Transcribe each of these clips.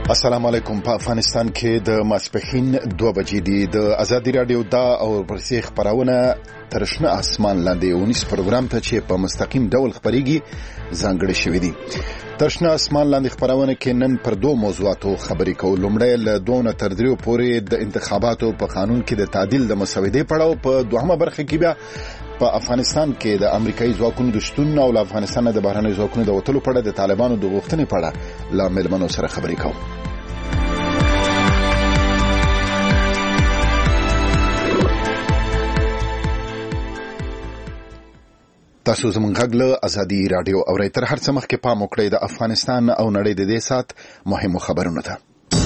السلام علیکم. په افغانستان کې د ماسپښین 2 بجې دي. د ازادي رادیو دا او ورسې خبرونه تر شنه اسمان لاندې ونیس پروګرام ته چې په مستقیم ډول خبريږي ځانګړي شوی دي. تر شنه اسمان لاندې خبرونه کې نن پر 2 موضوعاتو خبرې کوو. لومړی له 2 تر 3 پورې د انتخاباتو په قانون کې د تعدیل د مسودې پړاو، په دوهمه برخه کې بیا په افغانستان کې د امریکایي ځواکونو د شتون او له افغانستان د بهرنیو ځواکونو د وټلو په اړه د طالبانو د غوښتنې په اړه له ملمنو سره خبرې کوو. تاسو زموږ غږ له ازادي رادیو اورئ. تر هر څه مخکې پام وکړئ د افغانستان او نړۍ د دې سات مهمو خبرونو ته.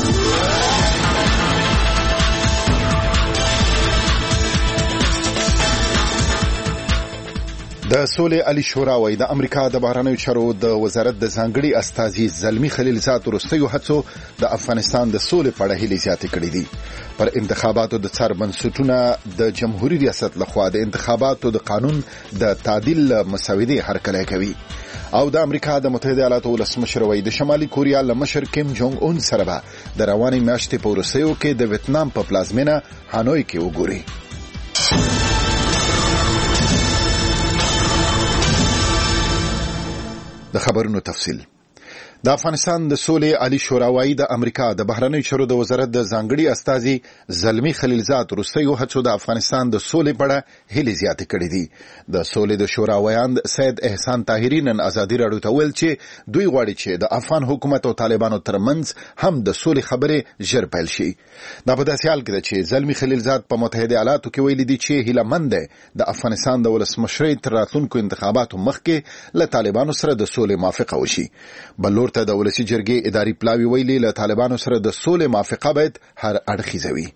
د سولې علي شورا وایي د امریکا د بهرنیو چارو د وزارت د ځانګړي استازي زلمی خلیلزاد وروستیو هڅو د افغانستان د سولې په اړه هیلې زیاتې کړې دي. پر انتخاباتو د څار بنسټونه د جمهوریت ریاست لخوا د انتخاباتو د قانون د تعدیل مسودې هرکلی کوي. او د امریکا د متحده ایالاتو ولسمشر وایي د شمالي کوریا له مشر کیم جونګ اون سره به د روانې میاشتې په وروستیو کې د ویتنام په پلازمینه هانوی کې وګوري. د خبرونو تفصیل. د افغانستان د سولې علي شورا وایي د امریکا د بهرنیو چارو د وزارت د ځانګړي استازي زلمی خلیلزاد وروستیو هڅو د افغانستان د سولې په اړه هیلې زیاتې کړې دي. د سولې د شورا ویاند سید احسان طاهري نن ازادي راډیو ته ویل چې دوی غواړي چې د افغان حکومت او طالبانو ترمنځ هم د سولې خبرې ژر پیل شي. دا په داسې حال کې ده چې زلمی خلیلزاد په متحده ایالاتو کې ویلي دي چې هیلهمند دی د افغانستان د ولسمشرۍ تر راتلونکو انتخاباتو مخکې له طالبانو سره د سولې موافقه وشي. بلور ته د ولسی جرګې اداري پلاوی ویلي له طالبانو سره د سولې موافقه باید هر اړخیزه وي.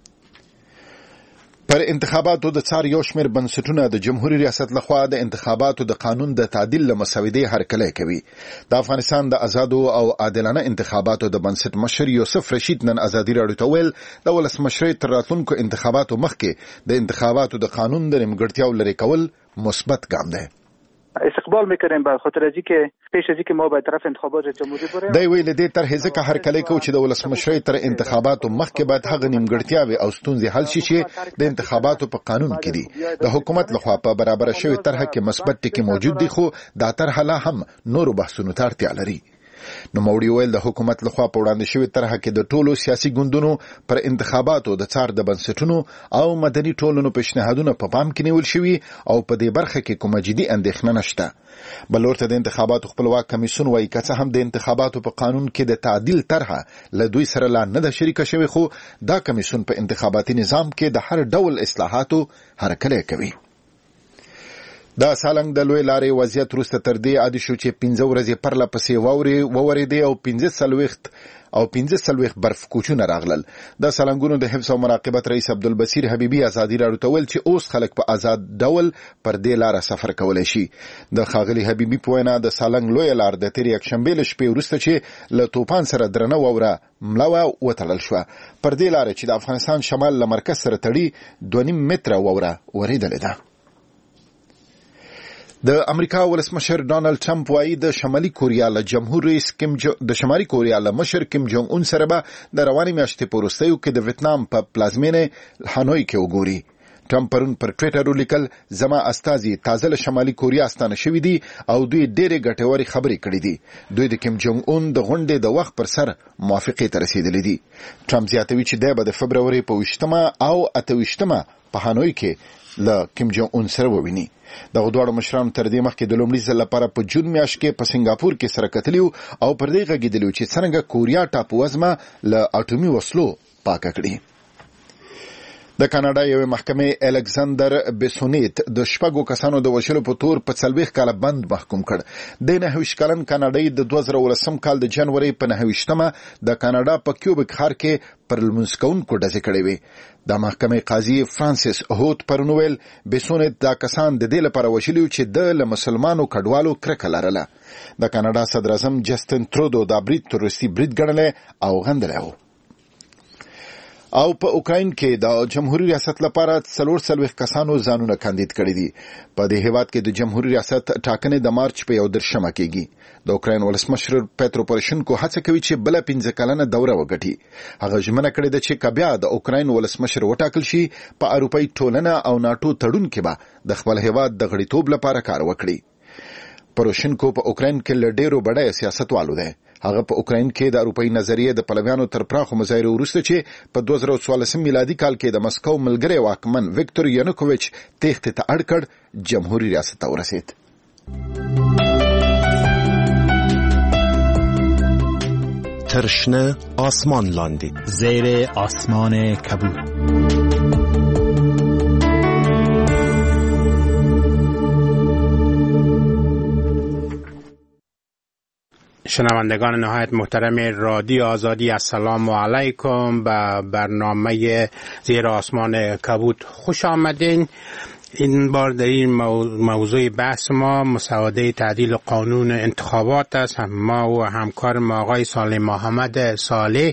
پر انتخاباتو د څار یو شمېر بنسټونه د جمهوریت ریاست لخوا د انتخاباتو د قانون د تعدیل مسودې هرکلی کوي. د افغانستان د آزادو او عادلانه انتخاباتو د بنسټ مشر یوسف رشید نن ازادي راډیو ته ویل د ولسمشرۍ تر راتلونکو انتخاباتو مخکې د انتخاباتو د قانون د نیمګړتیاو لرې کول مثبت ګام دی. استقبال میکنیم به خاطر از اینکه پیش از اینکه ما به طرف انتخابات جمهوری بریم. دی ویل دې تر هیڅ که هر کله کو چې د ولسمشرۍ تر انتخاباتو مخکې باید هغه نیمګړتیاوې او ستونزې حل شي چې د انتخاباتو په قانون کې دي. د حکومت لخوا په برابر شوی طرحه کې مثبت ټکي موجود دي، خو دا طرحه لا هم نورو بحثونو ته اړتیا لري. نو موړي ویل د حکومت لخوا په وړاندې شوی طرحه کې د ټولو سیاسي ګوندونو پر انتخاباتو د څار د بنسټونو او مدني ټولنو پیشنهادونه په پام کې نیول شوي او په دې برخه کې کومه جدي اندېښنه نشته. بلور ته د انتخاباتو خپلواک کمیسیون وایي که څه هم د انتخاباتو په قانون کې د تعدیل طرحه له دوی سره لا نه ده شریکه شوې، خو دا کمیسیون په انتخاباتي نظام کې د هر ډول اصلاحاتو هرکلی کوي. د سالنګ د لوی لارې وضعیت وروسته تر دې عادي شو چې 15 ورځې پرله پسې وورېدې او 15 برف کوچونه راغلل. د سالنګونو د حفظ او مراقبت رئیس عبدالبصیر حبیبي ازادي راډیو ته ویل چې اوس خلک په آزاد ډول پر دې لاره سفر کولی شي. د ښاغلي حبیبي په وینا د سالنګ لویه لار د تېرې یکشنبې له شپې وروسته چې له توپان سره درنه واوره مله وتړل شوه، پر دې لاره چې د افغانستان شمال له مرکز سره تړي 2.5 متره واوره ورېدلې ده. د امریکا ولسمشر ډانلډ ټرمپ وایي د شمالي کوریا له مشر کیم جونګ اون سره به د روانې میاشتې په وروستیو کې د ویتنام په پلازمینه هانوی کې وګوري. ټرمپ پرون پر ټویټر ولیکل زما استازي تازه له شمالي کوریا استانه شوي دي او دوی ډېرې ګټورې خبرې کړې دي. دوی د کیم جونګ اون د غونډې د وخت پر سر موافقې ته رسېدلي دي. ټرمپ زیاتوي چې دی به د فبروري په 28 او 28 په هانوی کې له کیم جونګ اون سره وویني. دغه دواړو مشرانو تر دې مخکې د لومړي ځل لپاره په جون میاشت کې په سنگاپور کې سره کتلي او پر دې غږېدلي چې څرنګه کوریا ټاپووزمه له اټومي وسلو پاکه کړي. د کاناډا یوې محکمې الکساندر بیسونیت د 6 کسانو د وژلو په تور په 40 کاله بند محکوم کړ. د 29 کلن کاناډایي د 2019 کال د جنوري په 29مه د کاناډا په کیوبک ښار کې پر لمونځ کوونکو ډزې کړې وې. د محکمې قاضي فرانسیس هوت پرنویل بیسونیت دا کسان د دې لپاره وژلي چې د له مسلمانو کډوالو کرکه لرله. د کاناډا صدر اعظم جسټن ترودو دا برید تروریستي برید ګڼلی او غندلی و. او په اوکراین کې د جمهوریت ریاست لپاره 43 کسانو ځانونه کاندید کړي دي. په دې هیواد کې د جمهوریت ریاست ټاکنې د مارچ په 1 کېږي. د اوکراین ولسمشر پیترو پوروشینکو هڅه کوي چې بل 15 کلنه دوره وګټي. هغه ژمنه کړې ده چې کبیا د اوکراین ولسمشر وټاکل شي په اروپאי ټولنه او ناتو تړون کې به د خپل هیواد د غړیتوب لپاره کار وکړي. پوروشینکو په اوکراین کې لډیرو بډای سیاستوالو ده. هغه په اوکراین کې د اروپאי نظریه د پلویانو تر پراخو مظاهرو وروسته چې په 2014 میلادي کال کې د مسکو ملګری واکمن ویکتور یانوکوویچ تېښتې ته اړ کړ، جمهوریت ریاست ته ورسېد. ترشنه آسمان لاندې زیر آسمان کبود. شنوندگان نهایت محترم رادیو آزادی، السلام علیکم. به برنامه زیر آسمان کبود خوش آمدین. این بار در این موضوع بحث ما مسوده تعدیل قانون انتخابات است. ما و همکار ما آقای صالح محمد صالح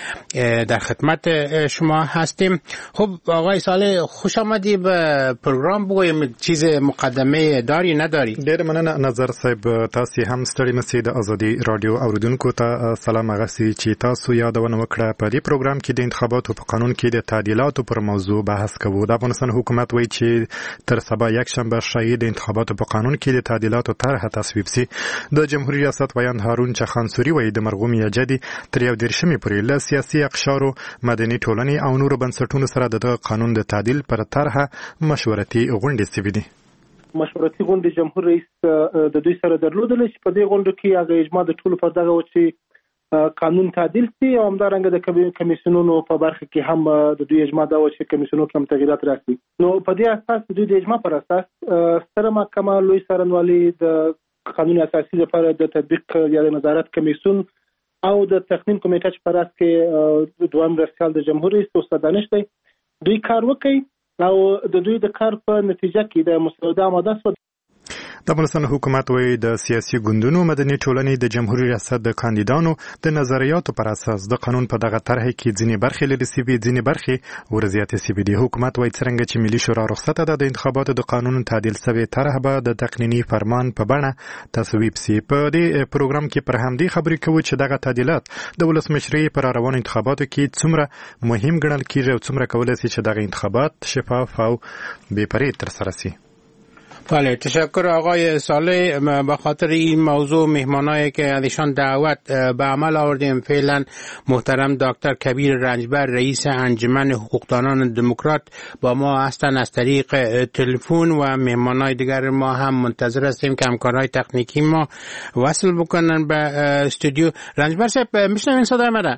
در خدمت شما هستیم. خب آقای صالح خوش آمدی به پروگرام. بگویم چیز مقدمه داری نداری؟ ډیر مننه نظر صاحب، تاسو هم ستړي مسئ د ازادي رادیو اوریدونکو ته سلام. غسی چې تاسو یادونه وکړه په دې پروګرام کې د انتخاباتو په قانون کې د تعدیلاتو پر موضوع بحث کوو. د افغانستان حکومت وایي چې تر سبا یکشنبه شاید د انتخاباتو په قانون کې د تعدیلاتو طرح تصویب شي. د جمهوریت ریاست ویاند هارون چخانسوري وایي د مرغوم یجدي تر 11 پورې له سیاسي اقشارو، مدني ټولنې او نورو بنسټونو سره د قانون د تعدیل پر طرح مشورتي غونډې شوې دي. مشورتي غونډې جمهور رئیس د دوی سره درلودل چې په دې غونډه کې هغه اجماع د ټولو پر دغه و چې قانون تعدیل شي او همدارنګه د کمیسیونونو په برخه کې هم د دوی اجماع دا و چې کمیسیونونو کې هم تغییرات راسي. نو په دې اساس د دوی د اجماع پر اساس ستره محکمه لوی څارنوالي د قانون اساسي لپاره د تطبیق یا د نظارت کمیسیون او د تصمیم کمیټه چې پر اساس کې دوام رسال د جمهور رئیس استاد دانش دی دوی کار وکړي او د دوی د کار په نتیجه کې د مسوده آماده د افغانستان حکومت وایي د سیاسي ګوندونو، مدني ټولنې د جمهوریت ریاست د کاندیدانو د نظریاتو پر اساس د قانون په دغه طرح کې ځینې برخې لري سوي، ځینې برخې ورزياتې سوي دي. حکومت وایي څنګه چې ملي شورا رخصت ده د انتخاباتو د قانون تعدیل سوي طرح به د تقنینی فرمان په بڼه تصویب شي. په دې پروګرام کې پر همدې خبرې کوو چې دغه تعدیلات د ولسمشرۍ پر روان انتخاباتو کې څومره مهم ګڼل کیږي او څومره کولای شي چې دغه انتخابات شفاف او بې پرې ترسره شي. بله، تشکر آقای صالح. به خاطر این موضوع مهمانایی که ازشان دعوت به عمل آوردیم فعلا محترم دکتر کبیر رنجبر رئیس انجمن حقوقدانان دموکرات با ما هستند از طریق تلفن و مهمانای دیگر ما هم منتظر هستیم که همکارهای تکنیکی ما وصل بکنن به استودیو. رنجبر صاحب میشنوین صدای مرا؟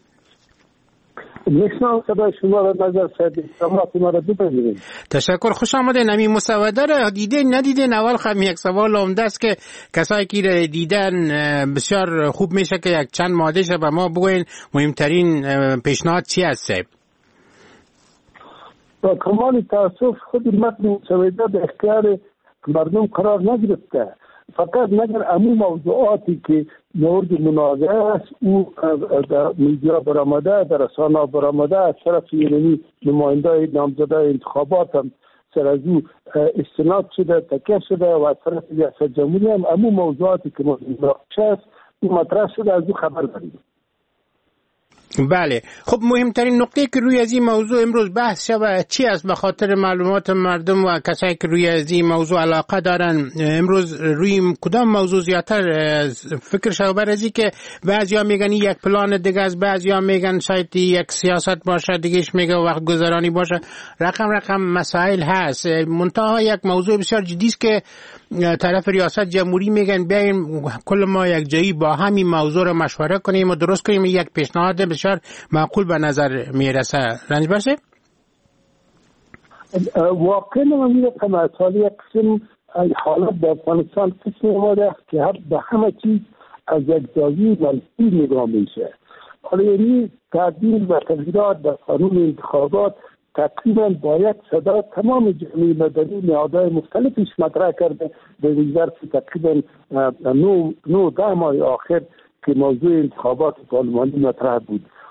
میشنم صدای شما را نظر شما را بپذیرید. تشکر، خوش آمدین. همین مسوده را دیدین ندیدین؟ اول خب یک سوال عمده است که کسایی که دیدن بسیار خوب میشه که یک چند مادهش به ما بگوین مهمترین پیشنهاد چی است؟ با کمال تاسف خود متن مسوده به اختیار مردم قرار نگرفته، فقط مگر همون موضوعاتی که مورد منازعه است او در میدیا برآمده، در رسانه‌ها برآمده، از طرف یعنی نماینده‌های نامزده انتخابات هم سر از او استناد شده، تکیه شده و از طرف ریاست جمهوری هم همون موضوعاتی که مورد مناقشه است او مطرح شده، از او خبر داریم. بله، خب مهمترین نقطه که روی از این موضوع امروز بحث شود چی است؟ به خاطر معلومات مردم و کسایی که روی از این موضوع علاقه دارن امروز روی کدام موضوع زیادتر فکر شود؟ برای که بعضیا میگن یک پلان دیگه است، بعضیا میگن شاید یک سیاست باشه، دیگهش میگه وقت گذرانی باشه. رقم مسائل هست. منتها یک موضوع بسیار جدی است که طرف ریاست جمهوری میگن بیایم کل ما یک جایی با همین موضوع رو مشوره کنیم و درست کنیم یک پیشنهاد بسیار معقول به نظر میرسه. رنجبر صاحب واقعا من میگم مثلا یک قسم حالت در افغانستان قسم واضح که به همه چیز از یک زاویه منفی نگاه میشه. حالا یعنی تعدیل و تغییرات در قانون انتخابات تقریبا باید صدا تمام جامعه مدنی نهادهای مختلفش مطرح کرده. در ظرف تقریبا 9-10 ماه آخر که موضوع انتخابات پارلمانی مطرح بود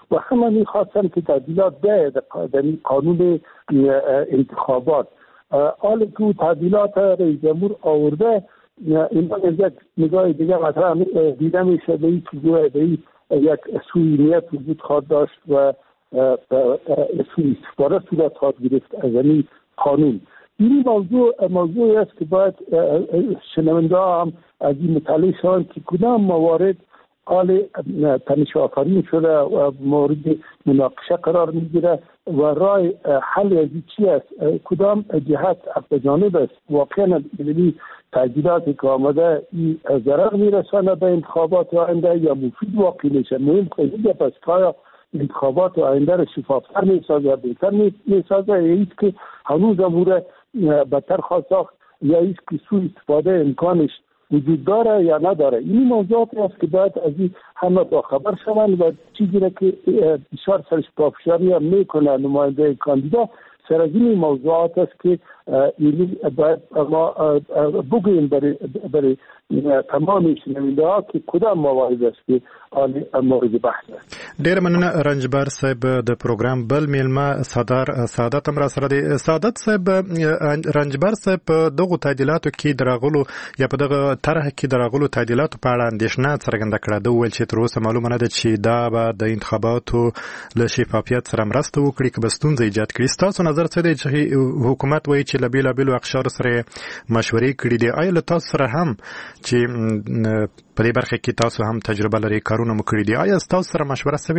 و همه میخواستن که تعدیلات ده در قانون انتخابات. حالا که تعدیلات رئیس جمهور آورده، اینا یک نگاه دیگه مطرح دیده میشه به این که یک سوی نیت وجود خواهد داشت و سوی استفاده صورت خواهد گرفت از این قانون. این موضوع است که باید شنونده هم از این مطالعه شوند که کدام موارد حال تنش آفرین شده و مورد مناقشه قرار میگیره و رای حل از چی است، کدام جهت به جانب است. واقعا این تعدیلات که آمده این ضرر میرسانه به انتخابات آینده یا مفید واقع میشه. مهم خیلی پس که انتخابات آینده را شفافتر میسازه یا بهتر میسازه، یا ایست که هنوز امور بدتر خواهد ساخت، یا ایست که سوء استفاده امکانش وجود داره یا نداره. این موضوعاتی است که باید از این همه با خبر شوند و چیزی را که بسیار سرش پافشاری هم میکنه نماینده کاندیدا سر از این موضوعات است که باید ما بگوییم برای تمام شنونده ها که کدام موارد است که مورد بحث است. ډیر مننه رنجبر صاحب د پروګرام بل میلمه سعادت هم را سره دی. سعادت صاحب، رنجبر صاحب دغه تعدیلاتو کې دراغلو یا په دغه طرح کې دراغلو تعدیلاتو په اړه اندېښنه څرګنده کړه. د ویل چې تر اوسه معلومه نه ده چې دا به د انتخاباتو له شفافیت سره مرسته وکړي که به ستونزه ایجاد کړي. ستاسو نظر څه دی چې حکومت وایي چې له بېلابېلو اقشارو سره مشورې کړي دي؟ آیا له تاسو سره هم چې په دې برخه کې تاسو هم تجربه لرئ، کارونه مو کړي دي، آیا تاسو سره مشوره شوې؟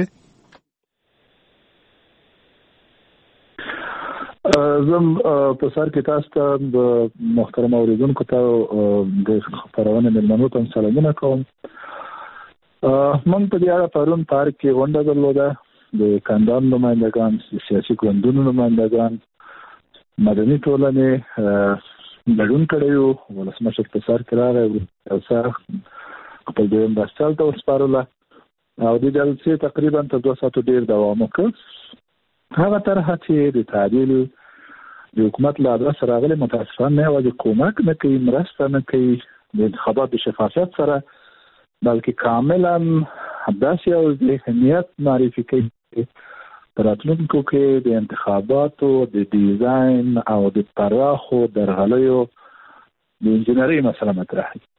زم په سر کې تاسو ته د محترم اوریدونکو ته د خبرونه ملمنو ته سلامونه کوم. من په دې اړه پرون پارک کې غونډه درلوده. د کاندان نمائندگان، سیاسي ګوندونو نمائندگان، مدني ټولنې ګډون کړی و. ولسمشر په سر کې راغی او سره خپل دویم بحثال ته وسپارله او د جلسې تقریبا تر 2 ساعتو ډېر دوام وکړ. هغه طرحه چې د تعدیل د حکومت له ادرس راغلی متاسفانه نه یوازې کومک نه کوي، مرسته نه کوي د انتخابات د شفافیت سره، بلکې کاملا داسې یو ذهنیت معرفي کوي په راتلونکو کې د انتخاباتو د ډیزاین او د پراخو درغلیو د انجنیري مسله مطرح دي.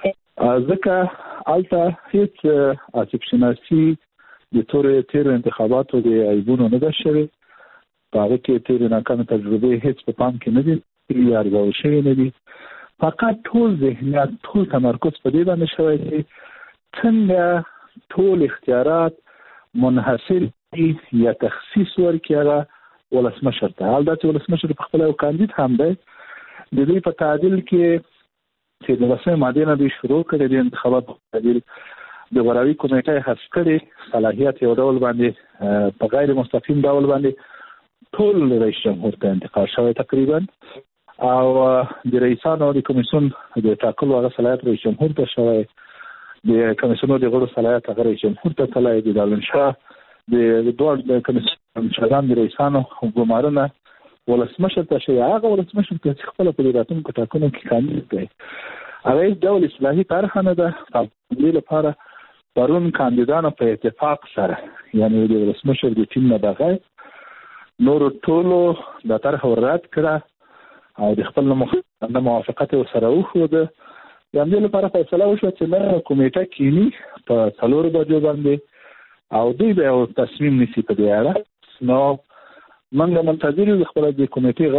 ځکه هلته هیڅ آسیب شناسي د تیرو انتخاباتو د عیبونو نه ده شوې. په هغه کې تیرې ناکامې تجربې هیڅ په پام کې نه دي یا ارزول شوي نه دي. فقط ټول ذهنیت، ټول تمرکز په دې باندې شوی دی څنګه ټول اختیارات منحصر یا تخصیص ورکړه ولسمشر ته. حال دا چې ولسمشر په خپل یو کاندید هم دی. د دې په تعدیل کې چې د 8 ماده نه دی شروع کړی د انتخاباتو تعدیل د غوراوي کمیټې هڅه کړې صلاحیت یو ډول باندې په غیر مستقیم ډول باندې ټول رئیس جمهور ته انتقال شوی تقریبا، او د رئیسانو د کمیسیون د ټاکلو هغه صلاحیت رئیس جمهور ته شوی، د کمیسیونو د غړو صلاحیت هغه رئیس جمهور ته تللی دی. د دالنشاه د دوه د کمیسیون شاګان د رئیسانو ګمارنه ولسمشر ته شوی. هغه ولسمشر ته خپل په راتلونکو ټاکنو کې کاندید دی. هغه ډول اصلاحي طرحه نه ده. د لپاره پرون کاندیدانو په اتفاق سره، یعنی د ولسمشر د ټیم نه بغیر نور ټولو د طرحه رد کړه او د خپل موافقت سره وښوده. د همدې لپاره فیصله وشوه چې نه کمیټه کینی په 4 بجو باندې او دوی به یو تصمیم نیسي په دې اړه. نو موږ منتظر یو خپل د کمیټې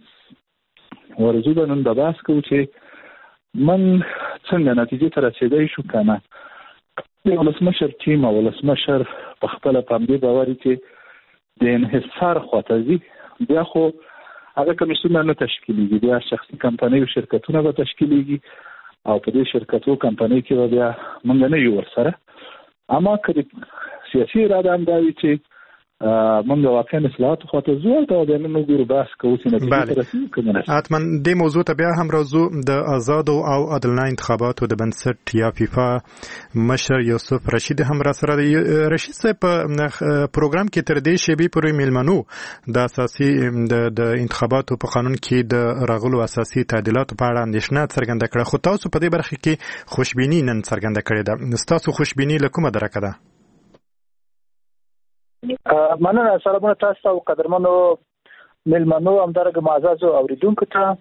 غړي ورزو به نن د بحث کوو چې من څنګه نتیجې ته رسېدای شو کنه. د ولسمشر ټیم او ولسمشر په خپل باندې باوري چې د انحصار خواته ځي. بیا خو هغه کمیسیون نه تشکیلیږي، بیا شخصي کمپنۍ او شرکتونه به تشکیلیږي او په دې شرکتو کمپنۍ کې بیا موږ نه یو ورسره. اما که سیاسي اراده هم دا وي چې موږ واقعا اصلاحات خواته ځو ته د نن وګورو بحث کوو چې نتیجه رسېږي کنه. حتما د موضوع ته بیا هم راځو. د آزادو او عادلانه انتخاباتو د بنسټ یا فیفا مشر یوسف رشید هم را سره دی. رشید صاحب په پروګرام کې تر دې شیبې پورې میلمنو د اساسي د انتخاباتو په قانون کې د راغلو اساسي تعدیلاتو په اړه اندېښنه څرګنده کړه، خو تاسو په دې برخه کې خوشبیني نن څرګنده کړې ده. تاسو خوشبیني له کومه درکه ده؟ مننه. سلامونه تاسو او قدرمنو ملمنو همدارنګه معزز اوریدونکو ته.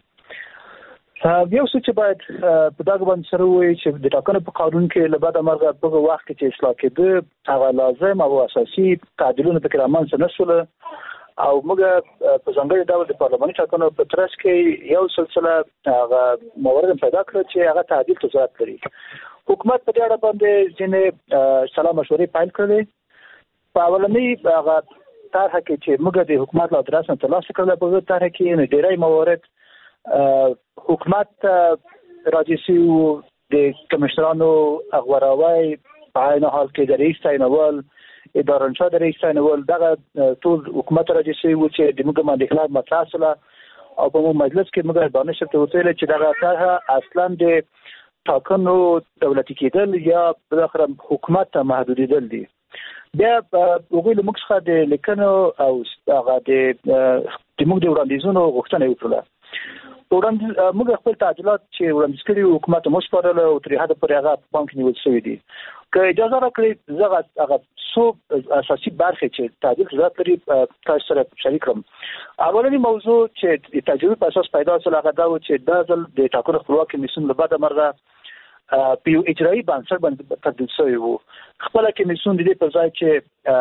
یو څه چې باید په دغه باندې سره وایي چې د ټاکنو په قانون کې له بعد مرګ په وخت کې چې اصلاح کېده هغه لازم او اساسي تعدیلونه پکې رامنځته نشول او موږ په ځانګړي ډول د پارلماني ټاکنو په ترڅ کې یو سلسله هغه موارد پیدا کړ چې هغه تعدیل ته ضرورت لري. حکومت په دې اړه باندې ځینې سلا مشورې پیل کړې. په اولنۍ هغه طرحه کې چې موږ د حکومت له ترڅ ترلاسه کړل په طرحه کې نه ډېری موارد حکومت راځي د کمشنرانو اغوراوي په عین حال کې د رئیس تعینول اداره انشاء د رئیس تعینول دغه ټول حکومت راځي چې د موږ باندې خلاف مطرح سره او په مجلس کې موږ باندې شته ویل چې دغه طرحه اصلا د ټاکنو دولتي کېدل یا په اخر حکومت ته محدودیدل دي. بیا وګورئ موږ څخه د لیکنو او هغه د موږ د وړاندیزونو غوښتنه وکړه. موږ خپل تعدیلات چې وړاندیز کړي حکومت مو سپارل او تر حد پورې هغه پام کې نیول شوی دي. که اجازه راکړئ زه هغه څو اساسي برخې چې تعدیل ضرورت لري تاسو سره شریک کړم. اولنی موضوع چې د تجربې په اساس پیدا شول هغه دا و چې د ځل د ټاکنو خپلواک کمیسیون له بعد مرغه په یو اجرایي بنسټ باندې تبدیل شوی وو. خپل کمیسیون د دې په ځای چې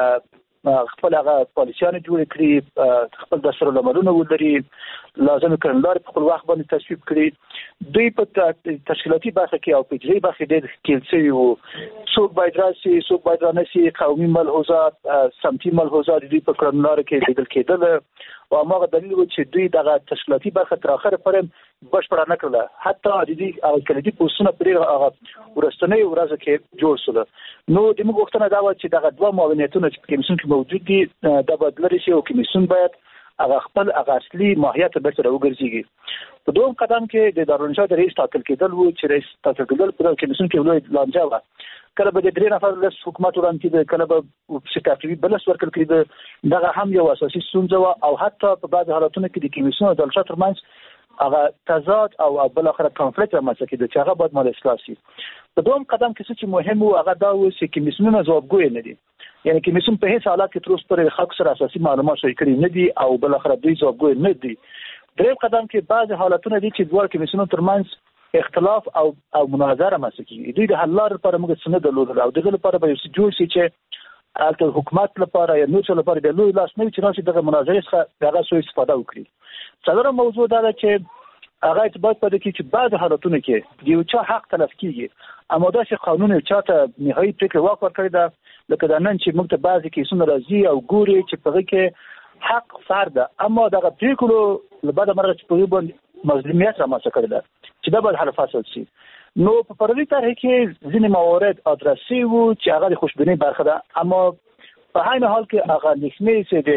خپل هغه پالیسیانه جوړ کړي خپل دستورالعملونه ولري لازم کړنلارې په خپل وخت باندې تصویب کړي. دوی په تشکیلاتي برخه کې او په اجرایي برخه ډېر ښکېل شوي وو. څوک باید راشي څوک باید رانشي قومي ملحوظات سمتي ملحوظات دوی په کړنلارو کې لیدل کېدل او هماغه دلیل و چې دوی دغه تشکیلاتي برخه تر اخره پورې بشپړه نه کړله. حتی د دې کلیدي پوسټونه پرې هغه ورستنۍ ورځ کې جوړ شول. نو د موږ غوښتنه دا و چې دغه دوه معاونیتونه چې کمیسیون کې موجود دي دا باید لري شي او کمیسیون باید هغه خپل هغه اصلي ماهیت بیرته راوګرځي. په دوم قدم کې د دارالانشا د رئیس ټاکل کېدل وو چې رئیس ټاکل کېدل په کمیسیون کې لوی لانجه و. کله به د درې نفر له حکومت وړاندې کېده کله به سټاتیوي بلس ورکړل کېده. دغه هم یو اساسي ستونزه و او حتی په بعض حالاتونو کې د کمیسیون او دارالانشا ترمنځ هغه تضاد او بل اخر کنفلیکټ رامنځته کېده چې هغه باید مال اصلاح شي. په دوم قدم کې څه چې مهم و هغه دا و چې کمیسیونونه ځوابګوی نه دي. یعنی کمیسیون په هیڅ حالت کې تر اوسه پورې خلکو سره اساسي معلومات شریک کړي نه دي او بل اخر دوی ځوابګوی نه دي. دریم قدم کې بعض حالاتونه دي چې دوه کمیسیونونو ترمنځ اختلاف او مناظره رامنځته کیږي. دوی د حل لارې لپاره موږ څه نه درلودل او دغه لپاره به یو څه جوړ شي چې البته حکومت لپاره یا نور څه لپاره د لوی لاس نه وي چې راشي دغه مناظرې څخه هغه سوء استفاده وکړي. څلورم موضوع دا ده چې هغه اثبات پدې کې چې بعض حالاتونه کې یو چا حق تلف کیږي اما دا چې قانون یو چاته نهایي فکر واک ورکړي دا لکه دا نن چې موږ ته بعضی کیسونه راځي او ګوري چې په کې حق فرد اما دغه پریکولو لبعد مرغه چې په باندې مظلومیت رامنځته کړی ده چې دا به حل فاصل شي. نو په پرلي طرح کې ځینې موارد ادرسي وو چې هغه د خوشبینۍ برخه ده اما په عین حال کې هغه لیکنې چې د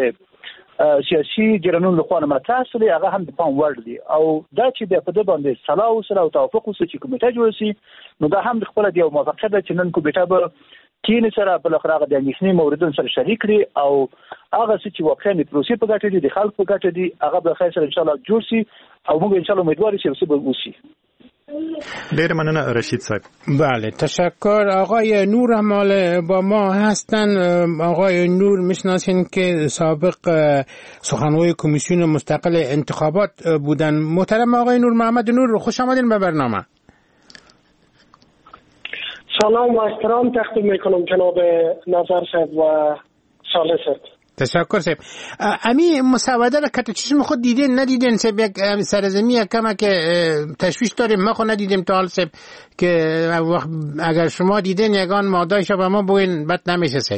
سیاسي جرانونو لخوا مطرح شوي هغه هم د پام وړ دي او دا چې په دې باندې صلاح وسره او توافق وسره چې کمیټه جوړ شي نو دا هم د خپل دی او موافقه ده چې نن کمیټه به کینې سره بل اخر هغه د اندېښنې موردونو سره شریک کړي او هغه چې واقعا د پروسې په ګټه دي د خلکو په ګټه دي هغه به خیر سره ان شاء الله جوړ شي او موږ ان شاء الله امیدوار یو چې به وشي. ډیر مننه رشید صاحب. بله تشکر. آقای نور همال با ما هستن. آقای نور میشناسین که سابق سخنگوی کمیسیون مستقل انتخابات بودن. محترم آقای نور محمد نور خوش آمدین به برنامه. سلام و احترام تقدیم میکنم جناب نظر صاحب و صالح صاحب. تشکر صاحب. امی مسوده را کت چشم خود دیدین ندیدین صاحب؟ یک سرزمی کمه که تشویش داریم ما خود ندیدیم تا حال صاحب که اگر شما دیدین یگان مادهش به ما بوین بد نمیشه صاحب.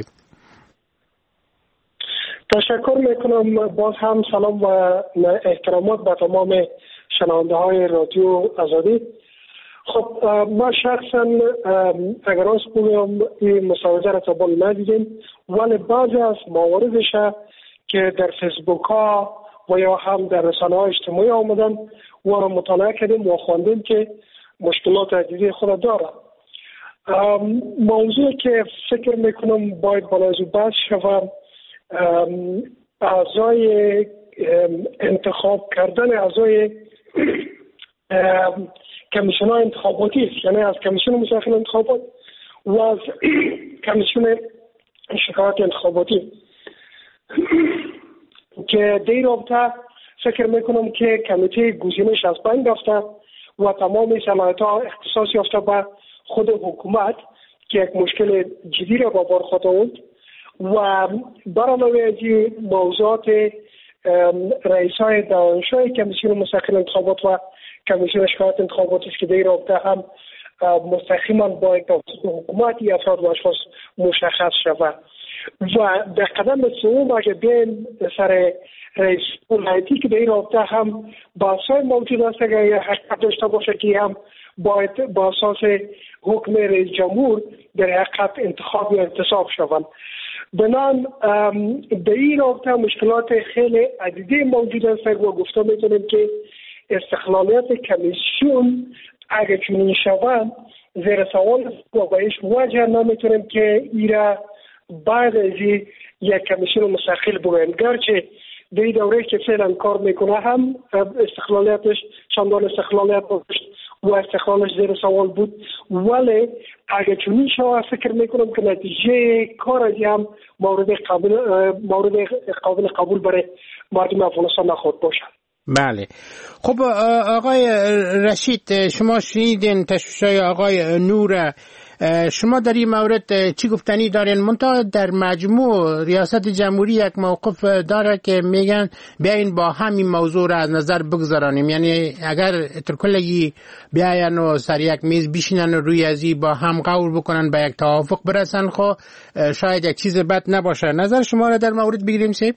تشکر میکنم. باز هم سلام و احترامات به تمام شنونده های رادیو آزادی. خب ما شخصا اگر راست بگم این مسوده را تا بال ندیدیم ولی بعضی از مواردش که در فیسبوک ها و یا هم در رسانه های اجتماعی آمدن و را مطالعه کردیم و خواندیم که مشکلات عدیدی خود داره. موضوع که فکر میکنم باید بالای بحث شود اعضای انتخاب کردن اعضای کمیسیون انتخاباتی است، یعنی از کمیسیون مستقل انتخابات و از کمیسیون شکایت انتخاباتی. که در رابطه فکر میکنم که کمیته گزینش از بین رفته و تمام صلاحیت‌ها اختصاص یافته به خود حکومت که یک مشکل جدی را با بار خواهد و برعلاوه از موضوعات رئیسای دانشگاه کمیسیون مستقل انتخابات و کمیسیون شکایت انتخابات است که در رابطه هم مستقیما با حکومتی افراد و اشخاص مشخص شود و در قدم سوم اگر بیایم سر رئیس ولایتی که در رابطه هم بحث‌های موجود است اگر حقیقت داشته باشه که هم باید با اساس حکم رئیس جمهور در حقیقت انتخاب یا انتصاب شوند. بنان در این رابطه مشکلات خیلی عدیده موجود است و گفته میتونیم که استقلالیت کمیسیون اگر چنین شوند زیر سوال و بهش وجه نمیتونیم که ایرا بعد از یک کمیسیون مستقل بگویم، گرچه در این دوره که فعلا کار میکنه هم استقلالیتش چندان استقلالیت داشت و استقلالش زیر سوال بود، ولی اگر چنین شود فکر میکنم که نتیجه کار هم مورد قابل قبول برای مردم افغانستان نخواهد باشد. بله. خب آقای رشید، شما شنیدین تشویش‌های آقای نور، شما در این مورد چی گفتنی دارین؟ منتها در مجموع ریاست جمهوری یک موقف داره که میگن بیاین با همین موضوع را از نظر بگذارانیم، یعنی اگر ترکلگی بیاین و سر یک میز بشینن و روی ازی با هم قول بکنن به یک توافق برسن، خب شاید یک چیز بد نباشه. نظر شما را در مورد بگیریم سیب؟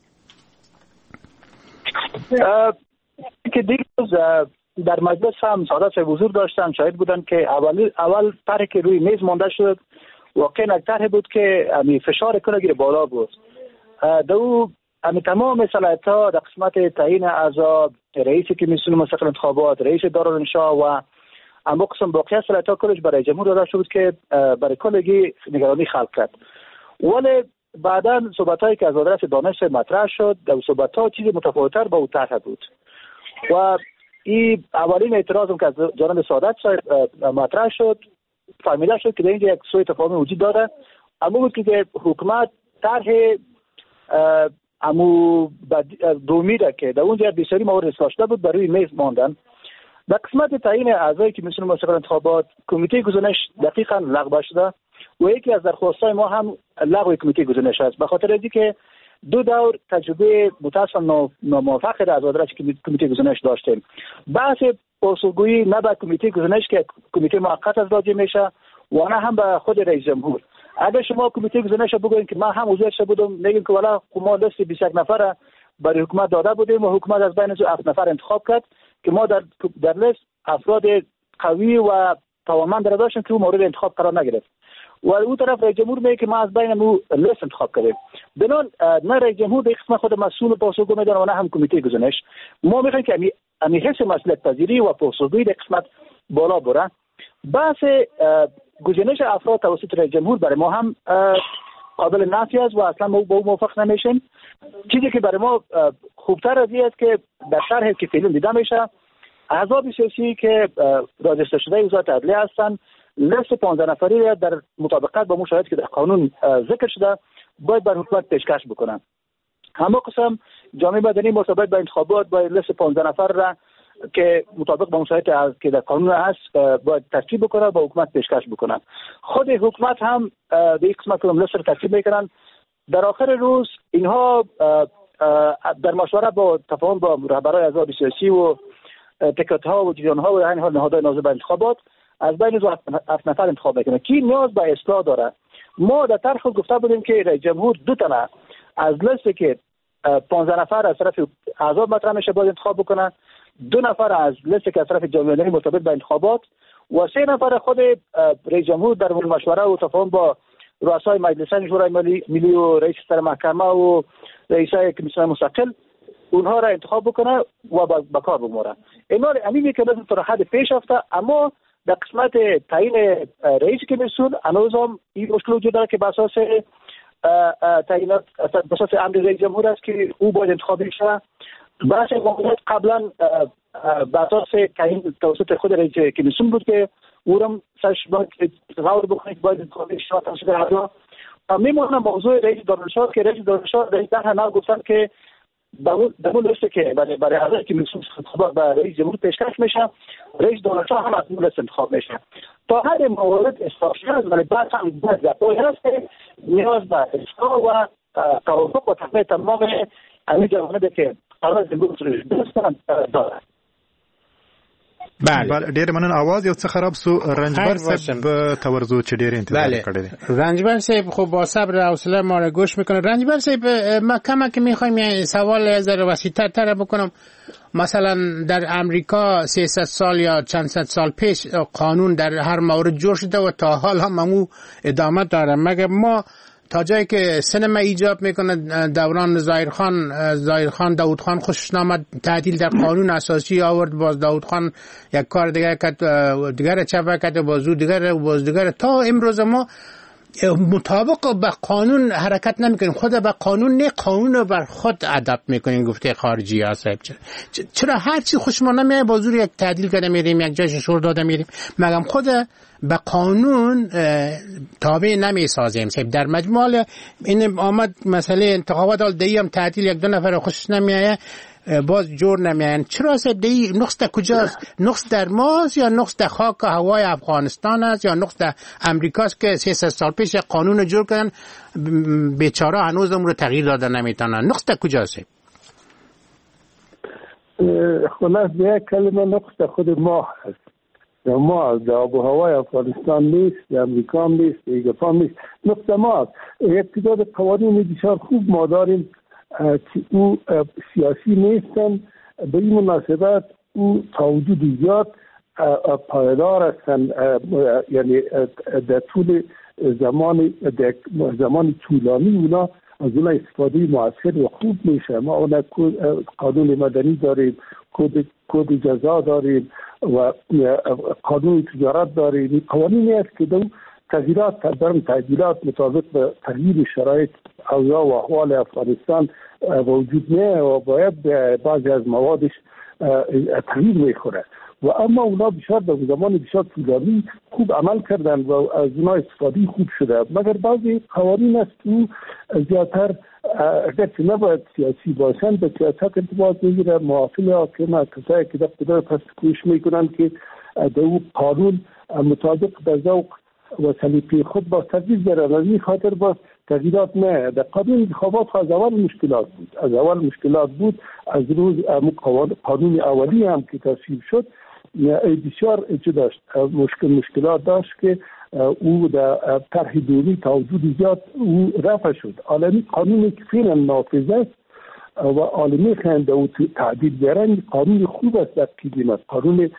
که دیروز در مجلس هم سعادت صاحب حضور داشتن، شاهد بودن که اول طرحی که روی میز مانده شد واقعا یک طرح بود که فشار کلگیر بالا بود. دو تمام صلاحیت‌ها در قسمت تعیین اعضا، رئیس کمیسیون مستقل انتخابات، رئیس دارالانشا و اما قسم باقی صلاحیت‌ها کلش برای جمهور داده شد که برای کلگی نگرانی خلق کرد. ولی بعدا صحبت‌هایی که از آدرس دانش مطرح شد، در صحبت‌ها چیزی متفاوت‌تر با اون طرح بود و این اولین اعتراضم که از جانب سعادت صاحب مطرح شد فهمیده شد که در اینجا یک سوء تفاهم وجود داره، اما بود که حکومت طرح دومیده که در اونجا بسیاری موارد اصلاح شده بود برای میز ماندن. در قسمت تعیین اعضای کمیسیون مستقل انتخابات، کمیته گزینش دقیقاً لغو شده و یکی از درخواست‌های ما هم لغو کمیته گزینش است، به خاطر اینکه دو دور تجربه متأسفانه ناموفق در از آدرس کمیته گزینش داشتیم. بحث پاسخگویی نه به کمیته گزینش که کمیته موقت از راجع میشه و نه هم به خود رئیس جمهور. اگر شما کمیته گزینش بگویید که من هم عضویت بودم، میگیم که والا ما لیست 21 نفر برای حکومت داده بودیم و حکومت از بین 7 نفر انتخاب کرد که ما در لیست افراد قوی و توانمند را داشتیم که مورد انتخاب قرار نگرفت و اون طرف رئیس جمهور میگه که ما از بین مو لیست انتخاب کردیم. بنان نه رئیس جمهور به قسمت خود مسئول پاسخگو میدونه و نه هم کمیته گزینش. ما میخوایم که حس مسئولیت پذیری و پاسخگویی در قسمت بالا بره. بحث گزینش افراد توسط رئیس جمهور برای ما هم قابل نفی است و اصلا ما با او موافق نمیشیم. چیزی که برای ما خوبتر از این است که در شرح که فعلا دیده میشه احزاب سیاسی که راجستر شده وزارت عدلیه هستند لیست 15 نفری در مطابقت با مشاهده که در قانون ذکر شده باید بر حکومت پیشکش بکنن. اما قسم جامعه مدنی مرتبط با انتخابات باید لیست 15 نفر را که مطابق با مشاهده که در قانون هست باید ترتیب بکنه و با حکومت پیشکش بکنن. خود حکومت هم به این قسمت لیست را ترتیب میکنن. در آخر روز اینها در مشورت با تفاهم با رهبران احزاب سیاسی و تکت‌ها و جریان‌ها و در این حال نهادهای ناظر به انتخابات از بین 7 نفر انتخاب میکنه که نیاز به اصلاح داره. ما در طرح خود گفته بودیم که رئیس جمهور 2 تنه از لیستی که 15 نفر از طرف احزاب مطرح میشه باید انتخاب بکنن، 2 نفر از لیستی که از طرف جامعه مدنی مرتبط به انتخابات و 3 نفر خود رئیس جمهور در مشوره و تفاهم با رؤسای مجلسان شورای ملی و رئیس سر محکمه و رئیسای کمیسیون مستقل اونها را انتخاب بکنه و با کار بگذاره. اینا همین که لازم تا حد پیش رفته، اما در قسمت تعیین رئیس کمیسیون هنوز هم این مشکل وجود داره که به اساس تعیینات به اساس امر رئیس جمهور است که او باید انتخاب بشه. بحث موضوع قبلا به اساس تعیین توسط خود رئیس کمیسیون بود که او هم سرش باید غور بکنه که باید انتخاب بشه توسط اعضا. میمونه موضوع رئیس دانشگاه که رئیس دانشگاه در طرح گفتن که دمون رسته که برای اعضای که مخصوص خطابات به رئیس جمهور پیشکش میشه، رئیس دانشگاه هم از اون رسم انتخاب میشه. تا هر مورد اصلاحی هست ولی بعد هم باید گفتایی هست که نیاز به اصلاح و توافق و تقویت تمام همین جوانبی که قرار زمین درستان داره. بله ډېر مننه. आवाज یو څه خراب سو. رنجبر صاحب تورزو چې ډېر انتظار کړی. رنجبر صاحب خب با صبر و حوصله ما را گوش میکنه. رنجبر صاحب ما کمک میخوایم سوال از وسیع‌تر تر بکنم. مثلا در امریکا 300 سال یا چند صد سال پیش قانون در هر مورد جور شده و تا حال هم ادامه داره. مگر ما تا جایی که سینما ایجاب میکنه دوران ظاهرخان داود خان خوشش نامد تعدیل در قانون اساسی آورد، باز داود خان یک کار دیگر کرد، دیگر چپه کرد، بازو دیگر تا امروز ما مطابق به قانون حرکت نمیکنیم. خود به قانون نه، قانون رو بر خود ادابت میکنیم. گفته خارجی ها صاحب چرا هر چی خوش ما نمیاد با زور یک تعدیل کرده میریم، یک جایش شور داده میریم، مگم خود به قانون تابع نمیسازیم. صاحب در مجموع این آمد مسئله انتخابات دایی هم تعدیل یک دو نفر خوشش نمیاد باز جور نمیان. چرا صاحب دی نقص در کجاست؟ نقص در ماست یا نقص در خاک هوای افغانستان است یا نقص در امریکاست که 300 سال پیش قانون جور کردن بیچاره هنوز اون رو تغییر داده نمیتونن؟ نقص در کجاست؟ خلاص به یک کلمه نقص در خود ما هست. ما در آب و هوای افغانستان نیست، در امریکا هم نیست، در ایگفا نیست. نقص ما هست. یک تعداد قوانین بسیار خوب ما داریم که او سیاسی نیستن، به این مناسبت او تا وجود زیاد پایدار هستند، یعنی در طول زمان طولانی اونا از اونا استفاده موثر و خوب میشه. ما اونا قانون مدنی داریم، کد جزا داریم و قانون تجارت داریم. قوانینی است که دو تعدیلات مطابق به تغییر شرایط اوضاع و احوال افغانستان وجود نه و باید بعضی از موادش تغییر میخوره و اما اونا بسیار در زمان بسیار طولانی خوب عمل کردن و از اونا استفاده خوب شده. مگر بعضی قوانین است که زیادتر اگرچه نباید سیاسی باشن به سیاست ارتباط میگیره. محافل حاکم کسایی که در قدرت هست کوشش میکنن که در او قانون مطابق به ذوق و سلیقه خود با تغییر دارن. از این خاطر با تغییرات نه. در قانون انتخابات از اول مشکلات بود. از روز قانون اولی هم که تصویب شد بسیار داشت مشکلات داشت که او در طرح دومی تا حدود زیاد او رفع شد. عالمی قانونی که فعلا نافذ است و عالمی خنده او تعدیل بیارن قانون خوب است در قیمت. قانون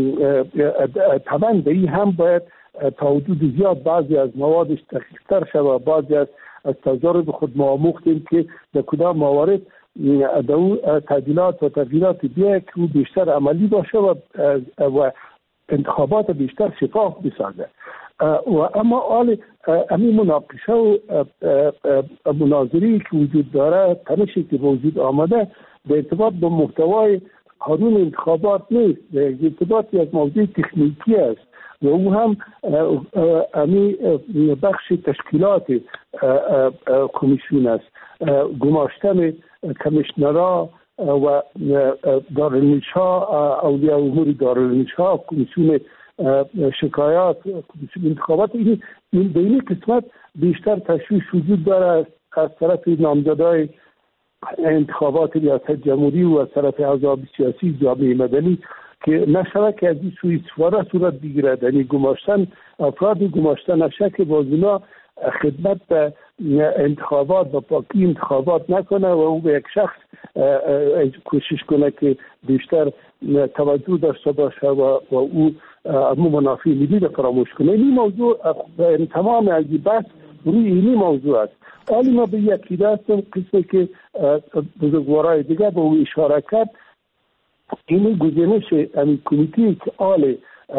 طبعا به هم باید تا حدود زیاد بعضی از موادش تحقیق‌تر شود. بعضی از تجارب خود ما آموختیم که در کدام موارد دو تعدیلات و تغییرات بیاید که بیشتر عملی باشه و انتخابات بیشتر شفاف بسازه. و اما حال همین مناقشه و مناظری که وجود داره، تنشی که وجود آمده به ارتباط با محتوای قانون انتخابات نیست، به ارتباطی از موضوع تکنیکی است و او هم امی بخش تشکیلات کمیسیون است. گماشتن کمیشنرها و دارالنشا، اولیاء امور دارالنشا، کمیسیون شکایات، کمیسیون انتخابات، این به این قسمت بیشتر تشویش وجود داره از طرف نامزدای انتخابات ریاست جمهوری و از طرف احزاب سیاسی جامعه مدنی که نشود که از این سوی استفاده صورت بگیره. یعنی گماشتن افراد گماشتن نشه با اونا خدمت به انتخابات و پاکی انتخابات نکنه و او به یک شخص کوشش کنه که بیشتر توجه داشته باشه و او منافع ملی را فراموش کنه. این موضوع تمام از بحث روی این موضوع است. حالی ما به یکی دستم قسمی که بزرگوارای دیگه به او اشاره کرد، این گزینش کمیتی که آل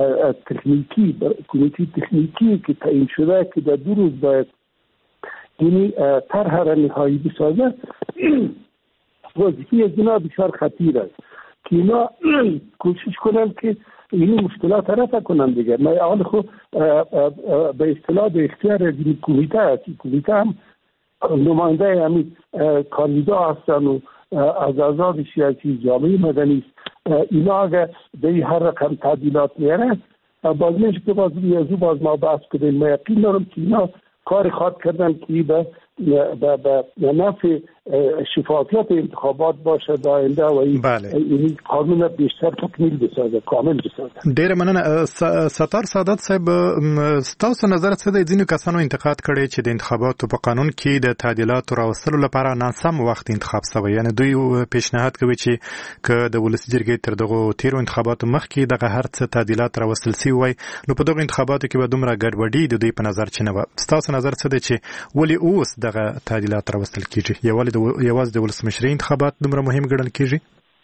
تکنیکی که تعیین شده که در 2 روز باید این طرح را نهایی بسازه، وظیفه از اینا بسیار خطیر است که اینا کوشش کنن که این مشکلات رفع کنن دیگه. ما اول خب به اصطلاح به اختیار این کمیته است. کمیته هم نماینده همین کاندیدا هستن و از آزاد سیاسی جامعه مدنی است. اینا اگر به هر رقم تعدیلات میاره باز میشه که باز ما بحث کنیم. ما یقین دارم که اینا کار خواد کردن که به نفع شفافیت انتخابات باشه دا آینده و این قانون بیشتر تکمیل بسازه، کامل بسازه. ډیره مننه. ستار سادات صاحب، ستاسو نظر څه دی؟ ځینو کسانو انتقاد کړی چې د انتخاباتو په قانون کې د تعدیلاتو راوستلو لپاره ناسم وخت انتخاب شوی، یعنی دوی پیشنهاد کوي چې که د ولسي جرګې تر دغه تیرو انتخاباتو مخکې دغه هر څه تعدیلات راوستل شوي وای، نو په دغه انتخاباتو کې به دومره ګډوډي د دوی په نظر چې نه وه. ستاسو نظر څه دی چې ولې اوس دغه تعدیلات راوستل کیږي؟ یوازې د ولسمشرۍ انتخابات دومره مهم ګڼل کیږي؟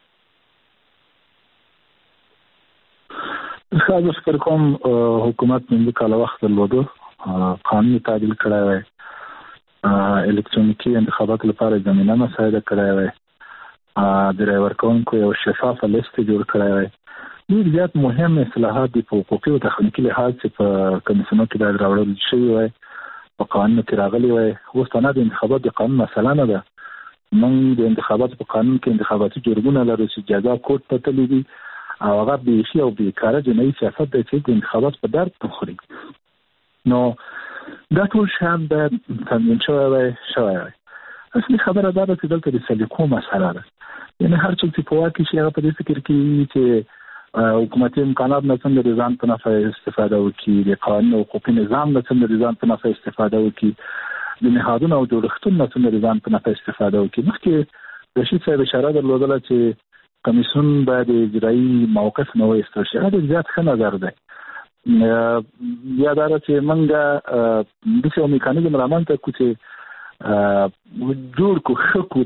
خاص فکر کوم حکومت نن کال وخت درلوده، قانون تعدیل کړی وای، الکترونیکي انتخابات لپاره زمینه مساعده کړی وای، د رای ورکوونکو یو شفاف لیست جوړ کړی وای. ډېر زیات مهم اصلاحات دي په حقوقي او تخنیکي لحاظ چې په کمیسیونو کې باید راوړل شوي وای، په قانون کې راغلي وای. اوس نه د انتخابات د قانون مسله نه ده. موږ د انتخاباتو په قانون کې انتخاباتي جرګونه لرو چې جزا کوډ ته تللي دي او هغه بیخي او بیکاره جنایي سیاست دی چې د انتخابات په درد پخوري. نو دا ټول شیان باید تنظیم شوی وای. اصلي خبره دا ده چې دلته د سلیقو مسله ده. یعنې هر څوک چې په واک کې شي هغه په دې فکر کې وي چې حکومتي امکانات نه څنګه د ځان په نفع استفاده وکړي، د قانون او حقوقي نظام نه څنګه د ځان په نفع استفاده وکړي، د نهادونو او جوړښتونو نه څنګه د ځان په نفع استفاده وکړي. مخکې رشید صاحب اشاره درلودله چې کمیسیون باید اجرایي موقف نه وایستل شي. هغه ډېر زیات ښه نظر دی. یا دا ده چې موږ داسې یو میکانیزم رامنځته کړو چې جوړ کړو، ښه کړو،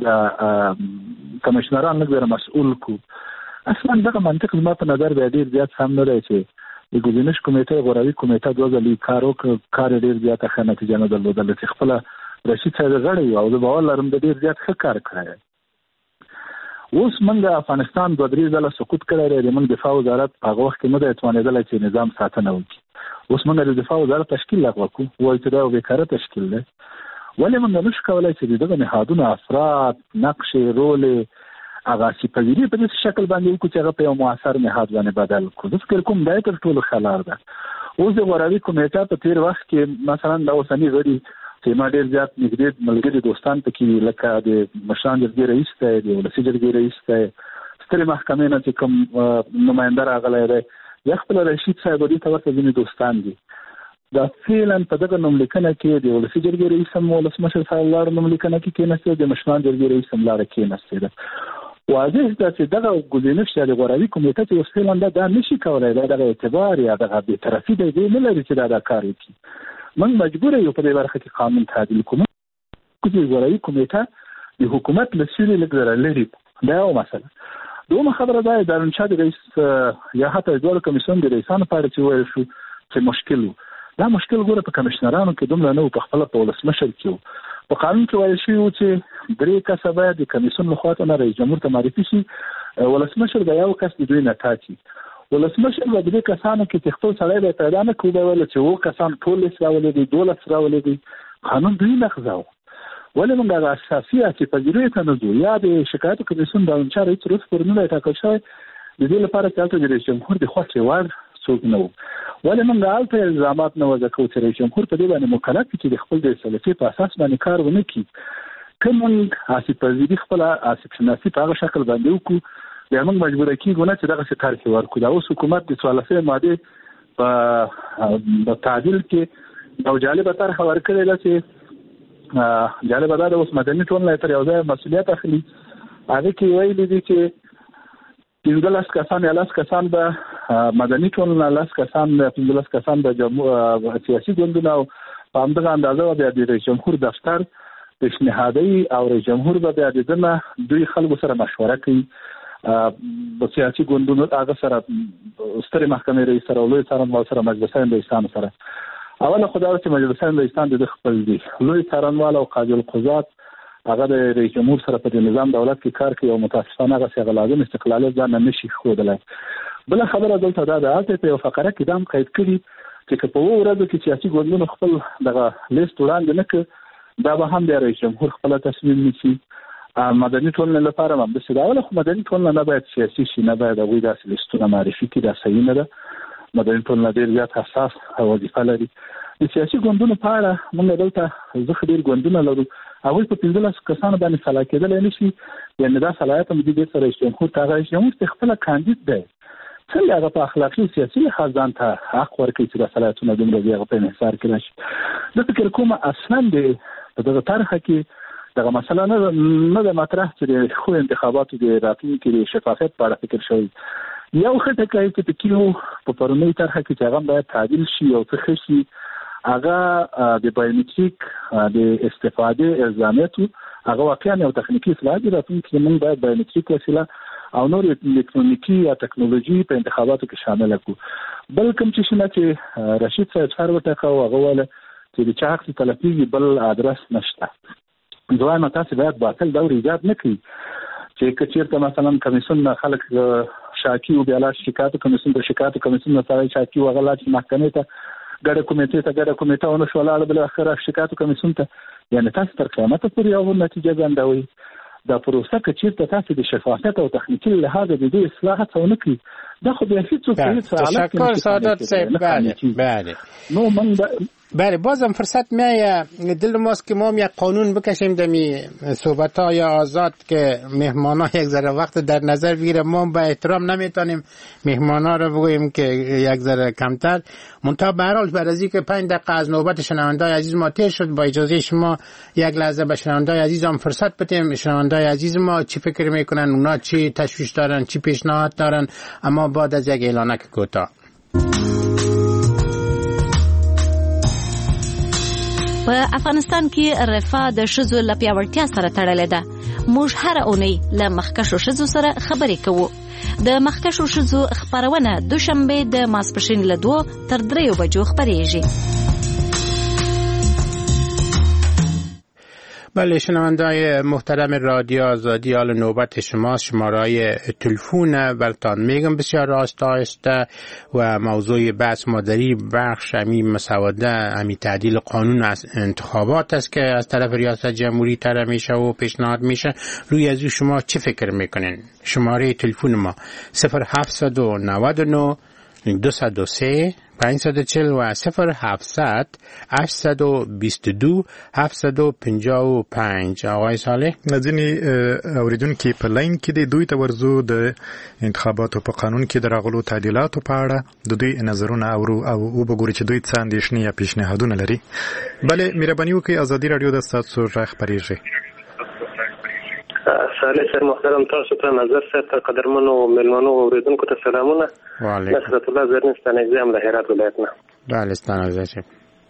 د کمیشنران لږ ډېر مسؤل کړو. اصلا دغه منطق زما په نظر بیا ډېر زیات سم نه دی چې د ګزینش کمیټه غوروي کمیټه دوه ځلې کار وکړ، کار ډېر زیاته ښه نتیجه نه درلودله چې خپله رشید صاحب غړی او زه باور لرم د ډېر زیات ښه کار کړی دی. اوس موږ افغانستان دوه درې ځله سقوط کړی دی. د موږ دفاع وزارت په هغه وخت کې نه دی توانېدلی چې نظام ساتنه وکړي. اوس موږ د دفاع وزارت تشکیل لغوه کړو، وایي چې دا یو بېکاره تشکیل دی. ولې موږ نشو کولی چې د دغه نهادونو افراد، نقشې، رول هغه سپېڅلي په دې شکل باندې وکړو چې هغه په یو مؤثر نهاد باندې بدل کړو؟ زه فکر کوم دا تر ټولو ښه لار ده. اوس د غوروي کمیټه په تېر وخت کې مثلا د اوسني غړي چې ما ډېر زیات نږدې ملګري دوستان پکې لکه د مشران جرګې رئیس دی، د ولسي جرګې رئیس دی، سترې محکمې نه چې کوم نماینده راغلی دی، یا خپل رشید صاحب دې ته ورته ځینې دوستان دي. دا فعلا په دغه نوملیکنه کې د ولسي جرګې رئیس هم ولسمشر صاحب لاړ نوملیکنه کې کېناستی، د مشران جرګې رئیس هم لاړه کېناستی ده. واضح ده چې دغه ګزینش د غوروي کمیټه چې اوس فعلا دا نشي کولی، دا دغه اعتبار یا دغه بېطرفي دی، دی نه لري چې دا کار وکړي. موږ مجبور یو په دې برخه کې قانون تعدیل کوو. چې غوروي کمیټه د حکومت له سیوري لږ ذره لرې، دا یو مسله. دومره خبره دا د دارالانشا د رئیس یا حتی د دواړو کمیسیون د رئیسانو په اړه چې ویل شو چې مشکل و، دا مشکل ګوره په کمیشنرانو کې دومره نه و، په خپله په ولسمشر کې و. په قانون کې ویل شوي و چې 3 کسه باید د کمیسیون له خوا نه رئیس جمهور ته معرفي شي، ولسمشر به یو کس د دوی نه ټاکي. ولسمشر به د دې کسانو کې چې خپل سړی به پیدا نه کړو، به ویل چې 7 کسان ټول راولې دي، 12 راولې دي. قانون دوی نقضه و. ولې موږ هغه اساسي چې پذیروي ته نه ځو، یا د شکایتو کمیسیون دارالانشا رئیس روز پورې نه دی ټاکل شوی، د دې لپاره چې هلته د رئیس جمهور د خوښې وړ څوک نه و. ولې موږ هلته الزامات نه وضع کوو چې رئیس جمهور په دې باندې مکلف وي چې د خپل د سلطې په اساس باندې کار ونه کړي. که موږ حسیب پذیري خپله حسیب شناسي په هغه شکل باندې وکړو، بیا موږ مجبوره کېږو نه چې دغسې طرحې ورکړو. دا اوس حکومت د 14 مادې په تعدیل کې یو جالبه طرحه ورکړې ده چې جالبه دا ده اوس مدني ټولنه تر یو ځای مسؤلیت اخلي. هغې کې ویلي دي چې 15 کسان یا 10 کسان به مدني ټولنه، 10 کسان 15 کسان به سیاسي ګوندونه او په همدغه اندازه به بیا د رئیس جمهور دفتر پیشنهادوي او رئیس جمهور به بیا د ده نه دوی خلکو سره مشوره کوي، سیاسي ګوندونو هغه سره سترې محکمې رئیس سره او لوی څارنوال سره مجلسین رئیسانو سره. اوله خو دا چې مجلسین رئیسان د ده خپل دي، لوی څارنوال او قاضي القضات هغه د رئیس جمهور سره په نظام دولت کې کار کوي او متاسفانه هغه څنګه لازم استقلالیت ځان نشي ښودلای. بل خبره دلته دا ده چې په فقره کې دام قید کړي چې په ورځو کې سیاسي ګوندونه خپل دغه لیست وړاندې نه کړي، دا به هم د رئیس جمهور خپل تصمیم نیسي. مدني ټولنې لپاره هم د سیاول خو مدني ټولنه نه باید سیاسي شي، نه باید هغوی داسې لیستونه معرفي کړي، دا صحیح نه ده. مدني ټولنه ډېر زیات حساس وظیفه لري. د سیاسي ګوندونو په اړه موږ دلته ځکه ډېر ګوندونه لرو، هغوی په 15 کسانو باندې سلا کېدلی نه شي، یعنې دا صلاحیت هم د دې سره رئیس جمهور ته رئیس جمهور ته خپله کاندید دی، څنګه هغه په اخلاقي او سیاسي لحاظ ځان ته حق ورکوي چې دا صلاحیتونه دومره دي هغه په انحصار کې راشي. زه فکر کوم اصلا د په دغه طرحه کې دغه مسله نه ده مطرح چې د ښو انتخاباتو د راتلونکي د شفافیت په اړه فکر شوی. یو ښه ټکی چې پکې وو په پرونۍ طرحه کې چې هغه باید تعدیل شي او څه ښه شي، هغه د بایومټریک د استفادې الزامیاتو هغه واقعا یو تخنیکي اصلاح دي. راتلونکي کې موږ باید بایومټریک وسیله او نور الکترونیکی یا ټکنالوژي په انتخاباتو کې شامل کړو. بل کوم چې رشید صاحب سره وټاکه او هغه ول چې د چا حق تلفیږي بل ادرس نشته. دوی تاسو باید باطل دور ایجاد نه کړئ چې کچیرته مثلا کمیسیون خلک شاکی او بیا شکایت کمیسیون د شکایت کمیسیون سره شاکی او غلا چې محکمې ته ګډه کمیټه ونه شو لاړه بل اخر شکایت کمیسیون ته، یعنی تاسو تر قیامت پورې یو نتیجه ګندوي. دا پروسه که چیرته تاسو د شفافیت او تخنیکی لحاظ د دې اصلاحات ونه کړئ، دا خو بیا هیڅ تشکر سعادت صاحب. بله نو من بله بازم فرصت میایه دل ماست که ما هم یک قانون بکشیم دمی صحبت‌های آزاد که مهمانا یک ذره وقت در نظر بگیره. ما با احترام نمیتونیم مهمانا رو بگوییم که یک ذره کمتر، منتها به هر حال بعد از اینکه 5 دقیقه از نوبت شنونده‌های عزیز ما تیر شد، با اجازه شما یک لحظه به شنونده‌های عزیز هم فرصت بدیم. شنونده‌های عزیز ما چی فکر میکنن، اونا چی تشویش دارن، چی پیشنهاد دارن، اما بعد از یک اعلانک کوتاه. په افغانستان کې رفاه د ښځو له پیاوړتیا سره تړلې ده. موږ هره اونۍ له مخکښو ښځو سره خبرې کوو. د مخکښو ښځو خپرونه دوشنبه د ماسپښین له 2 تر 3 بجو خپریږي. بله شنونده‌های محترم رادیو آزادی، حال نوبت شماست. شماره‌های تلفن برتان میگم بسیار آهسته و موضوع بحث ما در این بخش همین مسوده همین تعدیل قانون از انتخابات است که از طرف ریاست جمهوری طرح میشه و پیشنهاد میشه. روی از شما چه فکر میکنین؟ شماره تلفن ما 0799 203 540 و 0700 822 755. آقای صالح ځینې اوریدونکي په لاین کې د دوی ته ورزو د انتخاباتو په قانون کې د راغلو تعدیلاتو په اړه د دوی نظرونه اورو او وګورو چې دوی څه اندېښنې یا پیشنهادونه لري. بله مهرباني وکړئ، ازادي راډیو د ستاسو غږ خپرېږي. صالح سر محترم، تاسو ته نظر سره قدرمنو ملمنو اوریدونکو ته سلامونه. وعلیکم نصرت الله زرنستان اگزام له هرات ولایت نه. بله ستانه زه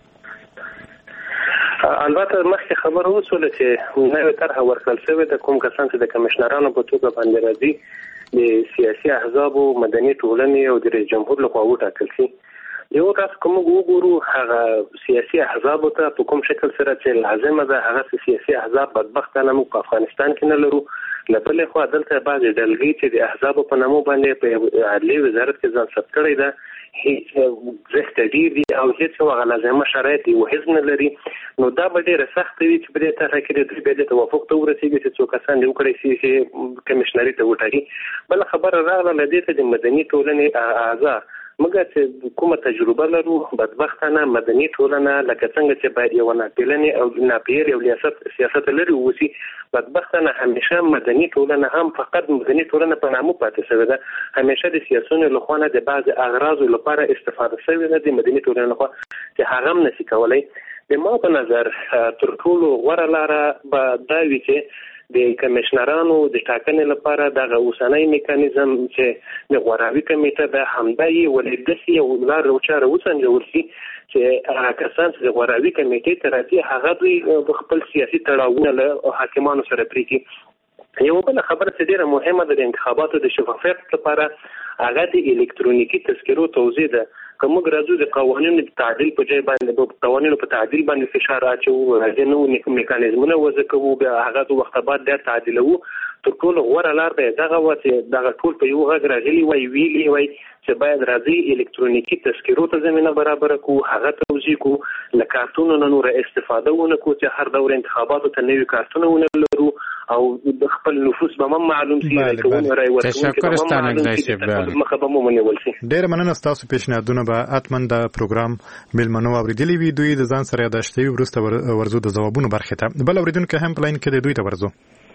البته مخکې خبر وسوله چې نوې طرح ورکړل شوې د کوم کسان چې د کمشنرانو په توګه باندې راځي د سیاسي احزاب او مدني ټولنې او د رئیس جمهور لخوا وټاکل شي. یو تاسو کوم وګورو هغه سیاسي احزاب ته په کوم شکل سره چې لازمه ده، هغه سیاسي احزاب بدبختانه موږ په افغانستان کې نه لرو. لبلې خو دلته بعضې ډلګۍ چې د احزابو په نامو باندې په عدلي وزارت کې ځان ثبت کړی ده، هیڅ زښت ډېر دي او هیڅ هغه لازمه شرایط یو حزب نه لري. نو دا به ډېره سخته وي چې په دې طرحه کې دوی بیا د توافق ته ورسېږي چې څو کسان دې وکړی شي چې کمیشنري ته وټاکي. بله خبره راغله له دې ته د مدني ټولنې اعضا موږ چې کومه تجربه لرو بدبختانه مدني ټولنه لکه څنګه چې باید یو ناپیلنې او ناپیر یو سیاست لري اوسي، بدبختانه همیشه مدني ټولنه هم فقط مدني ټولنه په نامو پاتې شوې ده. همیشه د سیاسونو لخوا نه د بعض اغراضو لپاره استفاده شوې ده د مدني ټولنې لخوا چې هغه هم نشي کولی. د ما په نظر تر ټولو غوره لاره به دا وي چې د کمیشنرانو د ټاکنې لپاره دغه اوسنی میکانیزم چې د غوراوي کمیټه د همدای ولدسي او لار او چاره وسنجول شي چې هغه کسان چې د غوراوي کمیټې ته راځي هغه دوی خپل سیاسي تړاوونه له حاکمانو سره پرېږدي. یو بل خبره چې ډیره مهمه ده د انتخاباتو د شفافیت لپاره هغه د الکترونیکی تذکرو توزیع ده. کوم راځو د قوانینو تعدیل په ځای باندې قوانینو په تعدیل باندې فشار اچو راځي نو میکانیزمونه وضع کوو بیا هغه وخت بعد د تعدیلو تر ټولو غوړه لار ده دغه وته دغه ټول په یو غږ راغلي وای ویلي وای چې باید راځي الکترونیکی تذکرو ته زمينه برابر کو هغه توزیع کو لکارتونو نور استفاده ونه کو چې هر دور انتخاباتو ته نوې کارتونه ونه لرو او د خپل نفوس به معلوم شي کومه راي ورته تشکر ستانه دایسه مخه به مونږ ولسي ډېر مننه تاسو پیشنهادونه به اتمن د پروګرام ملمنو اوریدلی وی دوی د ځان سره یاداشتي ورسته ورزو د ځوابونو برخه ته بل اوریدونکو هم پلاین کې دوی ته ورزو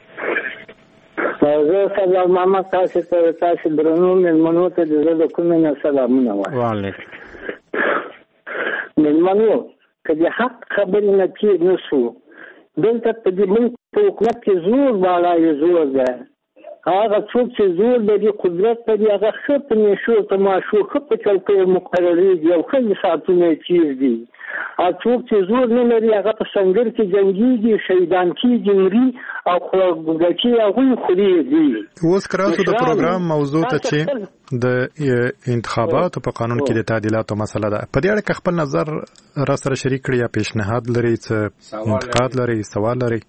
زه سلام ماما تاسو ته تاسو درنو ملمنو ته د کومه سلامونه وایم وعلیکم ملمنو کله حق خبرې نه کې نشو دلته په دې ملک په حکومت کې زور بالا زور ده هغه څوک چې زور لري قدرت لري هغه ښه په نشو تماشو ښه په چوکۍ مقرري دي او ښه ساعتونه چیر دي او څوک چې زور نه لري هغه په سنگر کې جنگيږي شهیدان کېږي مري او خوږی هغوی خوري دي. اوس کراسو د پروګرام موضوع ته چې د انتخاباتو په قانون کې د تعدیلاتو مسله ده په دې اړه کې خپل نظر را سره شریک کړئ یا پیشنهاد لري چې انتقاد لري سوال لري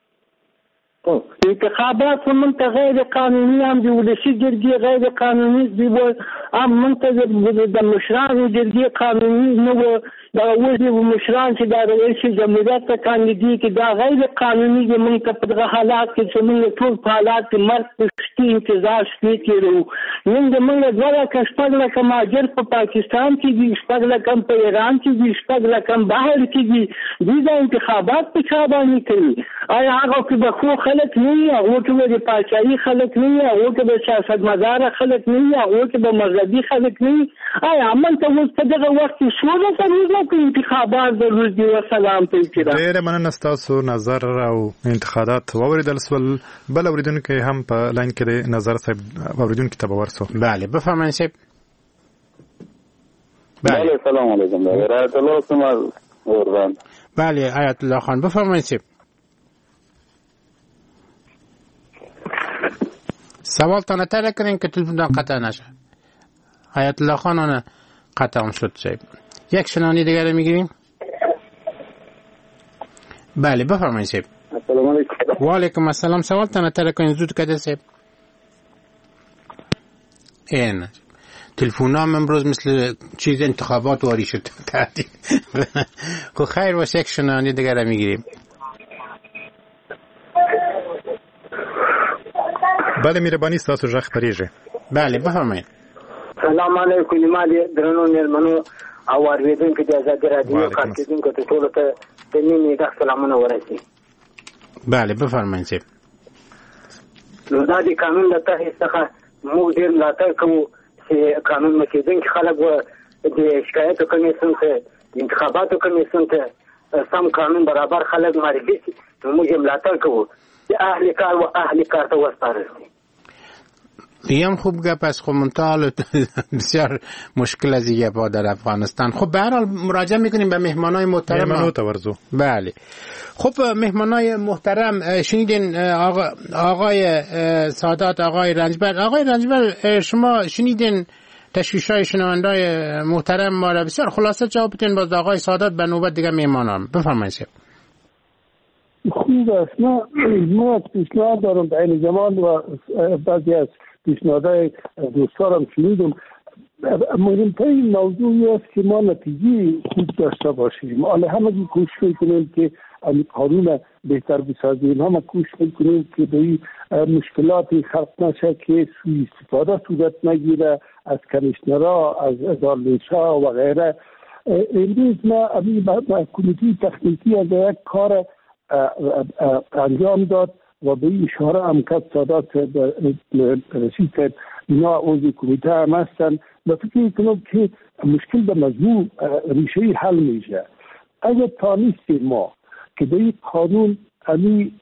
انتخابات منته غیر قانوني هم د ولسي جرګې غیر قانوني دي هم منته د مشرانو جرګې قانوني نه و دا وځي مشران چې د رئیس جمهوریت ته کاندیدي دا غیر قانوني دي منته په دغه حالات کې چې موږ ټول په حالات کې مرګ پښتي انتظار شپې کېرو نن د موږ دوه کشپړ لکه ماجر په پاکستان کې دي شپږ لکم په ایران کې دي شپږ لکم بهر کې دي دوی د انتخابات په چا باندې کوي آیا هغه کې به خو خلک نه وي هغه کې به د پاچاهي خلک نه وي هغه کې به سیاستمدار خلک نه وي هغه کې به مذهبي خلک نه وي آیا عملته اوس په دغه وخت کې سوله سره کوي انتخابات د روز دی وسلام ته کړه ډېر مننه تاسو نظر او انتقادات اوریدل سول بل اوریدونکو هم په لاین کې نظر صاحب اوریدونکو ته ورسو بله بفرمایئ صاحب بله سلام علیکم آیت الله سمال قربان بله آیت الله خان بفرمایئ صاحب سوال تا نتره کنین که تلفن قطع نشه آیت الله خان قطع شد صاحب یک شنانی دیگر رو میگیریم بله بفرمایید صاحب السلام علیکم و علیکم السلام سوال تا نتره کنین زود کده صاحب این تلفون هم امروز مثل چیز انتخابات واری شد خب خیر باشه یک شنانی دیگر رو میگیریم بله مهرباني تاسو ژغ خبرېږي بله بفرمایئ سلام علیکم نیمه درنو مېلمنو او اوریدونکو د ازادي راډیو کارکوونکو ته ټولو ته د مینې د سلامونه ورسي بله بفرمایئ صاحب نو دا د قانون له تحت څخه موږ ډېر ملاتړ کوو چې قانون مکیدونکي خلک د شکایتو کمیسیون ته انتخاباتو کمیسیون ته سم قانون برابر خلک معرفي شي نو موږ ملاتړ کوو اهل کار و اهل کار ته وسپارل هم خوب گپ است خب منتها بسیار مشکل از این گپ در افغانستان خب به هر حال مراجعه میکنیم به مهمانای محترم بله خب مهمانای محترم شنیدین آقای سادات آقای رنجبر شما شنیدین تشویش‌های شنوندای محترم ما را بسیار خلاصه جواب بدین باز آقای سادات به نوبت دیگه مهمانان بفرمایید خوب است ما پیشنهاد دارم به این زمان و بعضی از پیشنهادهای دوستانم شنیدم مهمترین موضوعی است که ما نتیجه خوب داشته باشیم حالا همگی کوشش میکنیم که قانون بهتر بسازیم همه کوشش میکنیم که به این مشکلاتی خلق نشه که سوء استفاده صورت نگیره از کمیشنرها از اداره‌ها و غیره امروز ما با کمیته تخنیکی از یک کار انجام داد و به اشاره هم کرد سادات رسید اینا عضو کمیته هم هستن و فکر میکنم که مشکل به موضوع ریشه حل میشه اگر تانیستیم ما که به این قانون امی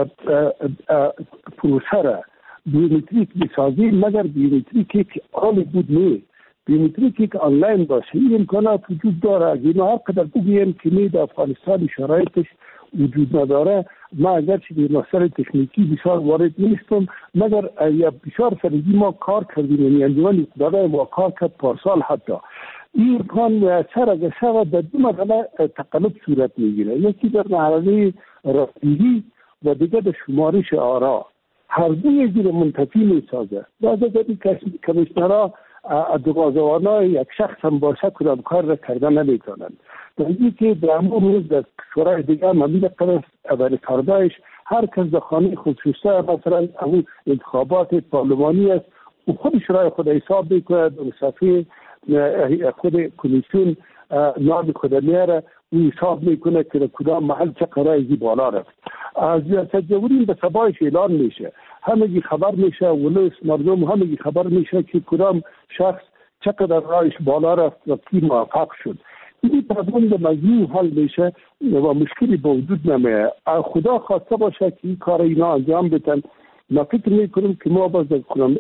پروسه را بیومتریک بسازیم مگر بیومتریکی که عالی بود نه بیومتریکی که آنلاین باشه این امکانات وجود داره اگر هر قدر بگویم که نه در افغانستان شرایطش وجود نداره ما اگرچه به مسائل تکنیکی بسیار وارد نیستم مگر بسیار فرضی ما کار کردیم یعنی انجمن اقتدارای ما کار کرد پارسال حتی این امکان میسر اگر شود در دو مرحله تقلب صورت میگیره. یکی در مرحله راستی و دیگر در شمارش آرا. هر دو یک جور منتفی میسازه. بعضی دیگری کمیشنرها دغازوانای یک شخص هم باشه کدام کار را کردن نمیتونند. در اینی که در همون روز در شورای دیگر مبین قرص اول فردایش هر کس در خانه خصوصی مثلا اون انتخابات پارلمانی است و خود شورای خود حساب میکنه و صفحه خود کمیسیون نام خود میاره و حساب میکنه که در کدام محل چه قرائزی بالا رفت. از ریاست جمهوری به صبایش اعلان میشه، همگی خبر میشه، ولوس مردم همگی خبر میشه که کدام شخص چقدر رایش بالا رفت و کی موفق شد. این پرابلم به مجموع حل میشه و مشکلی به وجود نمیه. خدا خواسته باشه که این کار اینا انجام بدن. ما فکر میکنیم که ما باز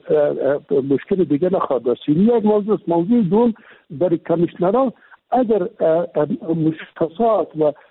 مشکل دیگه نخواهد داشت. یک موضوع دوم برای کمیشنرها اگر مشخصات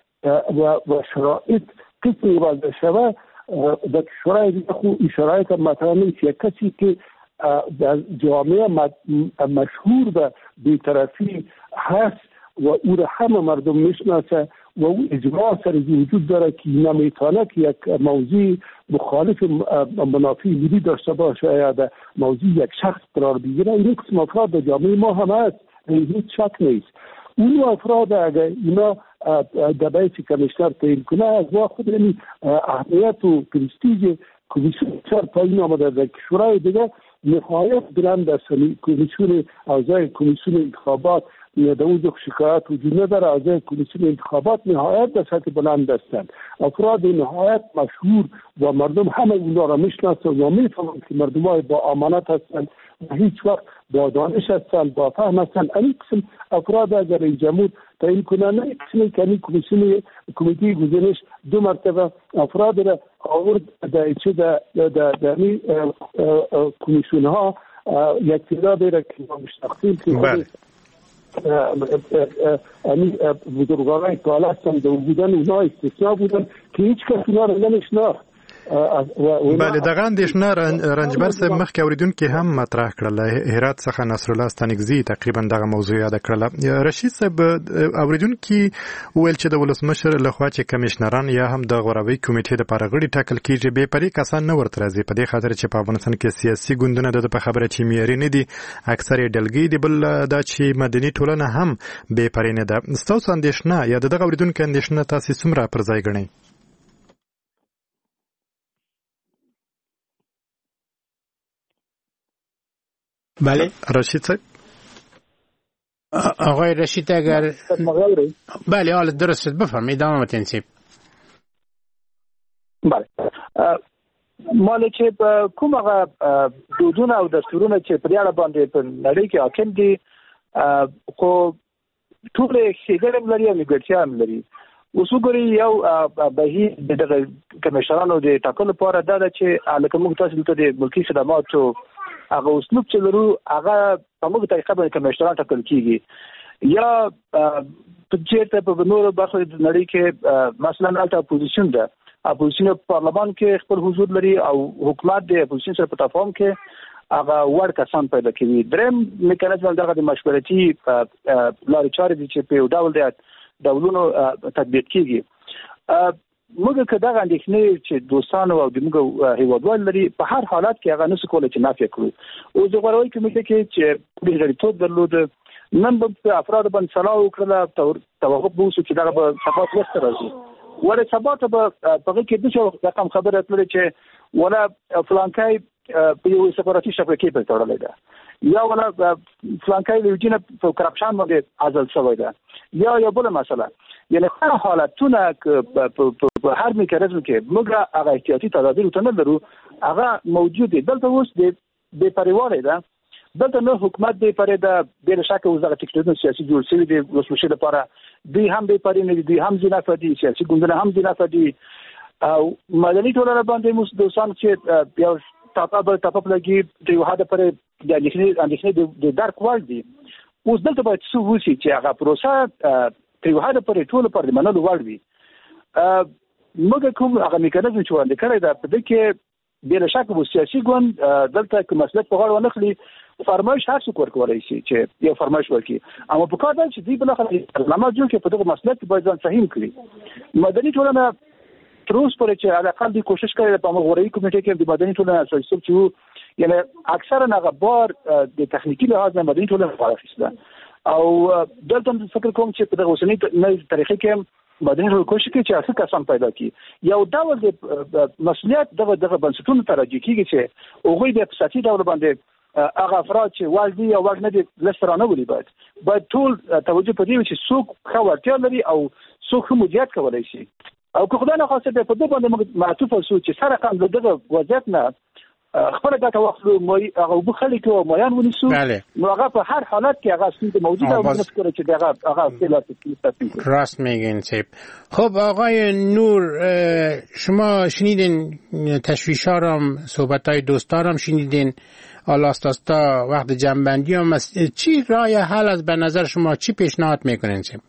و شرایط قسمی وضع شود در شورای دیگه خود این شرایط مثلا نیست. کسی که در جامعه مشهور و بی‌طرفی هست و او را همه مردم میشناسه و او اجماع سر وجود داره که نمیتونه که یک موضوع مخالف منافع ملی داشته باشه یا در موضوع یک شخص قرار بگیره. این قسم افراد در جامعه ما هم هست، هیچ شک نیست. اون افراد اگر اینا در بیت کمیشنر تعیین کنه از ما خود اهمیت و پرستیژ کمیسیون پایین آمده در شورای دیگه نهایت بلند است. کمیسیون اعضای کمیسیون انتخابات در اونجا شکایت وجود نداره. اعضای کمیسیون انتخابات نهایت در سطح بلند هستند، افراد نهایت مشهور و مردم همه اونا را میشناسند و میفهمند که مردم های با امانت هستند و هیچ وقت با دانش هستند، با فهم هستند. این قسم افراد اگر رئیس جمهور تعیین کنه نه قسمی که کمیسیون کمیته گزینش دو مرتبه افراد را آورد در چه در کمیسیون ها یک تعداد را که ما مشتاقیم که بزرگوارای کالا هستن دو بودن اونا استثناء بودن که هیچ کس اونا را نمیشناخت. بله دغه اندېښنه رنجبر صاحب مخکې اورېدونکي هم مطرح کړله. هرات څخه نصرالله ستانکزي تقریبا دغه موضوع یاده کړله. رشید صاحب اورېدونکي وویل چې د ولسمشر لخوا چې کمیشنران یا هم د غوراوي کمیټې دپاره غړي ټاکل کېږي بې پرې کسان نه ورته راځي، په دې خاطر چې په افغانستان کې سیاسي ګوندونه د په خبره چې معیاري نه دي، اکثر یې ډلګۍ دي، بل دا چې مدني ټولنه هم بې پرې نه ده. ستاسو اندېښنه یا د دغه اورېدونکي اندېښنه تاسې څومره پر ځای ګڼئ؟ بله رشید صاحب. آقای رشید اگر بله حالت درست شد بفرمایید ادامه تنصیب. بله مال چې کوم هغه دودونه او دستورونه چې په اړه باندې په نړۍ کې حاکم دي خو ټول ښېګڼې لري او نیمګړتیا هم لري. اوس وګورئ یو بهیر د کمیشنرانو د ټاکلو لپاره دا ده چې لکه موږ تاسو ته د ملکي خدماتو هغه اسلوب چې لرو هغه په موږ طریقه باندې کمیشنران ټاکل کیږي یا په چیرته په نورو برخو د نړۍ کې مثلا الټا اپوزیشن ده، اپوزیشن پارلمان کې خپل حضور لري او حکومت د اپوزیشن سره په تفاهم کې هغه وړ کسان پیدا کوي. دریم میکانیزم دغه د مشورتي لارې چارې دي چې په یو ډول د ډولونو تطبیق کیږي. موږ که دغه اندېښنې چې دوستانو او د موږ هیوادوال لري په هر حالت کې هغه نسو کولی چې نافیه کړو. او د غوراوي کمیټې کې چې بېغړیتوب درلود نن به افراد باندې صلاح وکړله توقف به وسو چې دغه به ثبات وسته راځي. ولې ثبات به په هغې کې داسې رقم خبره تللې چې ولا فلانکی په یو استخباراتي شبکې پورې تړلی ده یا ولا فلانکی له وجې نه په کرپشن باندې عزل شوی ده یا بله مسله. یعنی هر حالتونه که په هر میکانیزم کې موږ هغه احتیاطي تدابیر ورته نه لرو هغه موجود دي. دلته اوس د بېپرېوالی ده، دلته نه حکومت بېپرې ده، بې له شکه اوس دغه ټکنالوژي سیاسي جوړ شوي دي ولسمشر لپاره، دوی هم بېپرې نه دي، دوی هم ځینافه دي، سیاسي ګوندونه هم ځینافه دي او مدني ټولنه باندې موږ دوستان چې یو ټاپاپ لګي د یو حده پورې د اندېښنې د درک وړ دي. اوس دلته باید څه وشي چې هغه پروسه تر یو حده پورې ټول پر منلو وړ وي. موږ کوم هغه میکانیزم چې وړاندې کړی ده په دې کې بې له شکه به سیاسي ګوند دلته که مسلک په غاړه ونه خلي فرمایش هر څوک ورکولای شي چې یو فرمایش وکړي، اما په کار دی چې دوی بالاخره برنامه جوړ کړي په دغه مسله کې باید ځان فهم کړي. مدني ټولنه تر اوسه پورې چې علاقه دوی کوشش کړې په مغوري کمیټې کې د مدني ټولنې اساسي چې یعنی اکثرا هغه بار د تخنیکی لحاظ نه مدني ټولنه فعاله او دلته فکر کوم چې په دغه اوسنۍ طریقې کې مدني ټولنه کوشش کوي چې اصل کسان پیدا کړي. یو ډول د مسؤلیت دغه بنسټونو ته راځي کېږي چې هغوی د اقتصادي ډول باندې هغه افراد چې والدي او وګ نه دي لسترانه ولي باید ټول توجه په دې چې څوک ښه وړتیا لري او څوک ښه مدیریت کولی شي او که خدای نخواسته په دې باندې موږ معطوف اوسو چې سره کم دغه وضعیت نه خپل ګټه واخلو هغه وب خلک او مایان ونیسو نو هغه په هر حالت کې هغه ستونزه موجوده او موږ فکر چې هغه اصلاحات راست میگین سیب. خب آقای نور شما شنیدین تشویش‌ها را صحبت‌های دوستارم شنیدین آلاستاستا وقت جنبندی هم چی راه حل از به نظر شما چی پیشنهاد میکنین سیب؟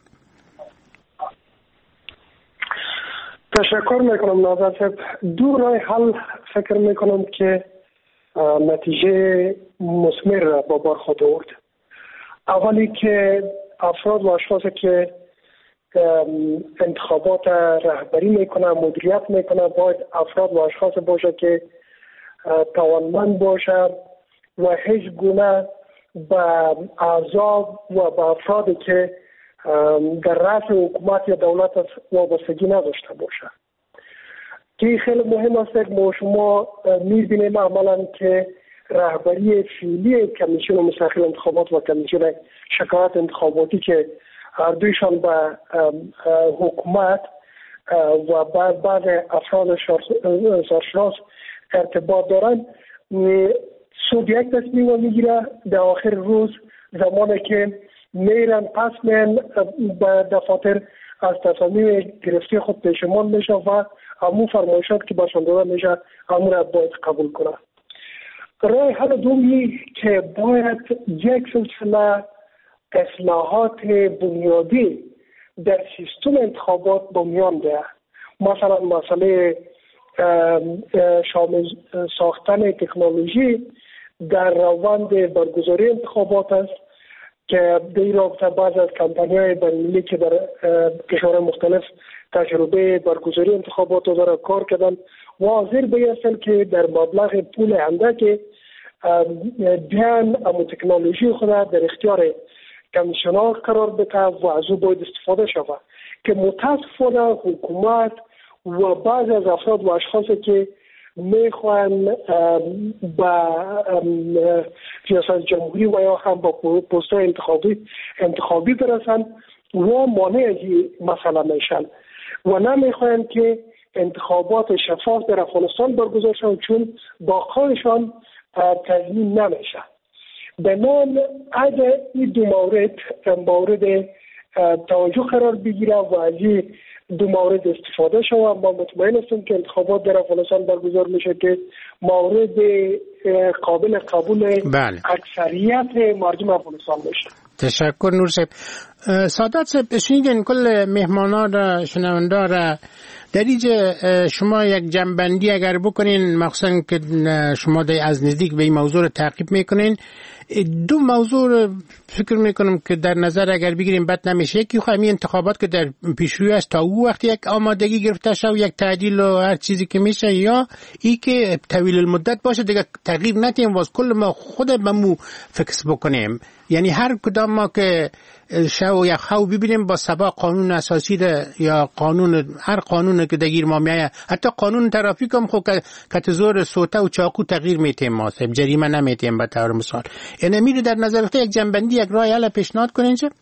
تشکر میکنم ناظر صاحب. دو راه حل فکر میکنم که نتیجه مثمر را با بار خود آورد. اولی که افراد و اشخاصی که انتخابات رهبری میکنن مدیریت میکنن باید افراد و اشخاص باشه که توانمند باشه و هیچ گونه به اعضا و به افرادی که در رأس حکومت یا دولت وابستگی نداشته باشه که خیلی مهم است. ما شما می‌بینیم عملاً که رهبری فعلی کمیسیون مستقل انتخابات و کمیسیون شکایت انتخاباتی که هر دویشان به حکومت و بعض افراد سرشناس ارتباط دارن سود یک تصمیم میگیره در آخر روز زمانی که میرن پس میرن به دفاتر از تصامیم گرفته خود پشیمان میشه و همون فرمایشات که برشان داده میشه همون را باید قبول کنه. راه حل دومی که باید یک سلسله اصلاحات بنیادی در سیستم انتخابات بنیان ده. مثلا مسئله شامل ساختن تکنولوژی در روند برگزاری انتخابات است که در رابطه بعض از کمپانی‌های بین‌المللی که در کشورهای مختلف تجربه برگزاری انتخابات رو داره کار کردن و حاضر بیستن که در مبلغ پول اندک بیان امو تکنولوژی خود در اختیار کمیسیون‌ها قرار بده و از او باید استفاده شود که متاسفانه حکومت و بعض از افراد و اشخاصی که میخوان با ریاست جمهوری و یا هم با پست‌های انتخابی برسن و مانع از این مسئله میشن و نمیخوان که انتخابات شفاف در افغانستان برگزار شد چون باقایشان تضمین نمیشه. بنابراین اگر این دو مورد توجه قرار بگیره و از این دو مورد استفاده شد ما مطمئن هستیم که انتخابات در افغانستان برگزار میشه که مورد قابل قبول اکثریت مردم افغانستان میشه. تشکر نور صاحب. سادات صاحب شنیدین کل مهمانان را شنونده را در اینجا شما یک جنبندی اگر بکنین مخصوصا که شما از نزدیک به این موضوع رو تعقیب میکنین دو موضوع فکر میکنم که در نظر اگر بگیریم بد نمیشه. یکی همین انتخابات که در پیشروی است تا او وقتی یک آمادگی گرفته شد و یک تعدیل و هر چیزی که میشه یا ای که طویل المدت باشه دیگه تغییر ندیم واس کل ما خود بمو فکس بکنیم یعنی هر کدام ما که شو یا خو ببینیم با سبا قانون اساسی ده یا قانون هر قانون که دگیر ما میایه حتی قانون ترافیک هم خود که زور سوته و چاقو تغییر میتیم ما جریمه نمیتیم به طور مثال. یعنی میره در نظر گرفته یک جنبندی یک راه حل پیشنهاد کنین چه؟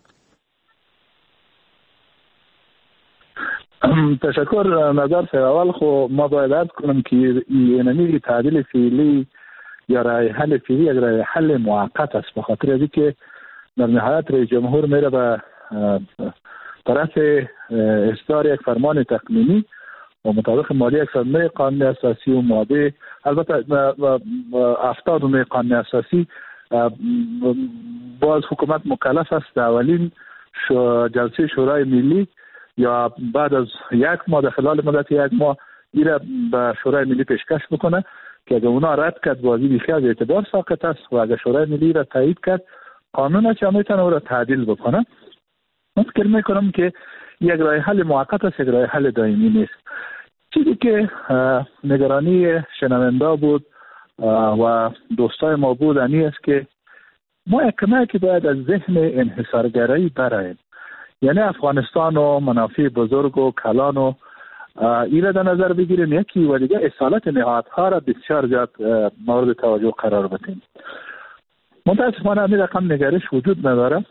تشکر نظر سر اول خو ما باید عرض کنم که یعنی تعدیل فعلی یا راه حل فعلی یک راه حل موقت است به خاطر از اینکه در نهایت رئیس جمهور میره به طرف اصدار یک فرمان تقنینی و مطابق ماده 109 قانون اساسی و ماده البته 79 قانون اساسی باز حکومت مکلف است در اولین جلسه شورای ملی یا بعد از یک ماه در خلال مدت یک ماه ایره به شورای ملی پیشکش بکنه که اگر اونا رد کرد بازی بیخی از اعتبار ساقط است و اگر شورای ملی را تایید کرد قانون چه میتونه او را تعدیل بکنه. من فکر میکنم که یک راه حل موقت است، یک راه حل دائمی نیست. چیزی که نگرانی شنونده بود و دوستای ما بود انی است که ما کمکی باید از ذهن انحصارگرایی براییم. یعنی افغانستان و منافع بزرگ و کلان و ایره در نظر بگیریم، یکی و دیگه اصالت نهادها را بسیار زیاد مورد توجه قرار بدیم. متاسفانه همین رقم نگرش وجود نداره.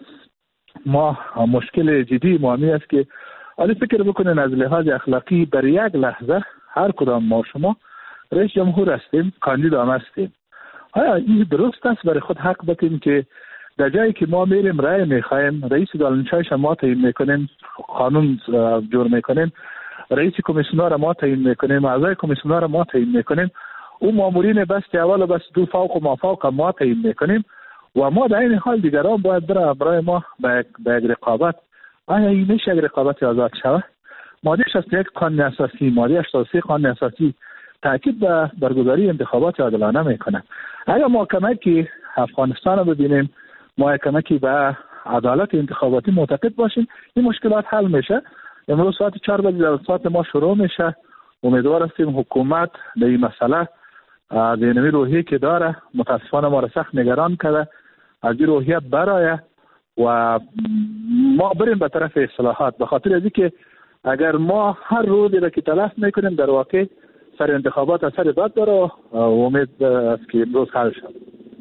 ما مشکل جدی مهمی است که حالی فکر بکنین از لحاظ اخلاقی بر یک لحظه هر کدام ما شما رئیس جمهور هستیم، کاندید هم هستیم. آیا این درست است برای خود حق بدیم که در جایی که ما میریم رای میخوایم، رئیس دانشگاهش ما تعیین میکنیم، قانون جور میکنیم، رئیس کمیسیون را ما تعیین میکنیم، اعضای کمیسیون را ما تعیین میکنیم، او مامورین بست اول و بست دو فوق و ما فوق ما تعیین میکنیم و ما در این حال دیگران باید برای ما به یک رقابت. آیا این میشه یک رقابت آزاد شود؟ ماده 61 قانون اساسی، ماده 83 قانون اساسی تاکید به برگزاری انتخابات عادلانه میکنه. اگر ما کمکی افغانستان رو ببینیم، ما کمکی به عدالت انتخاباتی معتقد باشیم، این مشکلات حل میشه. امروز ساعت 4 بجه جلسات ما شروع میشه. امیدوار هستیم حکومت به این مسئله از این روحیه که داره متاسفانه ما را سخت نگران کرده از این روحیه برای و ما بریم به طرف اصلاحات، به خاطر از اینکه اگر ما هر روزی را که تلف میکنیم در واقع سر انتخابات اثر بد داره و امید است که امروز حل شد.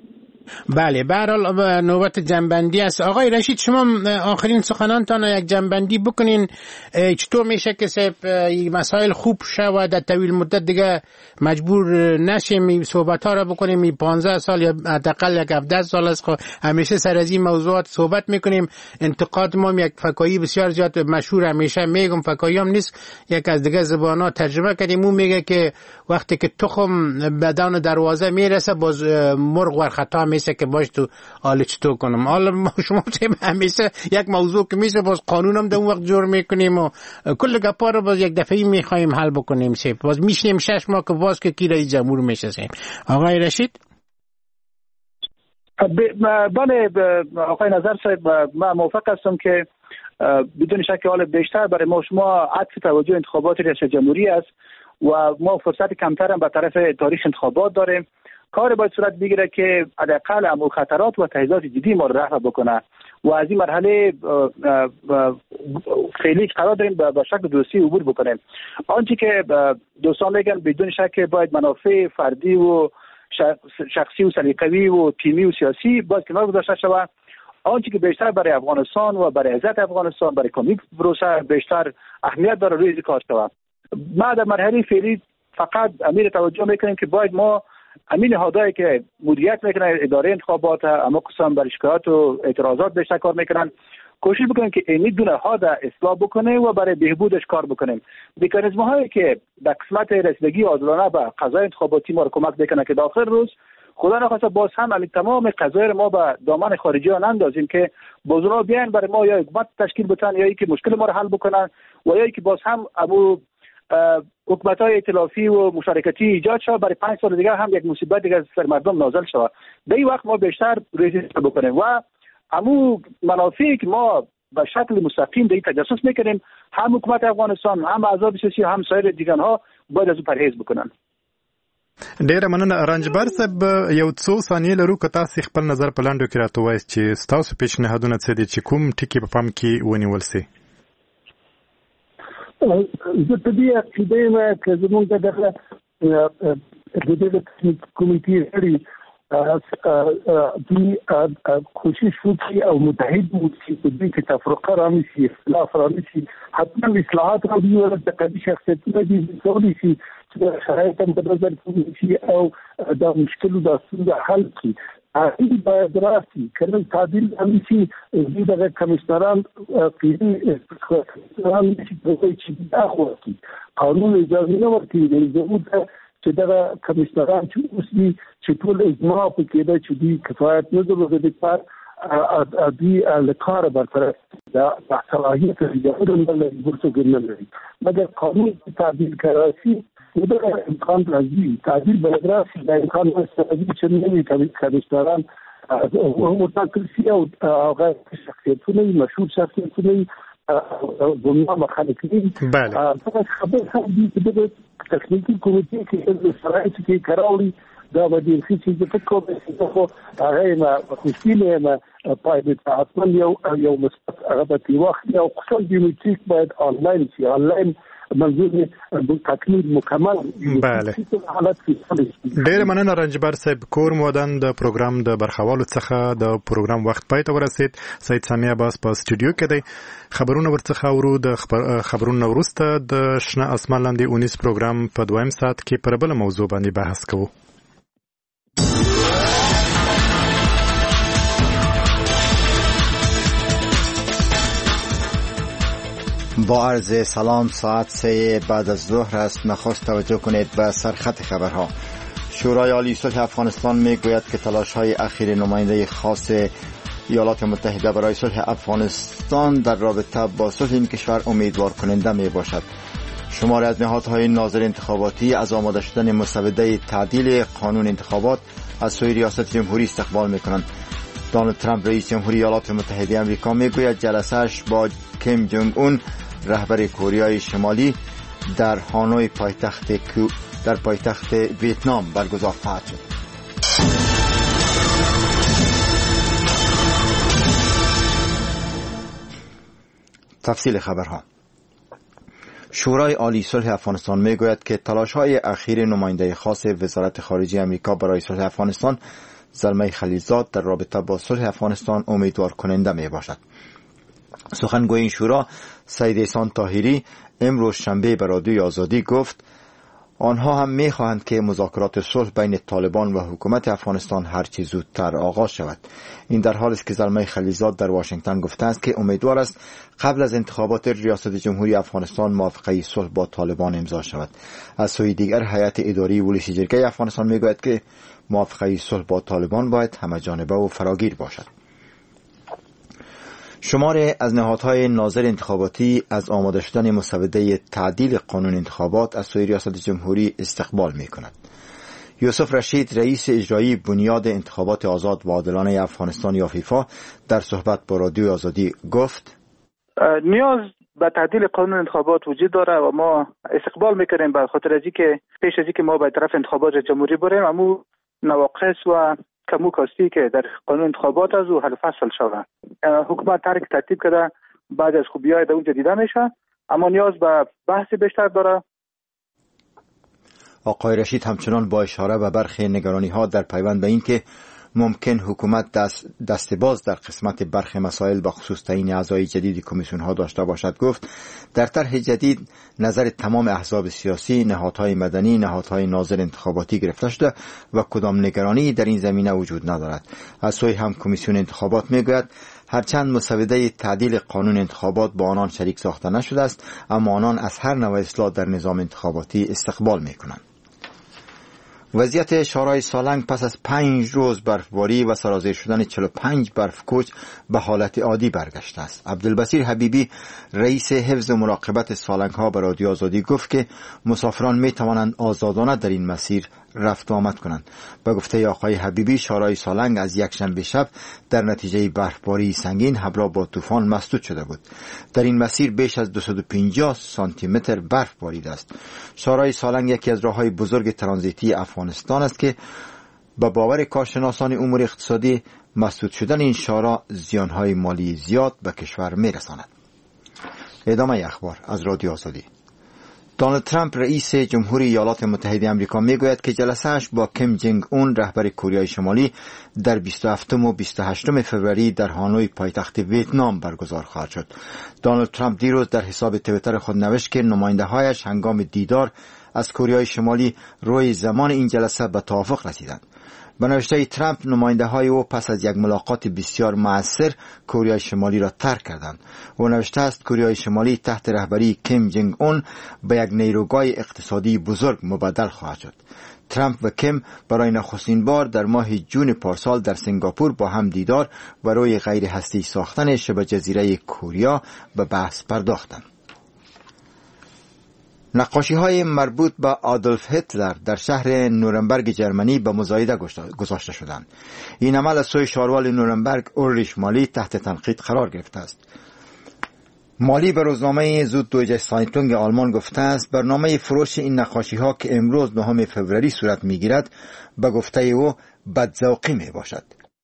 بله، به هر حال نوبت جنبندی است. آقای رشید، شما آخرین سخنانتان یک جنبندی بکنین. چطور میشه که مسائل خوب شود در طویل مدت دیگه مجبور نشیم صحبت ها را بکنیم؟ 15 سال یا حداقل 17 سال است همیشه سر از این موضوعات صحبت میکنیم. انتقاد ما یک فکایی بسیار زیاد مشهور، همیشه میگم فکایی هم نیست، یک از دیگه زبانا ترجمه کردیم، اون میگه که وقتی که تخم به دان دروازه میرسه باز مرغ ور خطا میشه که باش تو حالا چطور کنم. حالا شما همیشه یک موضوع که میشه باز قانونم در اون وقت جور میکنیم و کل گپا رو باز یک دفعه میخوایم حل بکنیم. باز میشنیم 6 ماه که باز که کی رئیس جمهور میشه. آقای رشید. بله آقای نظر صاحب، من موافق هستم که بدون شک حال بیشتر برای ما شما عطف توجه انتخابات ریاست جمهوری است و ما فرصت کمتر هم به طرف تاریخ انتخابات داریم. کار باید صورت بگیره که حداقل امو خطرات و تهدیدات جدی ما رو رفع بکنه و از این مرحله فعلی قرار داریم به شکل درستی عبور بکنیم. آنچه که دوستان میگن بدون شک باید منافع فردی و شخصی و سلیقه‌ای و تیمی و سیاسی باید کنار گذاشته شود. آنچه که بیشتر برای افغانستان و برای عزت افغانستان، برای کمک پروسه بیشتر اهمیت داره روی کار شود. ما در مرحله فعلی فقط امیر توجه میکنیم که باید ما امین نهادهایی که مدیریت میکنن اداره انتخابات، اما قسم بر شکایات و اعتراضات بیشتر کار میکنن، کوشش بکنیم که این دو نهاد اصلاح بکنه و برای بهبودش کار بکنیم. مکانیزم هایی که در قسمت رسیدگی عادلانه به قضای انتخاباتی ما رو کمک میکنه که داخل روز خدا نخواسته باز هم علی تمام قضایا ما به دامن خارجی ها نندازیم که بازونا بیان برای ما یا حکومت تشکیل بتن یا اینکه مشکل ما رو حل بکنن و یا اینکه باز هم ابو حکومت‌های ائتلافی و مشارکتی ایجاد شود برای 5 سال دیگر هم یک مصیبت دیگر سر مردم نازل شود. در این وقت ما بیشتر رزیست بکنیم و همون منافعی که ما به شکل مستقیم در این تجسس میکنیم هم حکومت افغانستان هم احزاب سیاسی هم سایر دیگرها باید از اون پرهیز بکنن. ډیره مننه رنجبر صاحب، یو څو ثانیې لرو که تاسو خپل نظر په لاندو کې راته وایئ چې ستاسو پیشنهادونه څه دي چې کوم ټکي په پام کې ونیول سي. زه په دې عقیده یم که زموږ دغه کمیټې غړي دوی کوشش وکړي او متحد وکړي په دې کې تفرقه رانشي، اختلاف رانشي، حتما اصلاحات راوړي او د قضیې شخصیتونه دي کولی شي چې شرایط هم په نظر کې ونیسي او دا مشکل د ستونزې حل کړي. این باید راستی کنن تعدیل همیشه دیگر کمیشنران قیدی کمیشنران میشه بگویی چی داخلی قانون اجازه نمی‌دهی دیگه چې دا کمیشنران چې اوسني چې ټول اجماع پکې ده چې دی کفایت نه درلوده د کار ادي لکار برطرف دا صلاحیت دی د ورته ګرځي مګر قانون تعدیل کراسی وده امکان راځي تعدیل بلدراسي د امکان راځي چې نوي کمیشنران او تاکسي او هغه شخصیتونه مشهور شخصیتونه دنیا مخالفین خبر هم دي چې د تکنیکی کمیټې کې سره چې کراوي دا به د فیسي د فکر هغه ما خوشیله ما پایډ اصلا یو مثبت هغه په وخت او خصوصا بیومتریک باید آنلاین شي آنلاین منظور د تکمیل مکمل بله ډېر مننه رنجبر صاحب کور مودن د پروګرام د برخوالو څخه د پروګرام وخت پای ته ورسید سید سامي عباس په سټوډیو کې دی خبرونه ورڅخه ورو د خبرونه وروسته د شنه اسمان لاندې 19 پروګرام په دویم ساعت کې پر بل موضوع باندې بحث کوو با عرض سلام ساعت 3 بعد از ظهر است. نخست توجه کنید به سرخط خبرها. شورای عالی صلح افغانستان میگوید که تلاش‌های اخیر نماینده خاص ایالات متحده برای صلح افغانستان در رابطه با صلح این کشور امیدوار کننده می باشد. شماری از نهادهای ناظر انتخاباتی از آماده شدن مسوده تعدیل قانون انتخابات از سوی ریاست جمهوری استقبال می‌کنند. دونالد ترامپ رئیس جمهوری ایالات متحده آمریکا میگوید جلسه‌اش با کیم جونگ اون رهبر کره شمالی در هانوی پایتخت ویتنام برگزار خواهد شد. تفصیل خبرها. شورای عالی صلح افغانستان میگوید که تلاش‌های اخیر نماینده خاص وزارت خارجه آمریکا برای صلح افغانستان زلمه خلیلزاد در رابطه با صلح افغانستان امیدوار کننده می باشد. سخنگوی این شورا سید احسان طاهری امروز شنبه به رادیوی آزادی گفت آنها هم می خواهند که مذاکرات صلح بین طالبان و حکومت افغانستان هرچه زودتر آغاز شود. این در حالی است که زلمه خلیلزاد در واشنگتن گفته است که امیدوار است قبل از انتخابات ریاست جمهوری افغانستان موافقه صلح با طالبان امضا شود. از سوی دیگر هیئت اداری ولسی جرگه افغانستان میگوید که موافقه صلح با طالبان باید همه‌جانبه و فراگیر باشد. شماری از نهادهای ناظر انتخاباتی از آماده شدن مسوده تعدیل قانون انتخابات از سوی ریاست جمهوری استقبال می‌کند. یوسف رشید رئیس اجرایی بنیاد انتخابات آزاد و عادلانه افغانستان یا فیفا در صحبت با رادیوی آزادی گفت نیاز به تعدیل قانون انتخابات وجود داره و ما استقبال می‌کنیم به خاطر از اینکه پیش از اینکه ما به طرف انتخابات جمهوری بریم امو نواقص و کمو کاستی که در قانون انتخابات از او حل فصل شود. حکومت ترک ترتیب کرده بعد از خوبی‌های در اونجا دیده میشه اما نیاز به بحث بیشتر داره. آقای رشید همچنان با اشاره به برخی نگرانی‌ها در پیوند به این که ممکن حکومت دست باز در قسمت برخی مسائل به خصوص تعیین اعضای جدید کمیسیون‌ها داشته باشد گفت در طرح جدید نظر تمام احزاب سیاسی، نهادهای مدنی، نهادهای ناظر انتخاباتی گرفته شده و کدام نگرانی در این زمینه وجود ندارد. از سوی هم کمیسیون انتخابات میگوید هرچند مسوده تعدیل قانون انتخابات با آنان شریک ساخته نشده است اما آنان از هر نوع اصلاح در نظام انتخاباتی استقبال میکنند. وضعیت شارای سالنگ پس از 5 روز برفباری و سرازیر شدن 45 برفکوچ به حالت عادی برگشته است. عبدالبصیر حبیبی رئیس حفظ و مراقبت سالنگ ها به رادیو آزادی گفت که مسافران می توانند آزادانه در این مسیر رفت و آمد کنند. به گفته آقای حبیبی شارای سالنگ از یک شنبه شب در نتیجه برفباری سنگین همراه با طوفان مسدود شده بود. در این مسیر بیش از 250 سانتی متر برف باریده است. شارای سالنگ یکی از راههای بزرگ ترانزیتی افغانستان است که به باور کارشناسان امور اقتصادی مسدود شدن این شارع زیانهای مالی زیاد به کشور میرساند. ادامه اخبار از رادیو آزادی. دونالد ترامپ رئیس جمهوری ایالات متحده آمریکا میگوید که جلسه‌اش با کیم جونگ اون رهبر کره شمالی در 27 و 28 فوریه در هانوی پایتخت ویتنام برگزار خواهد شد. دونالد ترامپ دیروز در حساب توییتر خود نوشت که نماینده‌هایش هنگام دیدار از کره شمالی روی زمان این جلسه به توافق رسیدند. به نوشته ترامپ نماینده‌های او پس از یک ملاقات بسیار مؤثر کره شمالی را ترک کردند. او نوشته است کره شمالی تحت رهبری کیم جونگ اون به یک نیروگاه اقتصادی بزرگ مبدل خواهد شد. ترامپ و کیم برای نخستین بار در ماه جون پارسال در سنگاپور با هم دیدار و روی غیر هسته‌ای ساختن شبه جزیره کوریا به بحث پرداختند. نقاشی های مربوط به آدولف هیتلر در شهر نورنبرگ جرمنی به مزایده گذاشته شدند. این عمل از سوی شاروال نورنبرگ اورلیش مالی تحت تنقید قرار گرفته است. مالی به روزنامه زوددویچه سایتونگ آلمان گفته است برنامه فروش این نقاشی ها که امروز 9 فوریه صورت می گیرد به گفته او بدذوقی می باشد.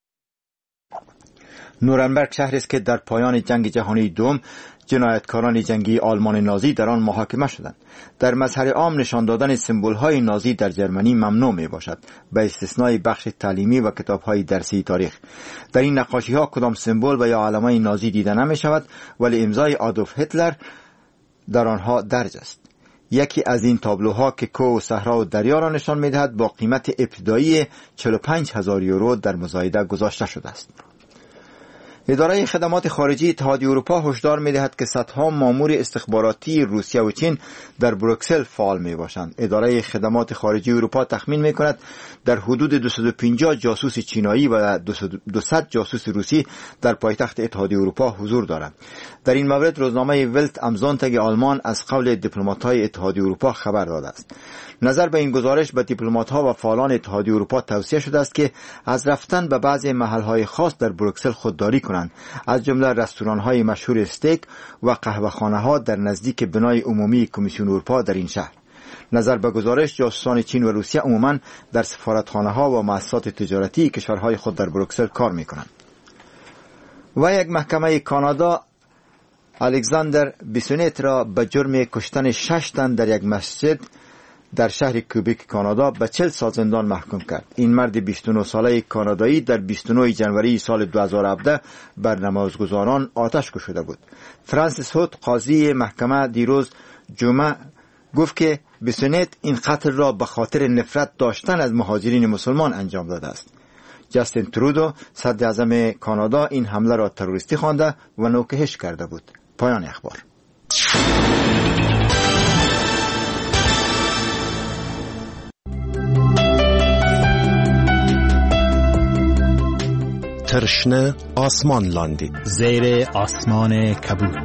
نورنبرگ شهری است که در پایان جنگ جهانی دوم جنایتکاران جنگی آلمان نازی در آن محاکمه شدند. در مظهر عام نشان دادن سمبل های نازی در جرمنی ممنوع می باشد به استثنای بخش تعلیمی و کتاب های درسی تاریخ. در این نقاشی ها کدام سمبل و یا علامه نازی دیده نمی شود ولی امضای آدولف هیتلر در آنها درج است. یکی از این تابلوها که کوه و صحرا و دریا را نشان می دهد با قیمت ابتدایی 45,000 یورو در مزایده گذاشته شده است. اداره خدمات خارجی اتحادیه اروپا هشدار می‌دهد که صدها مامور استخباراتی روسیه و چین در بروکسل فعال میباشند. اداره خدمات خارجی اروپا تخمین میکند در حدود 250 جاسوس چینایی و 200 جاسوس روسی در پایتخت اتحادیه اروپا حضور دارند. در این مورد روزنامه ولت امزونتگ آلمان از قول دیپلمات‌های اتحادیه اروپا خبر داده است. نظر به این گزارش به دیپلمات‌ها و فعالان اتحادیه اروپا توصیه شده است که از رفتن به بعضی محل‌های خاص در بروکسل خودداری کنند، از جمله رستوران‌های مشهور استیک و قهوه‌خانه‌ها در نزدیک بنای عمومی کمیسیون اروپا در این شهر. نظر به گزارش جاسوسان چین و روسیه عموماً در سفارتخانه‌ها و مؤسسات تجارتی کشورهای خود در بروکسل کار می‌کنند. و یک محکمه کانادا الکساندر بیسونت را به جرم کشتن 6 تن در یک مسجد در شهر کوبیک کانادا به 40 سال زندان محکوم کرد. این مرد 29 ساله کانادایی در 29 جنوری سال 2017 بر نمازگزاران آتش کشیده بود. فرانسیس هوت قاضی محکمه دیروز جمعه گفت که بیسونت این قتل را به خاطر نفرت داشتن از مهاجرین مسلمان انجام داده است. جاستین ترودو صدر اعظم کانادا این حمله را تروریستی خوانده و نوکهش کرده بود. پایان اخبار. ترشنه آسمان لاندی زیر آسمان کبود.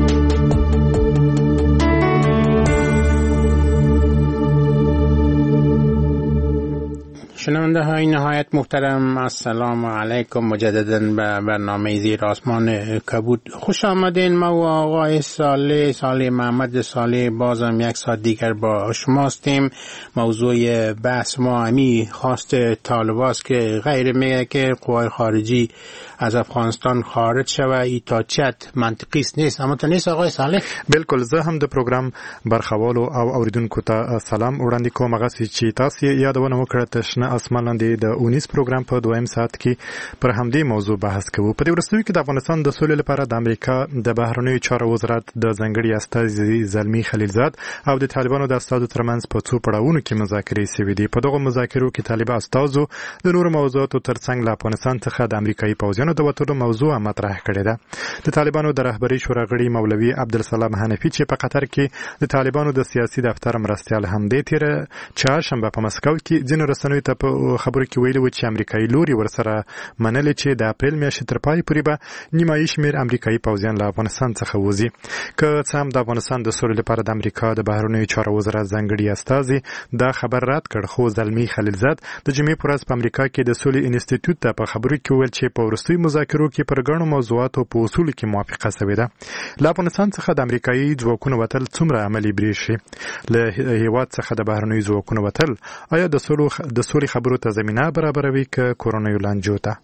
شنونده های نهایت محترم، السلام علیکم مجددا به برنامه زیر آسمان کبود خوش آمدین. ما و آقای صالح محمد صالح بازم یک ساعت دیگر با شما هستیم. موضوع بحث ما همی خواست طالباست که غیر میگه که قوای خارجی از افغانستان خارج شوه. ای تا چت منطقی نیست، اما تا نیست آقای صالح؟ بالکل. زه هم د پروګرام برخوالو او اوریدونکو ته سلام وړاندې کوم. هغه چې تاسو یادونه وکړه تشنه اسمان لاندې د 19 پروګرام په دویم ساعت کې پر همدې موضوع بحث کوو. په دې ورستیو کې د افغانستان د سولې لپاره د امریکا د بهرنیو چارو وزارت د ځنګړي استازي زلمی خلیلزاد او د طالبانو د استازو ترمنځ په څو پړاوونو کې مذاکرې شوې دي. په دغه مذاکرو کې طالب استازو د نورو موضوعاتو ترڅنګ له افغانستان څخه د امریکایي پوځیانو د وټولو موضوع مطرح کړې ده. د طالبانو د رهبری شورا غړي مولوي عبدالسلام حنفي چې په قطر کې د طالبانو د سیاسي دفتر مرستیال همدې تیر چهارشنبه په مسکو کې ځینو رسنیو ته په خبرو کې ویلي و چې امریکایي لوري ورسره منلې چې د اپریل میاشتې تر پای پورې به نیمایي شمېر امریکایي پوځیان له افغانستان څخه وځي. که څه هم د افغانستان د سولې لپاره د امریکا د بهرنیو چارو وزارت ځانګړي استازي دا خبر رد کړ، خو زلمی خلیلزاد د جمعې په ورځ په امریکا کې د سولې انسټیټیوټ ته په خبرو کې ویل چې په وروستیو مذاکرو کې پر ګڼو موضوعاتو په اصولو کې موافقه شوې ده. له افغانستان څخه د امریکایي ځواکونو وتل څومره عملي بریښي؟ له هیواد څخه د بهرنیو ځواکونو وتل آیا د سولې خبرو ته زمینه برابروي که کورونای لانجو ته؟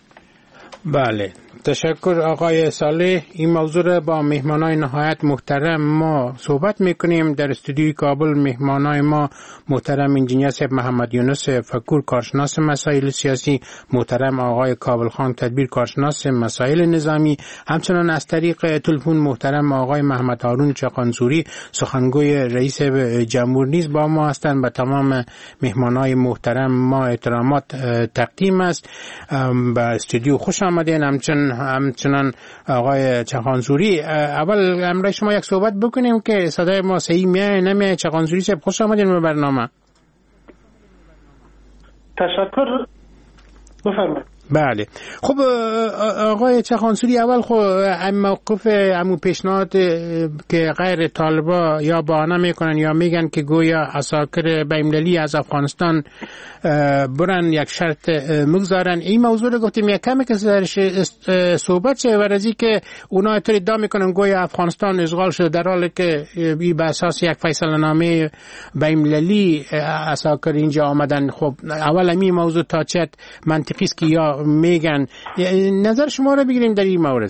بله، تشکر آقای صالح. این موضوع را با مهمانای نهایت محترم ما صحبت میکنیم. در استودیوی کابل مهمانای ما محترم انجینیر صاحب محمد یونس فکور کارشناس مسائل سیاسی، محترم آقای کابل خان تدبیر کارشناس مسائل نظامی، همچنان از طریق تلفن محترم آقای محمد هارون چقانزوری سخنگوی رئیس جمهور نیز با ما هستند. به تمام مهمانای محترم ما احترامات تقدیم است. به استودیو خوش آمدین. همچنان آقای چقانزوری، اول امروز شما یک صحبت بکنیم که صدای ما صحیح میاد نمیاد. چقانزوری صاحب خوش آمدین به برنامه. تشکر. بفرمایید. بله. خب آقای چخانسوری، اول خب موقف پیشنهاد که غیر طالبا یا بهانه میکنن یا میگن که گویا عساکر بین‌المللی از افغانستان برن یک شرط مگذارن، این موضوع رو گفتیم یک کمی که صحبت شه ورزی که اونا اینطور ادعا میکنن گویا افغانستان اشغال شده، در حالی که به اساس یک فیصله نامه بین‌المللی عساکر اینجا آمدن. خب اول این موضوع تا چه منطقی است که یا میگن، نظر شما رو بگیریم در این مورد.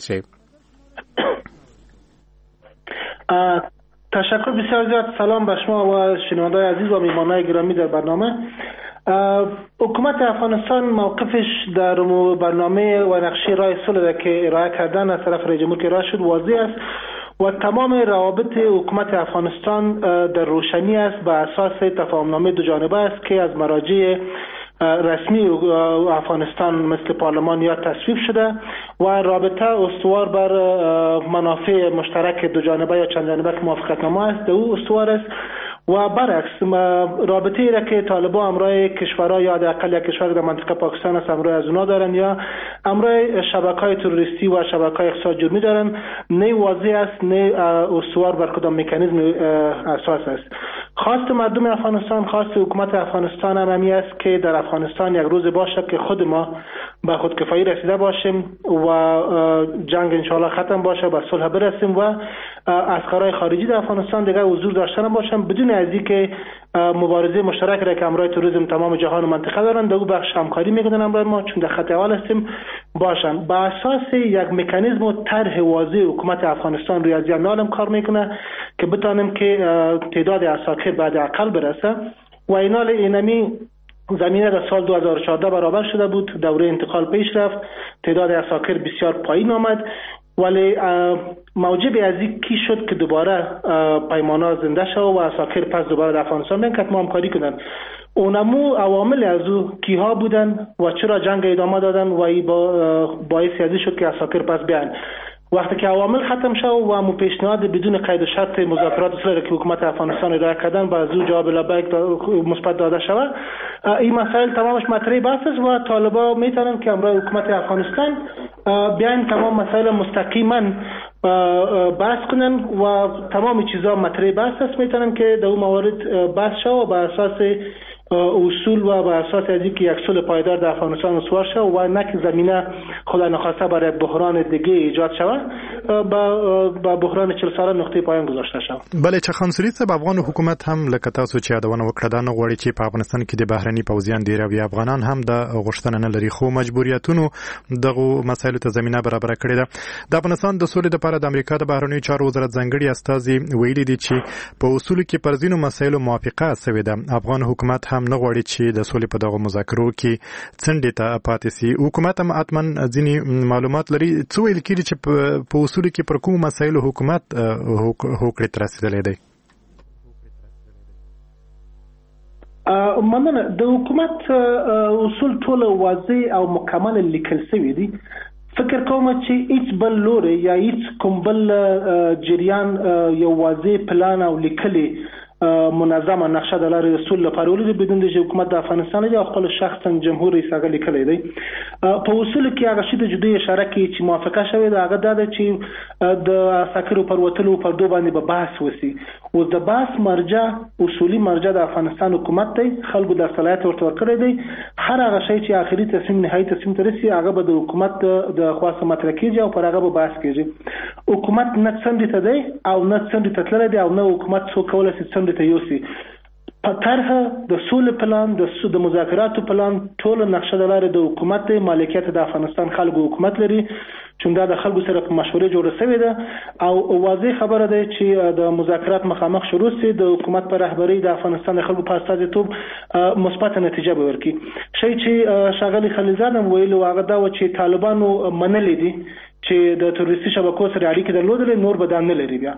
تشکر بسیار زیاد. سلام به شما و شنونده‌های عزیز و میهمانان گرامی در برنامه. حکومت افغانستان موقفش در برنامه و نقشه راه صلح که ارائه کردن از طرف رئیس جمهور که ارائه شد واضح است و تمام روابط حکومت افغانستان در روشنی است به اساس تفاهمنامه دو جانبه است که از مراجع رسمی افغانستان مثل پارلمان یا تصویب شده و رابطه استوار بر منافع مشترک دو جانبه یا چند جانبه که موافقتنامه است او استوار است و برعکس رابطه‌ای را که طالبان امرای کشورها یا حداقل یک کشور در منطقه پاکستان است امرای از اونا دارن یا امرای شبکه‌های تروریستی و شبکه‌های اقتصاد جرمی دارن، نه واضح است نه استوار بر کدام مکانیزم اساس است. خواست مردم افغانستان، خواست حکومت افغانستان هم همی است که در افغانستان یک روز باشد که خود ما به خودکفایی رسیده باشیم و جنگ انشاءالله ختم باشه، به صلح برسیم و عسکرای خارجی در افغانستان دیگر حضور داشتن باشن بدون از اینکه مبارزه مشترک را که امرای تروریسم تمام جهان و منطقه دارن در او بخش همکاری میکنن امرای ما چون در خط اول هستیم باشن. با اساس یک مکانیزم و طرح واضح حکومت افغانستان روی از عالم کار میکنه که بتانیم که تعداد عساکر بعد اقل برسه و اینمی زمینه در سال 2014 برابر شده بود، دوره انتقال پیش رفت، تعداد عساکر بسیار پایین آمد ولی موجب از این کی شد که دوباره پیمان‌ها زنده شد و عساکر پس دوباره در افغانستان بیان که ما همکاری کنن. اونمو عوامل از او کیها بودن و چرا جنگ ادامه دادن و ای باعث ازی شد که عساکر پس بیان. وقتی که عوامل ختم شد و مو پیشنهاد بدون قید و شرط مذاکرات صلح که حکومت افغانستان ارائه کردن با از او جواب لبیک مثبت داده شود، این مسائل تمامش مطرح بحث است و طالبان میتونن که امروز حکومت افغانستان بیان تمام مسائل مستقیما بحث کنن و تمام چیزا مطرح بحث است، میتونن که در اون موارد بحث شود و بر اساس اصول و بر اساس از اینکه یک صلح پایدار در افغانستان استوار شود و نه که زمینه خدا نخواسته برای بحران دیگه ایجاد شود با بحران 40 ساله نقطه پایان گذاشته شود. بله چخانسوری صاحب، افغان حکومت هم لکه تاسو چې یادونه وکړه دا نه غواړي چې په افغانستان کې د بهرني پوځیان ډیر وي، افغانان هم د غوښتنه نه لري خو مجبوریتونو دغه مسایلو ته زمينه برابر کړې ده. د افغانستان د سولې لپاره د امریکا د بهرنیو چارو وزارت ځانګړي استازي ویلي دي چې په اصولو کې پر ځینو مسایلو موافقه شوې ده. افغان حکومت هم نه غواړي چې د سولې په دغه مذاکرو کې څنډې ته پاتې شي. حکومت هم اتمن ځینې معلومات لري. څه ویل کېږي چې په اصولو کې پر کومو مسایلو حکومت هوکړې ته رسېدلی دی؟ مننه. د حکومت اصول ټول واضح او مکمل لیکل شوي دي. فکر کوم چې هیڅ بل لوري یا هیڅ کوم بل جریان یو واضح پلان او لیکلي منظمه نقشه د لارې رسول لپاره ولې بدون د حکومت د افغانستان یا خپل شخصا جمهور رئیس هغه لیکلی دی. په اصول کې هغه شی د جدي اشاره کوي چې موافقه شوې ده هغه دا چې د عساکرو پر وتلو پر دوه باندې به بحث وسی او د بحث مرجع اصولي مرجع د افغانستان حکومت دی، خلکو د صلاحیت ورته ورکړی دی. هر هغه شی چې اخري تصمیم نهایي تصمیم ته رسي هغه به د حکومت د خاصه مطرح کیږي او پر هغه به بحث کیږي. حکومت نه څنډې ته دی او نه څنډې ته تللی دی او نه حکومت څو کولای شي څنډې ته یوسي. په طرح د سولې پلان د مذاکراتو پلان ټول نقشه د لارې د حکومت مالکیت د افغانستان خلکو حکومت لري چون دا د خلکو سره په مشورې جوړه شوې ده او واضح خبره ده چې د مذاکرات مخامخ شروع سي د حکومت پر رهبری د افغانستان د خلکو په استازیتوب مثبت نتیجه به ورکړي. شي چې شاغلي خلیلزاد هم ویلو هغه دا و چې طالبانو منلې دي چې د تروریستي شبکو سره اړیکې درلودلې، نور به دا نه لري. بیا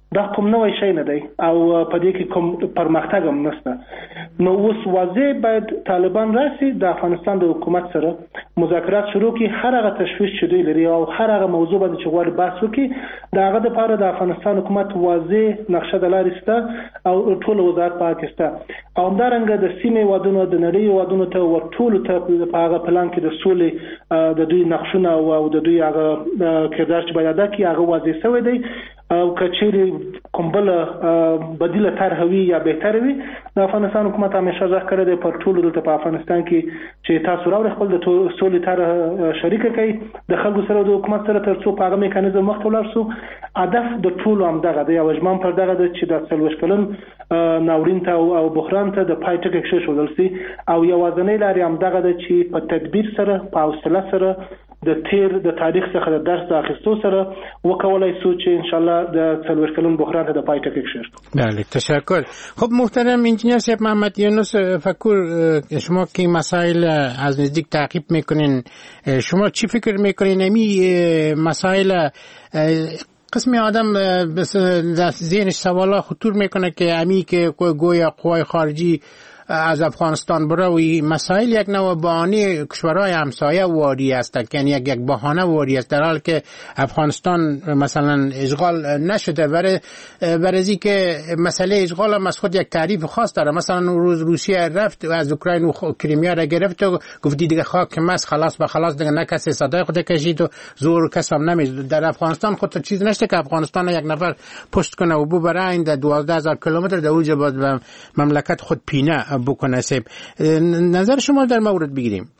دا کوم نوې شی نه دی او په دې کې کوم پرمختګ هم نشته. نو اوس واضح باید طالبان راشي د افغانستان د حکومت سره مذاکرات شروع کړي، هر هغه تشویش چې دوی لري او هر هغه موضوع باندې چې غواړي بحث وکړي د هغه لپاره د افغانستان حکومت واضح نقشه د لارې شته او ټول وزارت پاکه شته او همدارنګه د سیمې وادونو د نړۍ وادونو ته ورټول ته په هغه پلان کې د سولې د دوی نقشونه او د دوی هغه کردار چې باید ادا کړي هغه واضح شوی دی او کچېری کوم بل بدیله طرح وي یا بهتر وي د افغانستان حکومت همیشه ځکه کړی دی پر ټولو دلته په افغانستان کې چې تاسو راوړئ خپل د سولې طرح شریک کړئ د خلکو سره د حکومت سره تر څو په هغه میکانیزم مخته ولاړ شو. هدف د ټولو همدغه دی او اجماع پر دغه دی چې د 40 کلن ناورین ته او بحران ته د پای ټکی کېښودل شي او یوازینۍ لارې همدغه ده چې په تدبیر سره په حوصله سره د تیر د تاریخ څخه د درس اخیستو سره وکولای شو چې ان شاء الله د 40 کلن بحران ته د پای ټکی کېښودل. بله تشکر. خب محترم انجینیر صاحب محمد یونس فکر شما که مسائل از نزدیک تعقیب میکنین شما چی فکر میکنین امی مسائل قسمی آدم در ذهنش سوالا خطور میکنه که امی که گویا قوای خارجی از افغانستان بروی مسائل یک نوع بهانه کشورهای همسایه واری است، یعنی یک بهانه واری است در حالی که افغانستان مثلا اشغال نشده. برای که مسئله اشغال هم از خود یک تعریف خاص داره. مثلا روز روسیه رفت و از اوکراین و کریمیا را گرفت و گفتی دیگه خاک مس خلاص به خلاص دیگه نه کسی صدای خود کشید و زور کس هم نمیز. در افغانستان خود چیز نشته که افغانستان یک نفر پشت کنه و ببره این در 12000 کیلومتر در اوج به مملکت خود پینه بکنه. سیب نظر شما در مورد بگیریم.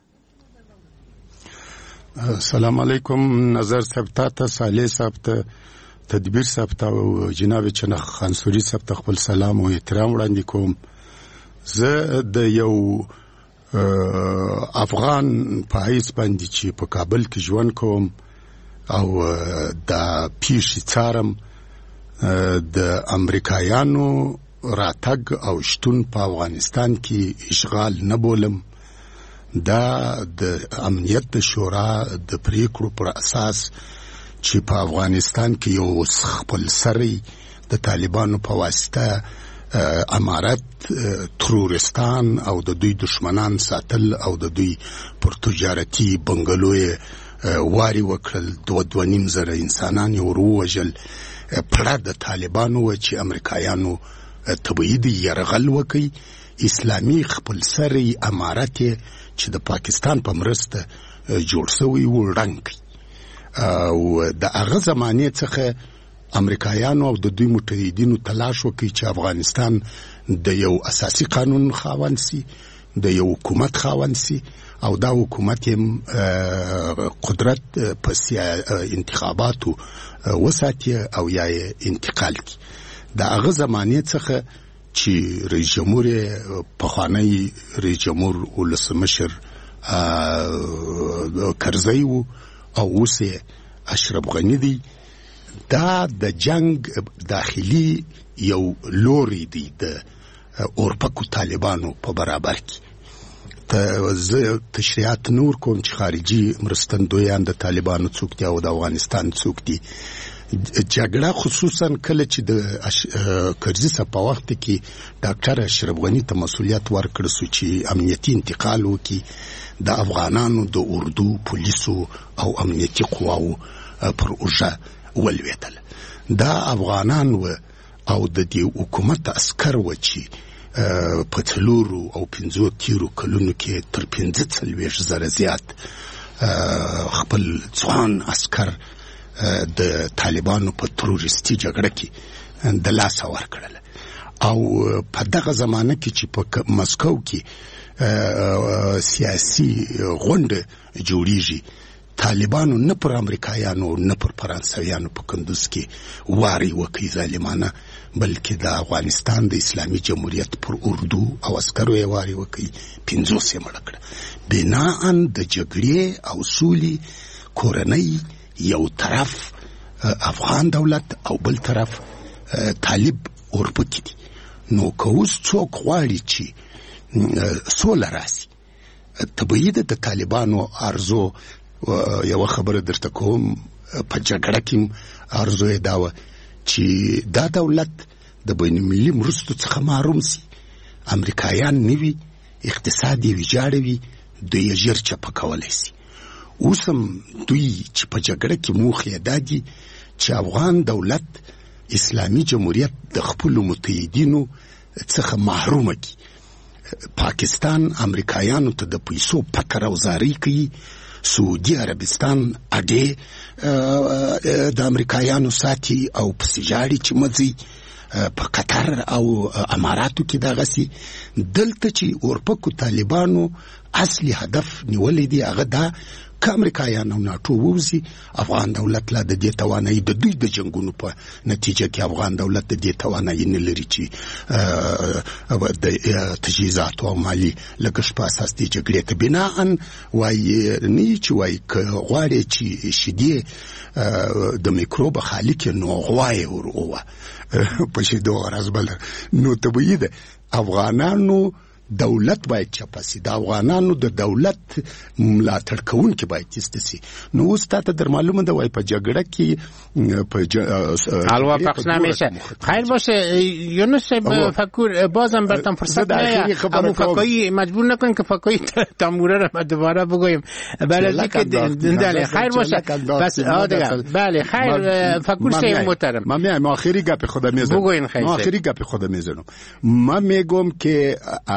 سلام علیکم. نظر ثبت صالح ثبت تدبیر ثبت او جناب چنخ خانسوري ثبت خپل سلام او احترام وړاندې کوم. زه د یو افغان په حیث باندې چې په کابل کې ژوند کوم او د پیښې څارم د امریکایانو راتګ او شتون په افغانستان کې اشغال نه بولم. دا د امنیت د شورا د پریکړو پر اساس چې په افغانستان کې یو خپل سری د طالبانو په واسطه امارت ترورستان او د دوی دشمنان ساتل او د دوی پر تجارتي بنگلوی واری وکړل 2.5 زره انسانان یې ورووژل. پړه د طالبانو چې امریکایانو تبعید یرغل وکي اسلامي خپل سری امارت چې د پاکستان په مرسته جوړ شوی و رنګ او د هغه زمانه څخه امریکایانو او د دوی متحدینو تلاش وکړي چې افغانستان د یو اساسي قانون خاوند سي، د یو حکومت خاوند سي او دا حکومت هم قدرت په انتخاباتو وساتي او یا انتقال کی. د هغه زمانه څخه چې رئیس جمهور پخوانی رئیس جمهور ولسمشر کرزی او اوس اشرف غنی دی، دا د جنگ داخلي یو لوري دی د اورپکو طالبانو په برابر کې. تشریعات نور کوم چې خارجي مرستندویان د طالبانو څوک دي او د افغانستان څوک دي. جګړه خصوصا کله چې د کرزي په وخت کې ډاکټر اشرف غنی ته مسؤلیت ورکړ سو چې امنیتي انتقال وکړي د افغانانو د اردو پولیسو او امنیتي قواو پر اوجه ولوېدل. دا افغانان او د دې حکومت عسكر و چې په 4 او 5 تیرو کلونو کې تر 45 زره زیات خپل ځوان عسكر د طالبانو په تروریستي جګړه کې د لاس ورکړل او په دغه زمانه کې چې په مسکو کې سیاسي غونډه جوړیږي طالبانو نه پر امریکایانو نه پر فرانسویانو په کندوز کې واری وکړي ظالمانه، بلکې د افغانستان د اسلامي جمهوریت پر اردو او عسکرو یې واری وکړي 50 مړ کړ. بناءً د جګړې او سولې کورنۍ یو طرف افغان دولت او بل طرف طالب اورپکی دي. نو که اوس څوک غواړي چې سوله راسي تبعید د طالبانو ارزو یو خبره درته کوم په جګړه کې ارزو یې دا و چې دا دولت د بین المللي مرستو څخه محروم سي، امریکایان نوي اقتصاد یې ویجاړوي، دوی ژر چپه کولی سي. اوس هم دوی چې په جګړه کې موخې دا دي چې افغان دولت اسلامي جمهوریت د خپلو متحدینو څخه محرومه کړي. پاکستان امریکایانو ته د پیسو فقر او زارۍ کوي، سعودي عربستان اډې د امریکایانو ساتي او پسې ژاړي چې مځي. په قطر او اماراتو کې دغسې. دلته چې اورپکو طالبانو اصلي هدف نیولی دی هغه دا که امریکایان او ناټو ووځي، افغان دولت لا د دې توانایي، د دوی د جنګونو په نتیجه کې افغان دولت د دې توانایي نه لري چې د تجهیزاتو او مالي لګښت په اساس دې جګړې ته بناءً وایي نه چې وایي که غواړې چې شیدې د میکروب خالق نو غوایې وروه په شیدو غرض بله. نو طبیعي ده افغانانو دولت باید چپه سي، د افغانانو د دولت ملاتړ کوونکي باید چیسته سي. نو اوس تاته در معلومه ده وای په جګړه کې حلوا پخش نمیشه. خیر باشه یونس صاحب، فکر بازم براتون فرصت میاد، اما فکایی مجبور نکنین که فکایی تاموره رو دوباره بگویم. بله که دنده خیر باشه. بس دیگه بله خیر فکر صاحب محترم، من میام آخری گپ خودم میزنم. بگوین خیر. آخری گپ خودم میزنم. من میگم که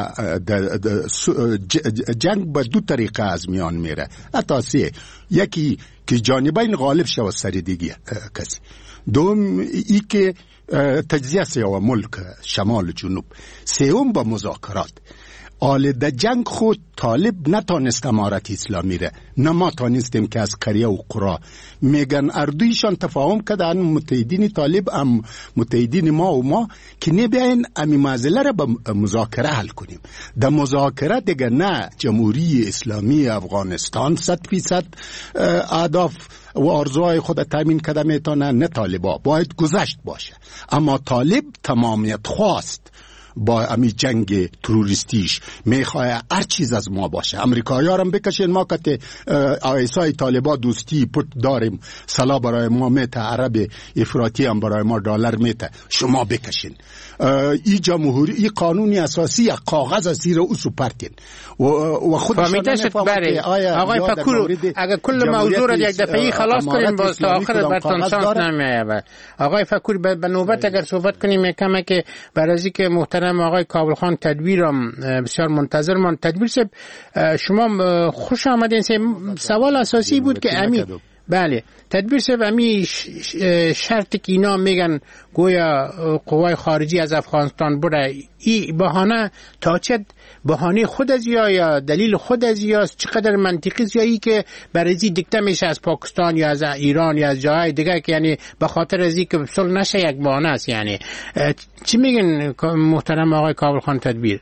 جنگ به دو طریقه از میان میره، حتی سه. یکی که جانبین غالب شود سر دیگه کسی، دوم ای که تجزیه سیاه ملک شمال جنوب، سوم با مذاکرات. آل در جنگ خود طالب نتانست امارت اسلامی ره، نه ما تانستیم که از قریه و قرا. میگن اردویشان تفاهم کردن متحدین طالب هم متحدین ما و ما که نبیاین امی معضله را به مذاکره حل کنیم. در مذاکره دیگه نه جمهوری اسلامی افغانستان 100% اهداف و آرزوهای خود تامین کرده میتونه، نه طالبا. باید گذشت باشه. اما طالب تمامیت خواست با امی جنگ تروریستیش میخواه هر چیز از ما باشه. امریکایی‌ها هم بکشین، ما که آیسای طالبا دوستی پت داریم، سلا برای ما میته، عرب افراطی هم برای ما دلار میته، شما بکشین. ای جمهوری، ای قانونی اساسی کاغذ از زیر او سپرتین و خودشان نمیفهمن. آقای فکور اگر کل موضوع را یک دفعه خلاص کنیم باز تا آخر براتون شانس نمیاد. آقای فکور به نوبت اگر صحبت کنیم کمه که برای که محترم آقای کابل خان تدبیرم بسیار منتظر من. تدبیر صاحب شما خوش آمدین. سوال اساسی بود که امی بله تدبیر صاحب امی شرط که اینا میگن گویا قوای خارجی از افغانستان بره، این بهانه تا چه بهانه خود از یا دلیل خود از یاست؟ چقدر منطقی زیایی که برای دیکته میشه از پاکستان یا از ایران یا از جاهای دیگه که یعنی به خاطر از اینکه صلح نشه یک بهانه است؟ یعنی چی میگن محترم آقای کابل خان تدبیر؟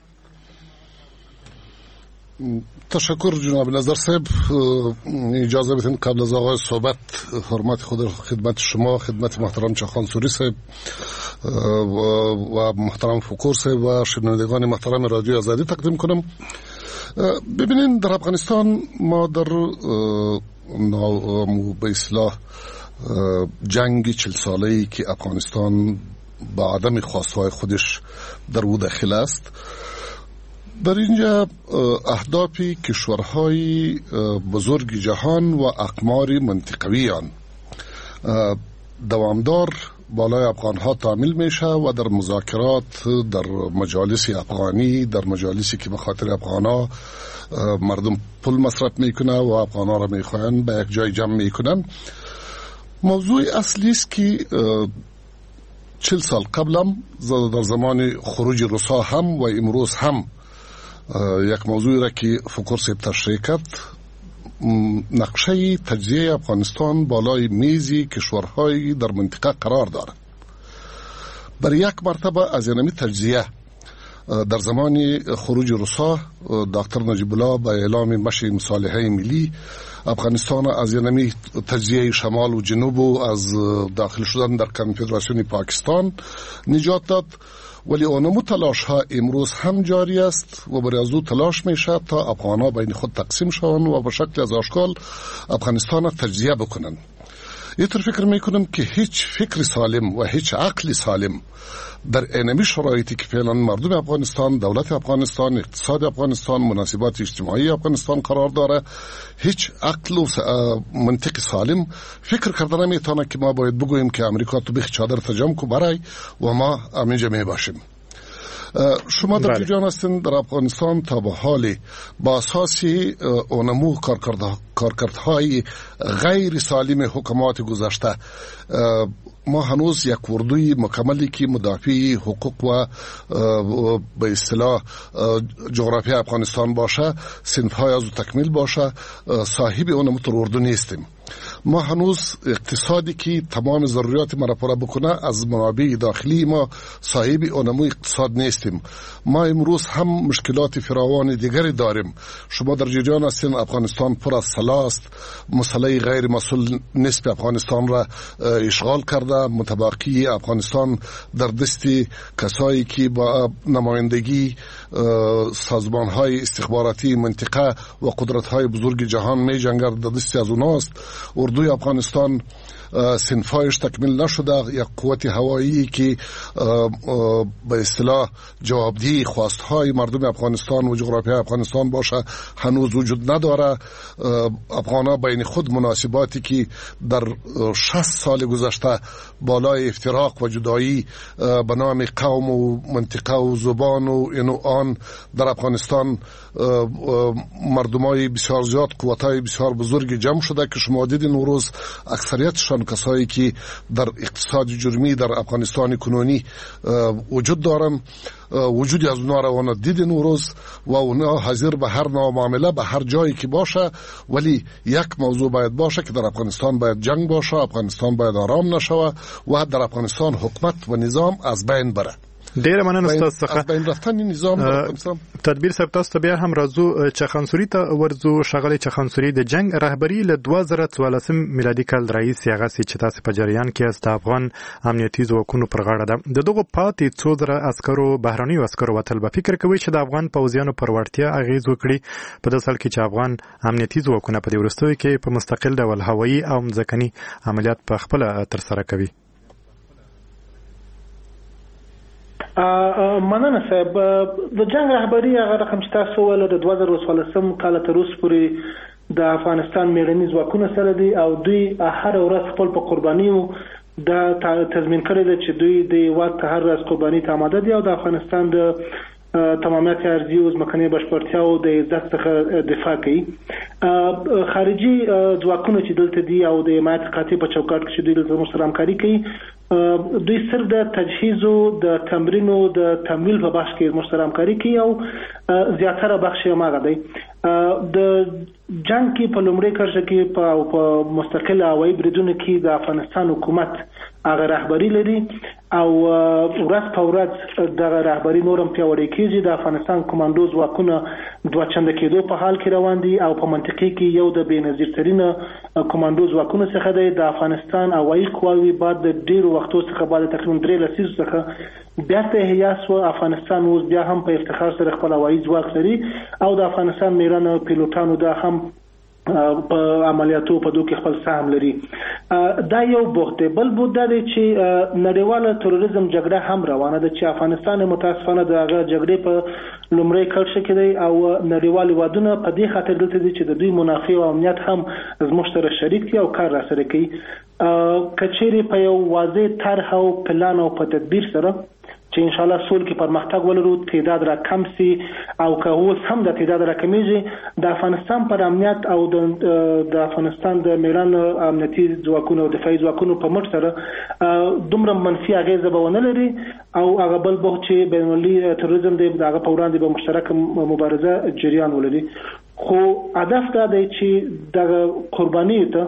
تشکر جناب نظر صاحب. اجازه بدین قبل از آغاز صحبت حرمت خود خدمت شما، خدمت محترم چاخان سوری صاحب و محترم فکور صاحب و شنوندگان محترم رادیو آزادی تقدیم کنم. ببینین در افغانستان ما در به اصطلاح جنگ 40 ساله‌ای که افغانستان با عدم خواستهای خودش در او داخل است، در اینجا اهداف کشورهای بزرگ جهان و اقمار منطقویان دوامدار بالای افغانها تعمیل میشه و در مذاکرات در مجالس افغانی، در مجالسی که به خاطر افغانها مردم پول مصرف میکنه و افغانها را میخواین به یک جای جمع میکنن. موضوع اصلی است که 40 سال قبلم در زمان خروج روسا هم و امروز هم یک موضوعی را که فکر صاحب تشریح کرد، نقشه تجزیه افغانستان بالای میزی کشورهای در منطقه قرار دارد. برای یک مرتبه از اینمی تجزیه در زمان خروج روسا دکتر نجیب الله با اعلام مشی مصالحه ملی افغانستان از اینمی تجزیه شمال و جنوب و از داخل شدن در کنفدراسیون پاکستان نجات داد. ولی اونمو تلاش ها امروز هم جاری است و برای از او تلاش میشه تا افغان ها بین خود تقسیم شوند و به شکل از آشکال افغانستان تجزیه بکنن. اینطور فکر میکنم که هیچ فکر سالم و هیچ عقل سالم در اینمی شرایطی که فعلا مردم افغانستان، دولت افغانستان، اقتصاد افغانستان، مناسبات اجتماعی افغانستان قرار داره، هیچ عقل و منطق سالم فکر کرده نمیتونه که ما باید بگوییم که امریکا تو بیخ چادر تجمع کو برای و ما همینجا میباشیم. شما در جان هستین در افغانستان تا به حال با اساس اونمو کارکردهای غیر سالم حکومات گذشته ما هنوز یک اردوی مکملی که مدافع حقوق و به اصطلاح جغرافی افغانستان باشه، صنف‌های از تکمیل باشه، صاحب اونمو تر اردو نیستیم. ما هنوز اقتصادی که تمام ضروریات ما را پورا بکنه از منابع داخلی ما صاحب اونمو اقتصاد نیستیم. ما امروز هم مشکلات فراوان دیگری داریم. شما در جریان هستین افغانستان پر از سلاح است. مسئله غیر مسئول نسب افغانستان را اشغال کرده. متباقی افغانستان در دست کسایی که با نمایندگی سازمان‌های استخباراتی منطقه و قدرت‌های بزرگ جهان می جنگد، در دست از اوناست. اردوی افغانستان صنفایش تکمیل نشده. یک قوت هوایی که به اصطلاح جوابدهی خواستهای مردم افغانستان و جغرافیای افغانستان باشه هنوز وجود نداره. افغانا بین خود مناسباتی که در 60 سال گذشته بالای افتراق و جدایی به نام قوم و منطقه و زبان و اینو آن در افغانستان مردمای بسیار زیاد، قوتای بسیار بزرگ جمع شده که شما دیدین اون روز اکثریتشان کسایی که در اقتصاد جرمی در افغانستان کنونی وجود دارن، وجودی از اونا رو دیدین اون روز و اونا حاضر به هر نوع معامله به هر جایی که باشه، ولی یک موضوع باید باشه که در افغانستان باید جنگ باشه، افغانستان باید آرام نشوه و در افغانستان حکومت و نظام از بین بره. ډیر مننه ستاسو څخه. از بین رفتن نظام در افغانستان. تدبیر صاحب تاسو بیا هم راځو چخانسوري ته ورځو. ښاغلی چخانسوري، د جنگ رهبری له 2014 میلادي کال راهیسې هغه چې تاسو په جریان کې یاست د افغان امنیتي ځواکونو پر غاړه ده. د دغو پاتې څو زره عسکرو، بهرنیو عسکرو وتل به فکر کوي چې د افغان پوځیانو پر وړتیا اغیز وکړي په داسې حال کې چې افغان امنیتي ځواکونه په دې وروستیو کې په مستقل ډول هوایي او ځمکني عملیات په خپله ترسره کوي؟ مننه صاحب. د جنگ رهبری هغه رقم چې تاسو ول د 2014 کال تر اوسه پورې د افغانستان میړني ځواکونه سره دي او دوی هر ورځ خپل په قربانیو د تضمین کړی دی چې دوی د وخت هر ورځ قرباني ته آماده دي او د افغانستان د تمامیت ارضي او ځمکني بشپړتیا او د عزت څخه دفاع کوي. خارجي ځواکونه چې دلته دي او د حمایت قاطع په چوکاټ کې چې دوی دلته سره همکاري کوي، دوی صرف د تجهیز او د تمرین او د تمویل په بخش کې مشترک همکاري کوي او زیاتره بخش یې ماغه دی. د جنگ کې په لومړي کرښه کې په مستقل هوایي بریدونو کې د افغانستان حکومت هغه رهبری لري او ورځ په ورځ د رهبری نورم پیاوړی کیږي. د افغانستان کمانډو ځواکونه دوه چنده کېدو په حال کې روان دي او په منطقه کې یو د بېنظیر ترين کمانډو ځواکونه څخه دی. د افغانستان هوایي قواوی بعد د ډیرو وختو څخه بعد تقریبا 3 لسیزو څخه بیا ته هیاس و افغانستان اوس بیا هم په افتخار سره خپل هوایي ځواک لري او د افغانستان میرانو پیلوټانو دا هم په عملیاتو په دوه کې خپل سهم لري. دا یو بوخته بل بود دی چې نړیواله تروریزم جګړه هم روانه ده چې افغانستان متاسفانه د هغه جګړې په لومړی کرښه کې دی او نړیوال وادونه په دې خاطر دلته دي چې د دوی منافع او امنیت هم زموږ سره شریک دي او کار را سره کوي. کچېری په یو واضح طرح او پلان او په تدبیر سره چې ان شاء الله سول کې پرمختګ ولرو، تعداد را کم سي او که اوس هم د تعداد را کمیږي، د افغانستان پر امنیت او د افغانستان د میرانو امنیتي ځواکونو او دفاعي ځواکونو په مټ سره دومره منفي اغیزه به ونه لري او هغه بل به چې بینالمللي تروریزم دی دغه په وړاندې به مشترک مبارزه جریان ولري. خو هدف دا دی چې د قرباني ته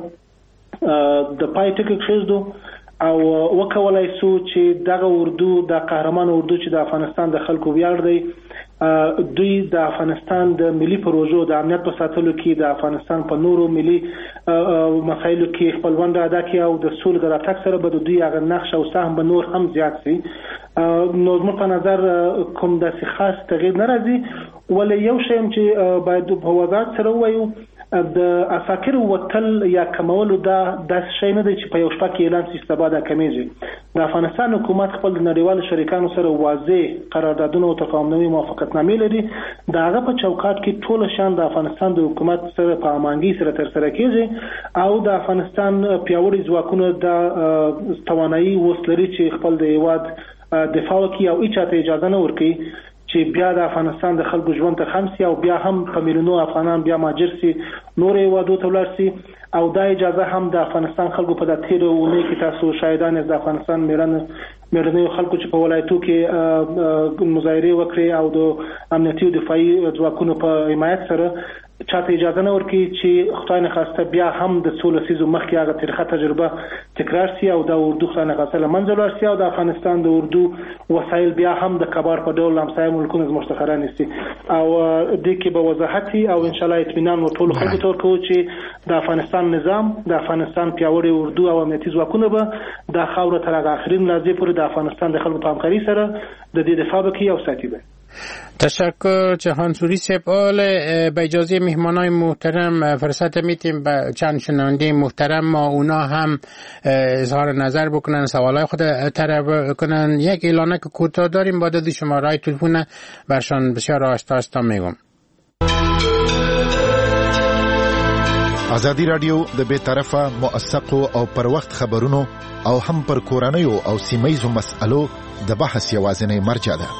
د پای ټکی کېږدو او وکولای سو چې دغه اردو د قهرمان اردو چې د افغانستان د خلکو ویاړ دی، دوی د افغانستان د ملي پروژو د امنیت په ساتلو کې د افغانستان په نورو ملي مسایلو کې خپل ونډه ادا کړي او د سولې د راتګ سره به دوی هغه نقش او سهم به نور هم زیات شي. نو زموږ په نظر کوم داسې خاص تغییر نه راځي، ولې یو شی چې باید په وضاحت سره ووایو د اساکر وتل یا کمولو دا د شي نه دی چې په یو شپه کې اعلان شي سبا د کمیږي. د افغانستان حکومت خپل د نړیوالو شریکانو سره واضح قراردادونه او تفاهمنامې موافقتنامې لري. دا هغه په چوکاټ کې ټول شان د افغانستان د حکومت سره په امانګي سره تر سره کیږي او د افغانستان پیاوړي ځواکونه د توانایي وسلري چې خپل د هیواد دفاع کوي او هیڅ ته اجازه نه ورکوي چې بیا د افغانستان د خلکو ژوند ته خمسي او بیا هم په میلیونو افغانان بیا ماجر سي نور هیوادو ته ولاړ سي او دا اجازه هم د افغانستان خلکو په داتیرو ونې کې تاسو شاهدان د افغانستان میرنه خلکو چې په ولایتو کې مظاهره وکړي او د امنیتي او دفاعي ځواکونو په حمایت سره چاته اجازه نه ورکړي چې خدای نه خواسته بیا هم د څولو سيزو مخکې هغه تاریخي تجربه تکرار شي او د اردو خدای نه خواسته لمنځه لاړ شي او د افغانستان د اردو وسایل بیا هم د کبار په ډول همسایه ملکونو مستخران نشي او د کې به وضاحت او ان شاء الله اطمینان ټول خلکو ته ورکوي چې د افغانستان نظام د افغانستان پیاوړي اردو او امنیتي ځواکونه به د خاور تر هغه اخرین لحظه پورې د افغانستان د خلکو په همکاري سره د دې دفاع وکړي او ساتي به. تشکر جهان سوری صاحب. با اجازه مهمانای محترم فرصت میتیم به چند شنونده محترم ما اونا هم اظهار نظر بکنن سوالای خود طرح کنن. یک اعلانه که کوتاه داریم با دادی شماره‌های تلفن برشان بسیار آهسته میگم. ازادي رادیو د بے طرفه موثقو او پر وخت خبرونو او هم پر کورنیو او سیمایزو مسألو د بحث یوازینی مرجع ده.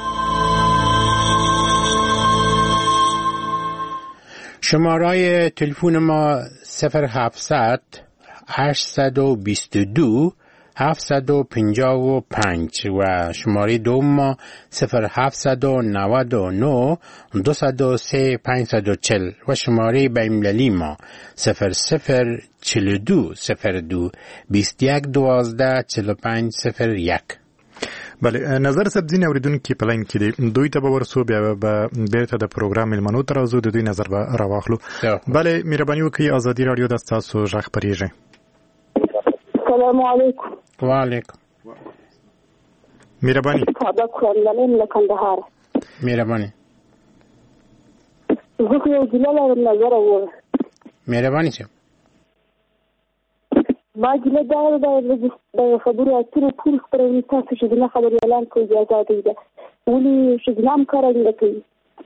شماره تلفن ما 0700 822 755 و شماره دوم ما 0799 203 540 و شماره بین‌المللی ما 0042 02 21 12 45 01. بله نظر سبزین اوریدونکو په لاین کې دي دوی ته به ورسو بیا به بیرته د پروګرام ملمنو تر اوسه د دوی نظر به راواخلو. بله مهرباني وکړئ ازادي رادیو د تاسو ژغ پریږي. السلام علیکم. وعلیکم. مهرباني. خدا کولم له کندهار. مهرباني. زه یو ګلال نظر وره. مهرباني شه. ما ګله دا خبرو اترو ټول خبرې تاسو چې دغه خبرې اعلان کوي اجازه ده ولې شګنام کار نه کوي.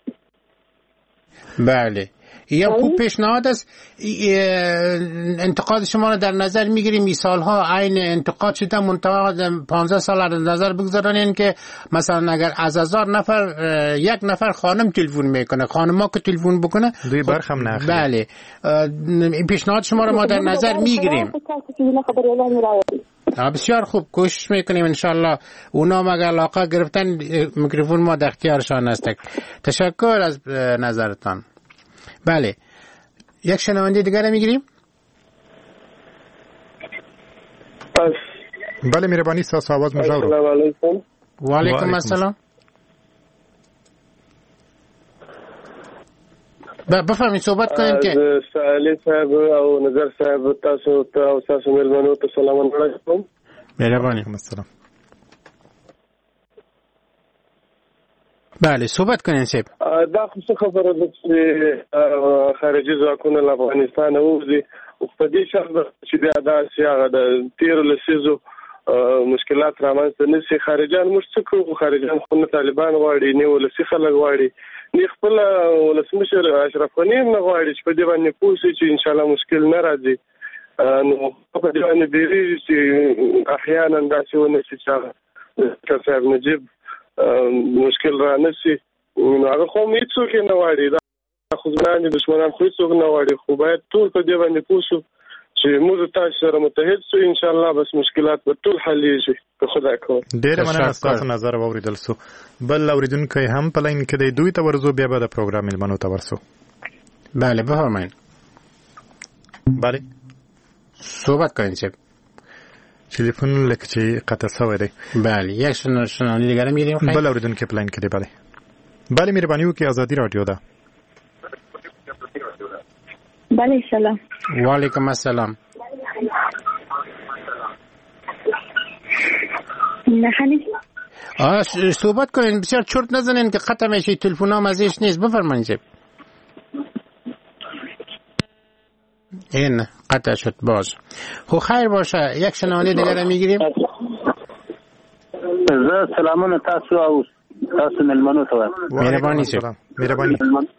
بله یا خوب پیشنهاد است انتقاد شما را در نظر میگیریم. این سالها عین انتقاد شده منتها 15 سال در نظر بگذارین که مثلا اگر از 1000 نفر یک نفر خانم تلفن میکنه خانما که تلفن بکنه دوی برخم نخیر. بله این پیشنهاد شما را ما در نظر میگیریم. بسیار خوب کوشش میکنیم انشالله اونا مگه علاقه گرفتن میکروفون ما در اختیارشان است. تشکر از نظرتان. بله یک شنونده دیگر میگیریم. بله مهربانی ساس آواز مجاور. السلام علیکم. و علیکم السلام. بفهمید صحبت کنیم که سالی صاحب او نظر صاحب تاسو ته او تاسو ملمنو ته سلام علیکم. مهربانی. السلام. بله صحبت کنین صاحب. دا خو خبره ده چې خارجي ځواکونه له افغانستان وځي او په دې شرط چې دا سیاغه د 13 لسیزو مشکلات رامنځته نشي. خارجان موږ څه کوو؟ خارجان خو نه طالبان غواړي نه ولسی خلک غواړي نه خپل ولسمشر اشرف غنی نه غواړي چې په دې باندې پوښتنه چې ان شاء الله مشکل نه راځي. نو په دې باندې ډېری چې احیانا داسې ونه شي چې صاحب نجیب مشکل را نشي. هغه خو هیڅوک نه غواړي دا خو ځان دشمنان خو هیڅوک نه غواړي خو باید ټول په دې باندې پوښتنه چې موږ تاسو سره متحد شو ان شاء الله بس مشکلات به ټول حلېږي په خدای کوم. ډېر مننه تاسو نظر واوریدل سو. بل اوریدونکو هم په لاین کې دی دوی ته ورزو بیا به د پروګرام ملمنو ته ورسو. بله بفرمایئ. بله صحبت کنین صاحب. تلفن لکه چې قطع شوی دی. بله یک شنونده دیگر میگیریم. بل اوریدونکو په لاین کې دی. بله بله مهرباني وکړئ ازادي رادیو ده. بله سلام. و علیکم السلام. صحبت کنین بسیار چرت نزنین که قطع میشه تلفن هم ازش نیست. بفرمایید. این قطع شد باز. خب خیر باشه، یک شنونده دیگر میگیریم. سلامونه تاسو او تاسو ملمنو ته مهرباني سره مهرباني.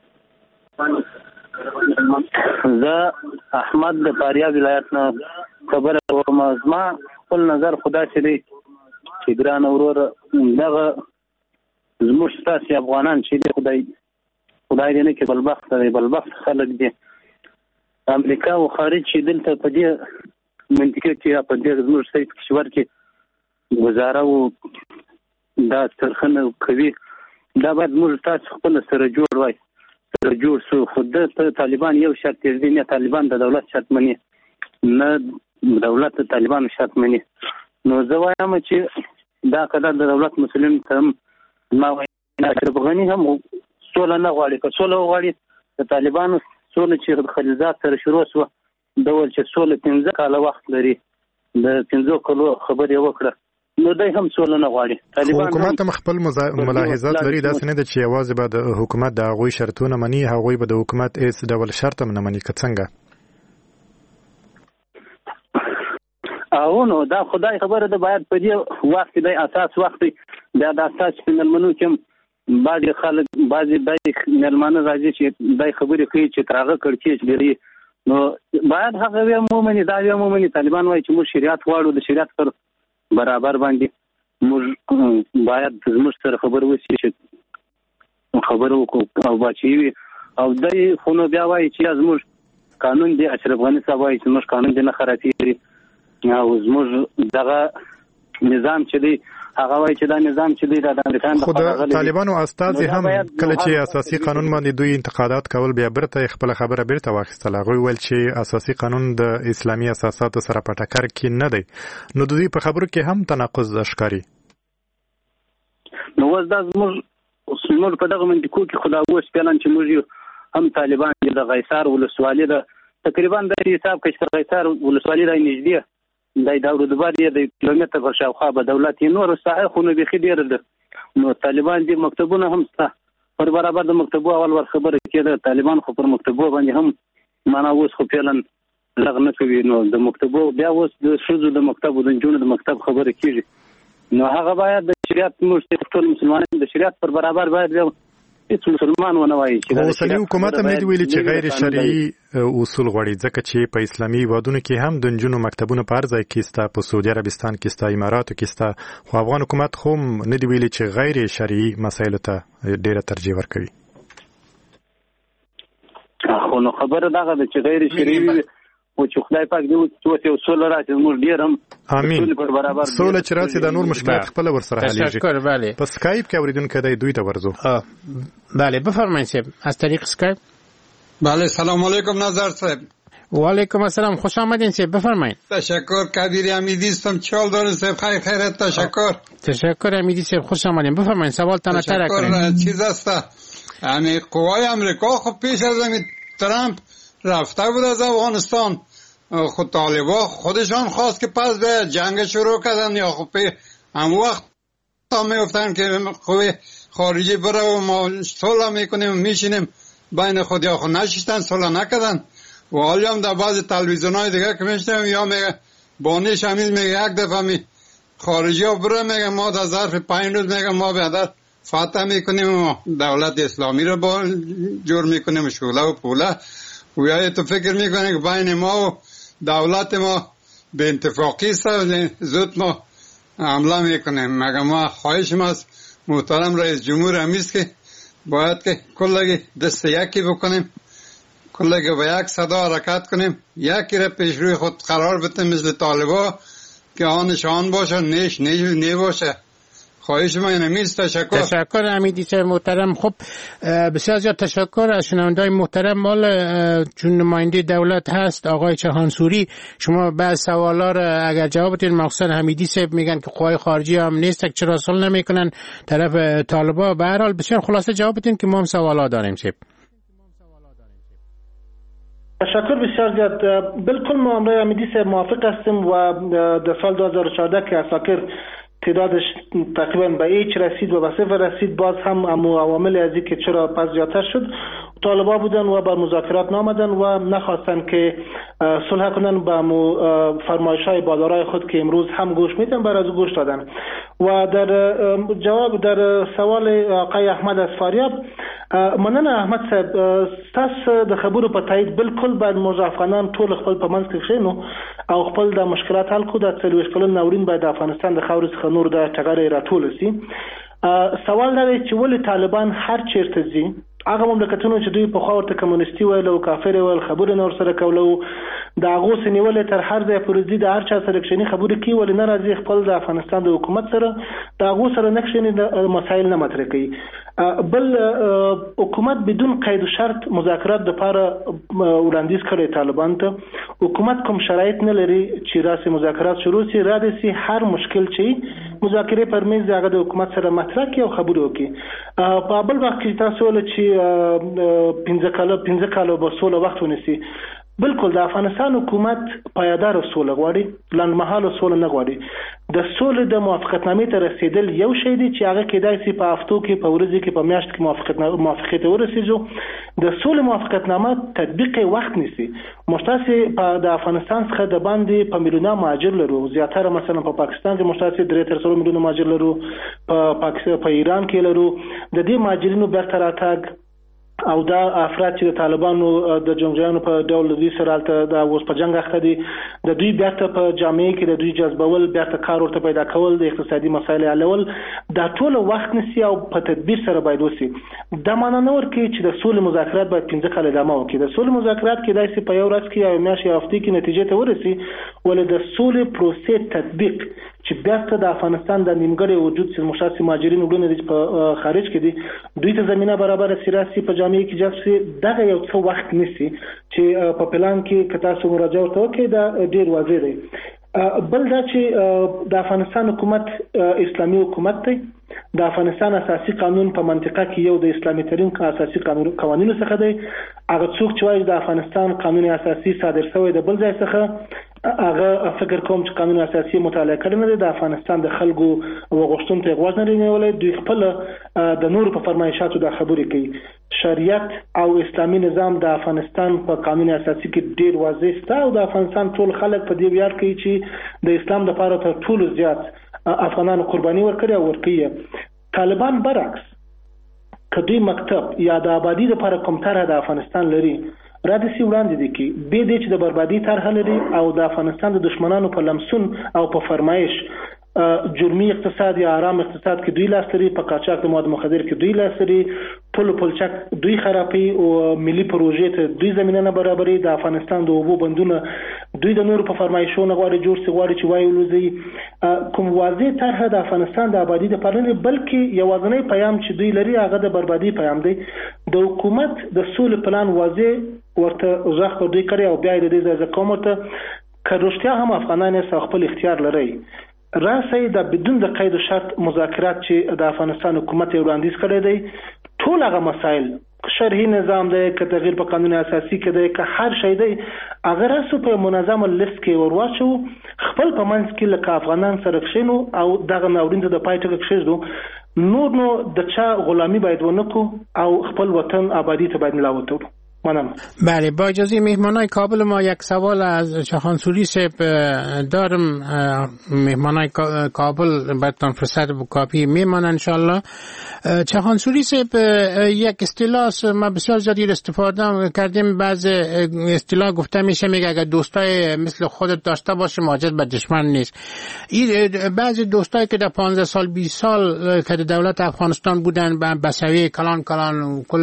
زه احمد د فاریاب ولایت نه خبره کوم. زما خپل نظر خدا چې دی چې ګران اورور دغه زموږ تاسو افغانان چې دی خدای دې نه کې بلبخت خلک دي امریکا او خارج چې دلته په دې منطقه کې په دې زموږ سیټ کشور کې گزاره او دا ترخنه کوي. دا باید موږ تاسو خپل سره جوړ وای سره جوړ سو. خود د طالبان یو شرط دی، نه طالبان د دولت شرط مني نه دولت د طالبان شرط مني. نو زه وایم چې دا کله د دولت مسلمان ته ما وایم چې افغاني هم سوله نه غواړي. که سوله غواړي د طالبانو سوله چې خلیزات سره شروع شو ډول چې سوله 15 کاله وخت لري د 15 کالو خبرې وکړه نو دای هم سوله نه غواړي. طالبان حکومت هم خپل ملاحظات لري، دا څنګه چې आवाज به د حکومت د هغوی شرطونه مني، هغوی به د حکومت هیڅ ډول شرط هم نه مني. که څنګه او نو دا خدای خبره ده. باید په دې وخت د اساس وخت دا د اساس په ملمنو کې بعضی خلک بعضی دای ملمنو راځي چې دای خبرې کوي چې ترغه کړکېچ لري. نو باید هغه وی مومني دا وی مومني طالبان وایي چې موږ شریعت واړو، د شریعت پر برابر باندې موږ باید زموږ سره خبر وشي چې خبر وکړو او بچي او دای خو نو بیا وایي چې زموږ قانون دی اشرف غنی صاحب وایي چې موږ قانون دی نه خرابېږي او زموږ دغه نظام چې دی هغه وایي چې دا نظام چې دی د امریکا خو د طالبانو استازي هم کله چې اساسي قانون باندې دوی انتقادات کول بیا برته خپل خبره بیرته واخیستل. هغه ویل چې اساسي قانون د اسلامي اساساتو سره په ټکر کې نه دی. نو د دوی په خبرو کې هم تناقض ښکاري. نو وځ دا زموږ په دغه منطقو کې خدا اوس پلان چې موږ هم طالبان د غیسار ولسوالۍ د تقریبا د حساب کې چې غیسار ولسوالۍ د نږدې د داور دوبار د کیلومتر په شاوخوا به دولت نور ساحه خونه به خډیر ده. نو طالبان دي مکتبونه هم ستا پر برابر د مکتبو اول ور خبره کېده. طالبان خو پر مکتبو باندې هم معنا اوس خو پلان لغنه کوي. نو د مکتبو بیا اوس د شذو د مکتبو د جنونو د مکتب خبره کیږي. نو هغه باید د شریعت موږ ټول مسلمانان د شریعت پر برابر باید هیڅ مسلمان ونه وایي چې اوسنی حکومت هم نه ویلي چې غیر شرعي اصول غوړي، ځکه چې په اسلامي هیوادونو کې هم د نجونو مکتبونه په هر ځای کې ستا، په سعودي عربستان کې ستا، اماراتو کې ستا. خو افغان حکومت خو نه دی ویلي چې غیر شرعي مسایلو ته ډیره ترجیح ورکوي. خو نو خبره دغه چې غیر شرعي او چې خدای پاک دې چې اصول راځي موږ ډیر هم امين سوله چې راځي د نور مشکلات خپل ور سره حلېږي. تشکر. بله په سکایپ کې اوریدونکو دی دوی ته ورزو. بله بفرمایید از طریق سکایپ. بله سلام علیکم نظر صاحب. و علیکم السلام، خوش آمدین صاحب، بفرمایید. تشکر. کبیر امیدی هستم. چال دارین صاحب. خیرت. تشکر امیدی صاحب، خوش آمدین. بفرمایید سوالتان را طرح کنید. چیز است یعنی قوای امریکا خب پیش از ترامپ رفته بود از افغانستان. خود طالبا خودشان خواست که پس به جنگ شروع کردن یا خب هم وقت تا میفتن که قوی خارجی بره و ما صلح میکنیم و میشینیم بین خود یا خود نشیستن صلح نکردن. و حالی هم در بعض تلویزیون های دیگه که میشنیم یا میگه بانی شمیل میگه یک دفعه خارجی ها بره میگه ما در ظرف 5 روز میگه ما به عدد فتح میکنیم و دولت اسلامی رو با جور میکنیم شوله و پوله. و یا تو فکر میکنه که بین ما و دولت ما به اتفاقی است زود ما حمله میکنیم. مگه ما خواهش ما محترم رئیس جمهور همیست که باید که کلگی دست یکی بکنیم، کلگی با یک صدا حرکت کنیم، یکی را پیش روی خود قرار بتیم مثل طالبا که آنش آن باشه نیش نی باشه. خواهش ما این همیست. تشکر امیدی صاحب محترم. خب بسیار زیاد تشکر از شنونده‌های محترم. مال چون نماینده دولت هست آقای چهانسوری، شما بعض سوالا را اگر جواب بدین، مخصوصا حمیدی صاحب میگن که قوای خارجی هم نیست که چرا صلح نمیکنن طرف طالبا. به هر حال بسیار خلاصه جواب بدین که ما هم سوالا داریم. صاحب تشکر بسیار زیاد. بالکل ما امروز امیدی صاحب موافق هستیم و در سال 2014 که اساکر تعدادش تقریبا به هیچ رسید و به صفر رسید. باز هم عوامل ازی که چرا پس زیادتر شد طالبا بودن و بر مذاکرات نامدن و نخواستن که صلح کنن با فرمایش‌های بالارای خود که امروز هم گوش میدن بر از گوش دادن. و در جواب در سوال آقای احمد از فاریاب، مننه احمد صاحب، تاسو د خبرو په تایید بالکل باید موږ افغانان ټول خپل په منځ کې کښینو او خپل د مشکلات حل کړو. د 40 کلن ناورین باید د افغانستان د خاورې څخه نور د ټغرې راټول شي. سوال دا دی چې ولې طالبان هر چیرته ځي، هغه مملکتونو چې دوی په خوا ورته کمونیستي ویل او کافر ویل خبرې نور سره کولو د هغو سنیولې تر هر ځای پورې دي، د هر چا سره کښیني خبرې کوي، ولې نه راځي خپل د افغانستان د حکومت سره د هغو سره نه کښیني، د مسایل نه مطرح کوي. بل حکومت بدون قید و شرط مذاکرات لپاره وړاندیز کړی طالبان ته. حکومت کوم شرایط نه لري چې راسي مذاکرات شروع شي، را دي سي هر مشکل چې مذاکره پر میز هغه د حکومت سره مطرح کوي او خبرې وکړي. په بل وخت کې تاسو ول چې 15 کال به سوله وخت ونیسي. بالکل د افغانستان حکومت پایدار سوله غواړي، لنډمهاله سوله نه غواړي. د سولې د موافقتنامې ته رسیدل یو شی دی چې هغه کېدای شي په هفتو کې، په ورځو کې، په میاشت کې موافقت ته ورسیږو. د سولې موافقتنامه تطبیق وخت نیسي. مشتاسي په د افغانستان څخه د باندې په میلیونه مهاجر لرو، زیاتره مثلا په پاکستان کې مشتاسي 3 میلیونه مهاجر لرو، په ایران کې لرو. د دې مهاجرینو بیرته راتګ او دا افراد چې د طالبانو د جنگجویانو په ډول دوی سره د اوس په جنگ اخته دي، د دوی بیرته په جامعه کې د دوی جذبول، بیرته کار ورته پیدا کول، د اقتصادي مسایل حلول، دا ټول وخت نسی او په تدبیر سره باید وسی. دا معنی نه ورکوي چې د سولې مذاکرات باید 15 کال ادامه وکړي. د سولې مذاکرات کې داسې په یو ورځ کې یا میاشت یا هفته کې نتیجې ته ورسي، ولې د سولې پروسې تطبیق چې بیرته د افغانستان د نیمګړی وجود چې مشاسي مهاجرین وګڼي په خارج کې دي، دوی ته زمينه برابر سیاسي په جامعه کې جذب دغه یو څه وخت نسی چې په پلان کې کتا سو مراجعه وکړي. دا ډیر واضح دی. بل دا چې د افغانستان حکومت اسلامي حکومت دی. د افغانستان اساسي قانون په منطقه کې یو د اسلامي ترين اساسي قوانینو څخه دی. هغه څوک چې وايي د افغانستان قانون اساسي صادر شوی د بل ځای څخه، هغه فکر کوم چې قانون اساسي مطالعه کړی نه دی. د افغانستان د خلکو وغوښتنو ته غوږ نه نیولای، دوی خپل د نور په فرمایشاتو د خبرې کوي. شریعت او اسلامي نظام د افغانستان په قانون اساسي کې ډیر واضح ستا او د افغانستان ټول خلک په دې ویاړ کوي چې د اسلام لپاره تر ټولو زیات افغانان قرباني ورکړي او ورکړي. طالبان برعکس کدی مکتب یا د آبادی لپاره کوم طرح د افغانستان لري، را دي سي وړاندې دي کې به دې چې د بربادي طرح لري او د افغانستان د دشمنانو په لمسون او په فرمایش جرمي اقتصاد یا آرام اقتصاد کې دوی لاس لري، په قاچاق د مواد مخدر کې دوی لاس لري، پل پلچک دوی خرابي او ملي پروژې ته دوی زمينه نه برابري. د افغانستان د اوبو بندونه دوی د نور په فرمایشونو غواړي جوړ سي، غواړي چې وایي ولوزي. کوم واضح طرح د افغانستان د آبادی د پرنه بلکې یوازنی پیام چې دوی لري هغه د بربادي پیام دی. د حکومت د سولې پلان واضح ورته ځخ پر دوی کړی او بیا د دې ځکه کوم ته کروشتیا هم افغانان یې خپل اختیار لري. راسي د بدون د قید و شرط مذاکرات چې د افغانستان حکومت وړاندیز کړی دی، ټول هغه مسائل شرعي نظام دی که تغییر په قانون اساسي کې دی که هر شی دی، هغه راسو په منظمه لیست کې ورواچو، خپل په منځ کې لکه افغانان سره کښینو او دغه ناورین ته د پای ټکی کښېږدو. نور نو د چا غلامي باید ونکو او خپل وطن آبادی ته باید ملا وتړو. بله، با اجازه مهمانای کابل ما یک سوال از چخانسوری صاحب دارم. مهمانای کابل براتون فرصت و کاپی میمانن انشالله. چخانسوری صاحب یک اصطلاح ما بسیار زیادی استفاده کردیم، بعض اصطلاح گفته میشه میگه اگر دوستای مثل خودت داشته باشه مواجهت با دشمن نیست. بعضی دوستایی که در 15 سال 20 سال که دولت افغانستان بودن بسوی کلان کل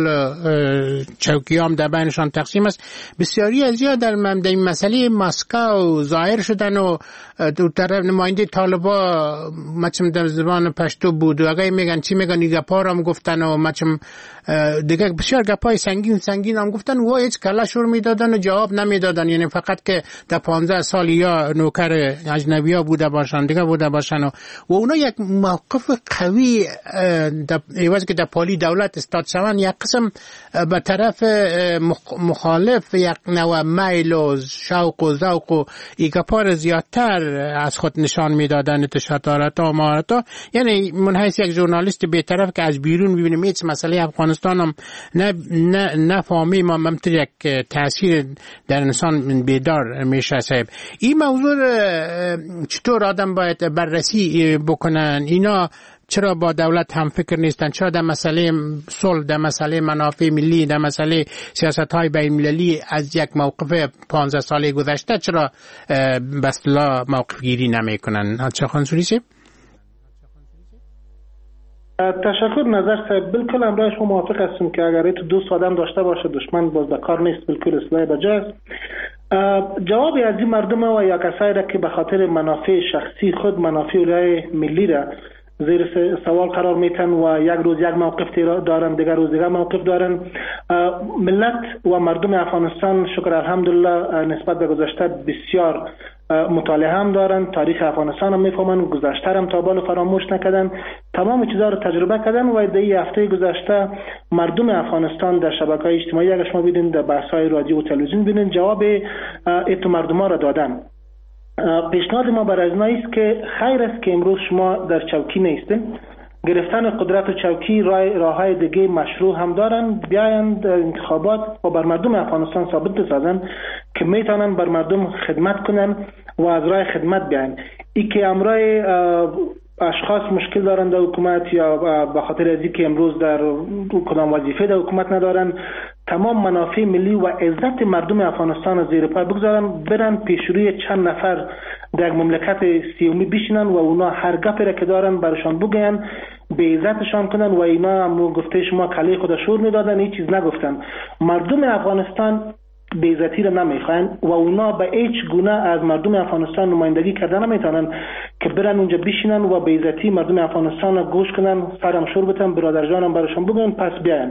چوکیام در بینشان تقسیم است، بسیاری از یا در این مسئله مسکو ظاهر شدن و دو طرف نماینده طالبا مچم در زبان پشتو بود و اگه میگن چی میگن گپا را هم گفتن و مچم دیگه بسیار گپای سنگین هم گفتن و هیچ کلاشور میدادن و جواب نمیدادن، یعنی فقط که در 15 سال یا نوکر اجنبی ها بوده باشن دیگه بوده باشن و اونا یک موقف قوی عوض که در پالی دولت استاد شوند یک قسم به طرف مخالف یک نوع میل و شوق و ذوق و ایگاپار زیادتر از خود نشان میدادن تشاتارت و مهارت، یعنی من حیث یک ژورنالیست بی‌طرف که از بیرون ببینیم هیچ مسئله افغانستان هم نفهمی ما ممتر یک تاثیر در انسان بیدار میشه. صاحب این موضوع چطور آدم باید بررسی بکنن؟ اینا چرا با دولت هم فکر نیستن؟ چرا در مسئله صلح، در مسئله منافع ملی، در مسئله سیاست‌های بین‌المللی از یک موقف 15 ساله گذشته چرا به اصطلاح موقف گیری نمی‌کنن؟ چه خانسوری سیب؟ تشکر نظر صاحب. بالکل امروز شما موافق هستم که اگر تو دوست آدم داشته باشه دشمن باز به کار نیست. بالکل اصلاح بجاست. جوابی از این مردم و یا کسایی را که به خاطر منافع شخصی خود، منافع ملی را زیر سوال قرار میتن و یک روز یک موقف دارن، دیگر روز دیگر موقف دارن. ملت و مردم افغانستان شکر الحمدلله نسبت به گذشته بسیار مطالعه هم دارن، تاریخ افغانستان هم میفهمن، گذشته هم تا بالا فراموش نکردن، تمام چیزا رو تجربه کردن و در این هفته گذشته مردم افغانستان در شبکه‌های اجتماعی اگر شما ببینید در بحث‌های رادیو و تلویزیون ببینید جواب ایتو مردم‌ها را دادن. پیشنهاد ما برای از است که خیر است که امروز شما در چوکی نیستین، گرفتن قدرت و چوکی راه‌های دیگه مشروع هم دارن، بیایند انتخابات و بر مردم افغانستان ثابت بسازن که میتونن بر مردم خدمت کنن و از راه خدمت بیاین. ای که امرای اشخاص مشکل دارن در حکومت یا به خاطر از اینکه امروز در کدام وظیفه در حکومت ندارن، تمام منافع ملی و عزت مردم افغانستان از زیر پای بگذارن، برن پیشروی چند نفر در مملکت سیومی بشینن و اونا هر گپی را که دارن برشان بگن، به عزتشان کنن و اینا هم گفته شما کله خود شور میدادن، هیچ چیز نگفتن. مردم افغانستان به عزتی را نمیخواین و اونا به هیچ گونه از مردم افغانستان نمایندگی کردن نمیتونن که برن اونجا بشینن و به عزتی مردم افغانستان را گوش کنن، سرم شور بتن، برادر جانم برشان بگن، پس بیاین.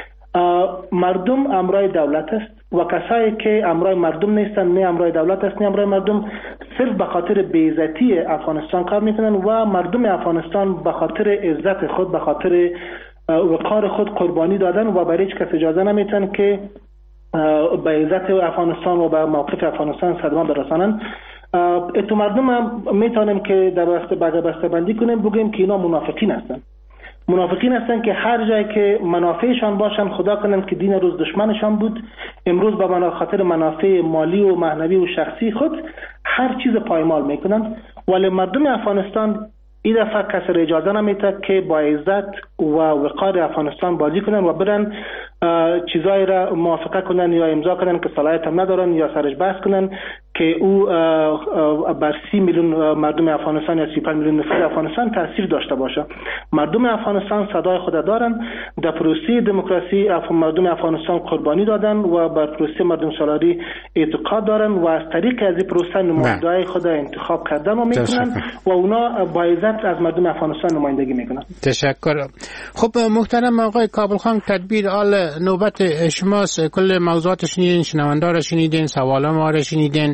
مردم امرای دولت است و کسایی که امرای مردم نیستن، نه امرای دولت است نه امرای مردم، صرف به خاطر بی‌عزتی افغانستان کار میکنن و مردم افغانستان به خاطر عزت خود، به خاطر وقار خود قربانی دادن و برای هیچ کس اجازه نمیتن که به عزت افغانستان و به موقف افغانستان صدمه برسانن. اتو مردم هم میتونیم که در بسته بندی کنیم بگیم که اینا منافقین هستن. منافقین هستن که هر جایی که منافعشان باشن خدا کنن که دین روز دشمنشان بود، امروز به خاطر منافع مالی و معنوی و شخصی خود هر چیز پایمال میکنن. ولی مردم افغانستان این دفعه کسی را اجازه نمیده که با عزت و وقار افغانستان بازی کنن و برن چیزایی را موافقه کنن یا امضا کنن که صلاحیت هم ندارن یا سرش بحث کنن که او بر 30 میلیون مردم افغانستان یا 35 میلیون نفر افغانستان تاثیر داشته باشه. مردم افغانستان صدای خود دارن، در پروسه دموکراسی مردم افغانستان قربانی دادن و بر پروسه مردم سالاری اعتقاد دارن و از طریق از این پروسه نماینده‌های خود انتخاب کردن و میکنن و اونا با عزت از مردم افغانستان نمایندگی میکنن. تشکر. خب محترم آقای کابل خان، تدبیر آل نوبت شماست. کل موضوعات شنیدین، شنونده را شنیدین، سوالا ما را شنیدین.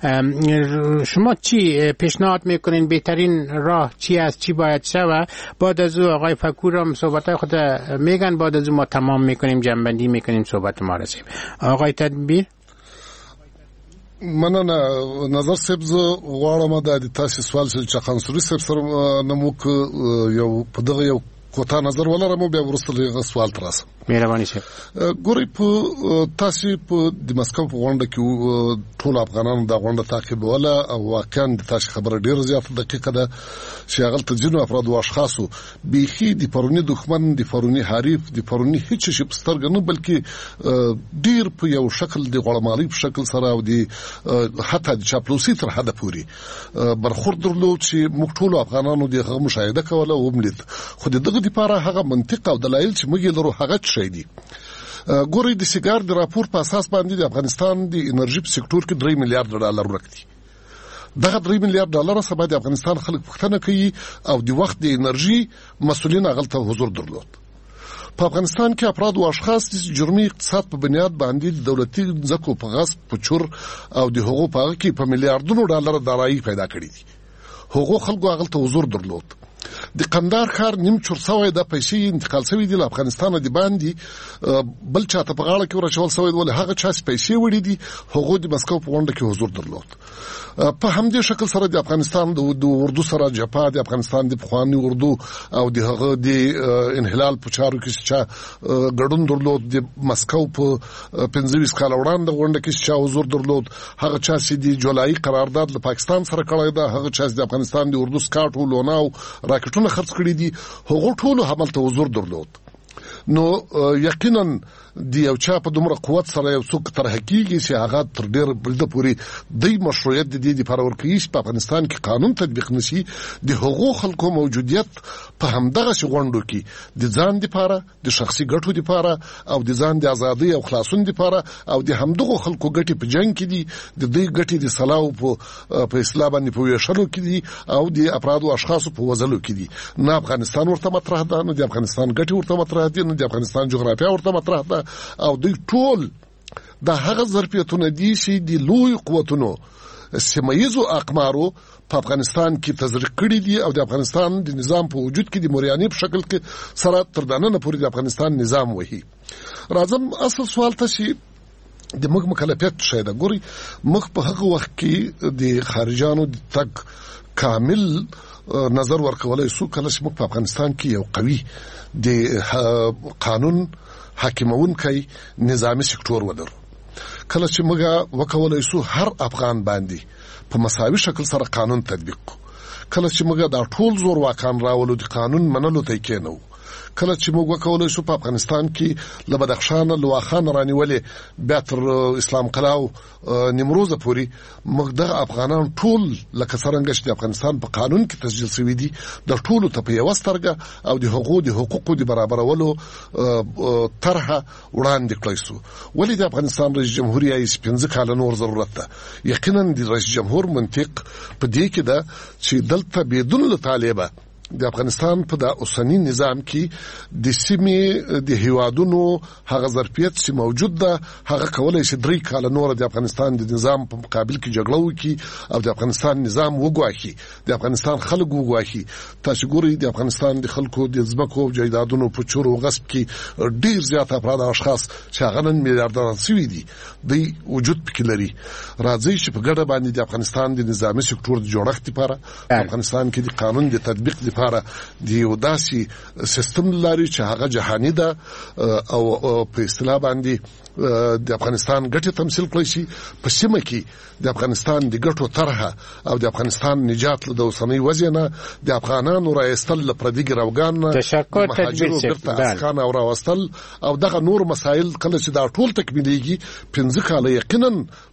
شما چی پیشنهاد میکنین؟ بهترین راه چی است؟ چی باید شوه؟ بعد از او آقای فکور هم صحبت خود میگن، بعد از او ما تمام میکنیم، جنبندی میکنیم صحبت ما رسیم. آقای تدبیر مننه. نظر صاحب زه غواړم د تاسو سوال چې قانسوري صاحب سره نموک یو په دغه یو کوتا نظر ولرم بیا ورسره سوال تراسم. مهرباني شه. ګوري په تاسو په د مسکو په غونډه کې ټول افغانانو د غونډه تعقیب ولا او واقعا د تاسو خبره ډیره زیاته دقیقه ده چې هغه تجربه افراد او اشخاصو بيخي د پرونی دښمن، د پرونی حریف، د پرونی هیڅ شي پسترګ نه بلکې ډیر په یو شکل د غړمالي په شکل سره او د حتی د چاپلوسي تر حد پوري برخورد درلود چې موږ ټول افغانانو دغه مشاهده کوله او وملید. خو دغه لپاره هغه منطق او دلایل چې موږ لرو هغه شي دي. ګوري د سیګار د راپور په اساس باندې د افغانستان د انرژي په سکتور کې 3 میلیارډ ډالر ورکړي. دغه 3 میلیارډ ډالر سبا د افغانستان خلک پښتنه کوي او د وخت د انرژي مسؤلین هغه حضور درلود. په افغانستان کې افراد او اشخاص د جرمي اقتصاد په بنیاد باندې د دولتي ځکو په غصب، په چور او د حقوق په کې په میلیارډونو ډالر دارایی پیدا کړې دي. حقوق خلکو هغه ته حضور درلود. د قندهار ښار نیم چور شوی د پیسې انتقال شوی دی له افغانستان د باندې بل چاته په غاړه کې ورچول شوی ول هغه چا پیسې وړي دي هغه د مسکو په غونډه کې حضور درلود په همدې شکل سره د افغانستان د اردو سره جپا د افغانستان د پخوانی اردو او د هغه د انحلال په چارو کې چې ګډون درلود د مسکو په 25 کال وړاندې غونډه کې چې حضور درلود هغه چا چې د جولای قرارداد له پاکستان سره کړی دا هغه چا چې د افغانستان د اردو سکاټ او لوناو راکټونه خرڅ کړی دي هغه ټول هملته حضور درلود نو یقینا د یو چا په دومره قوت سره یو څوک طرح کیږي چې هغه تر ډیر بلده پوري د مشروعیت د دې لپاره ورکوي چې په افغانستان کې قانون تطبیق نشي د حقوق خلکو موجودیت په همدغه غونډو کې د ځان لپاره د شخصي ګټو لپاره او د ځان د ازادۍ او خلاصون لپاره او د همدغه خلکو ګټې په جنگ کې دي د دې ګټې د صلاح په اسلام باندې په ویشلو کې دي او د افراد او اشخاص په وزلو کې دي نه افغانستان ورته مطرح ده نه د افغانستان ګټې ورته مطرح دي نه د افغانستان جغرافیه ورته مطرح ده او دوی ټول د هغه ظرفیتونه دي چې د لوی قوتونو سیمایزو اقمارو په افغانستان کې تزریق کړي دي او د افغانستان د نظام په وجود کې د موریاني په شکل کې سره تر دننه پورې د افغانستان نظام وهي راځم اصل سوال ته چې د موږ مکلفیت شاید ګوري موږ په هغه وخت کې د خارجانو د تګ کامل نظر ورکولای سو کله چې موږ په افغانستان کې یو قوي د قانون حاکمونکي نظامی سکتور ولرو کله چې موږ وکولای سو هر افغان باندې په مساوي شکل سره قانون تطبیق کله چې موږ دا ټول زور واکان راولو د قانون منلو ته کېنو کله چې موږ وکولای شو په افغانستان کې له بدخشان لواخان رانیولې بیا تر اسلام قلاو نیمروز پوري موږ د افغانان ټول لکه څنګه چې د افغانستان په قانون کې تسجیل شوی دي د ټولو ته په یو سترګه او د حقوقو د برابرولو طرحه وړاندې کړی سو ولې د افغانستان رئیس جمهور یې 15 کال نور ضرورت ده یقینا د رئیس جمهور منطق په دې کې ده چې دلته بدون له طالبه د افغانستان په د اوسنی نظام کې د سیمې د هیوادونو هغه ظرفیت چې موجود ده هغه کولای شي 3 کال نور د افغانستان د نظام په مقابل کې جګړه وکړي او د افغانستان نظام وګواهي د افغانستان خلک وګواهي تاسو ګورئ د افغانستان د خلکو د ځمکو او جایدادونو په چور او غصب کې ډیر زیات افراد او اشخاص چې هغه نن میلیارډران شوي دي د وجود پکې لري راځي چې په ګډه باندې د افغانستان د نظامی سکتور د جوړښت لپاره افغانستان کې د قانون د تطبیق لپاره د یو داسې سیستم لري چې هغه جهاني ده او په اصطلاح باندې د افغانستان ګټه تمثيل کړی شي په سیمه کې د افغانستان د ګټو طرحه او د افغانستان نجات له اوسنۍ وضعیت د افغانانو راایستل لپاره د راوګان تشکر تدبیر اسکان او راوستل او دغه نور مسایل کله چې دا ټول تکمیلېږي 15 کال یقینا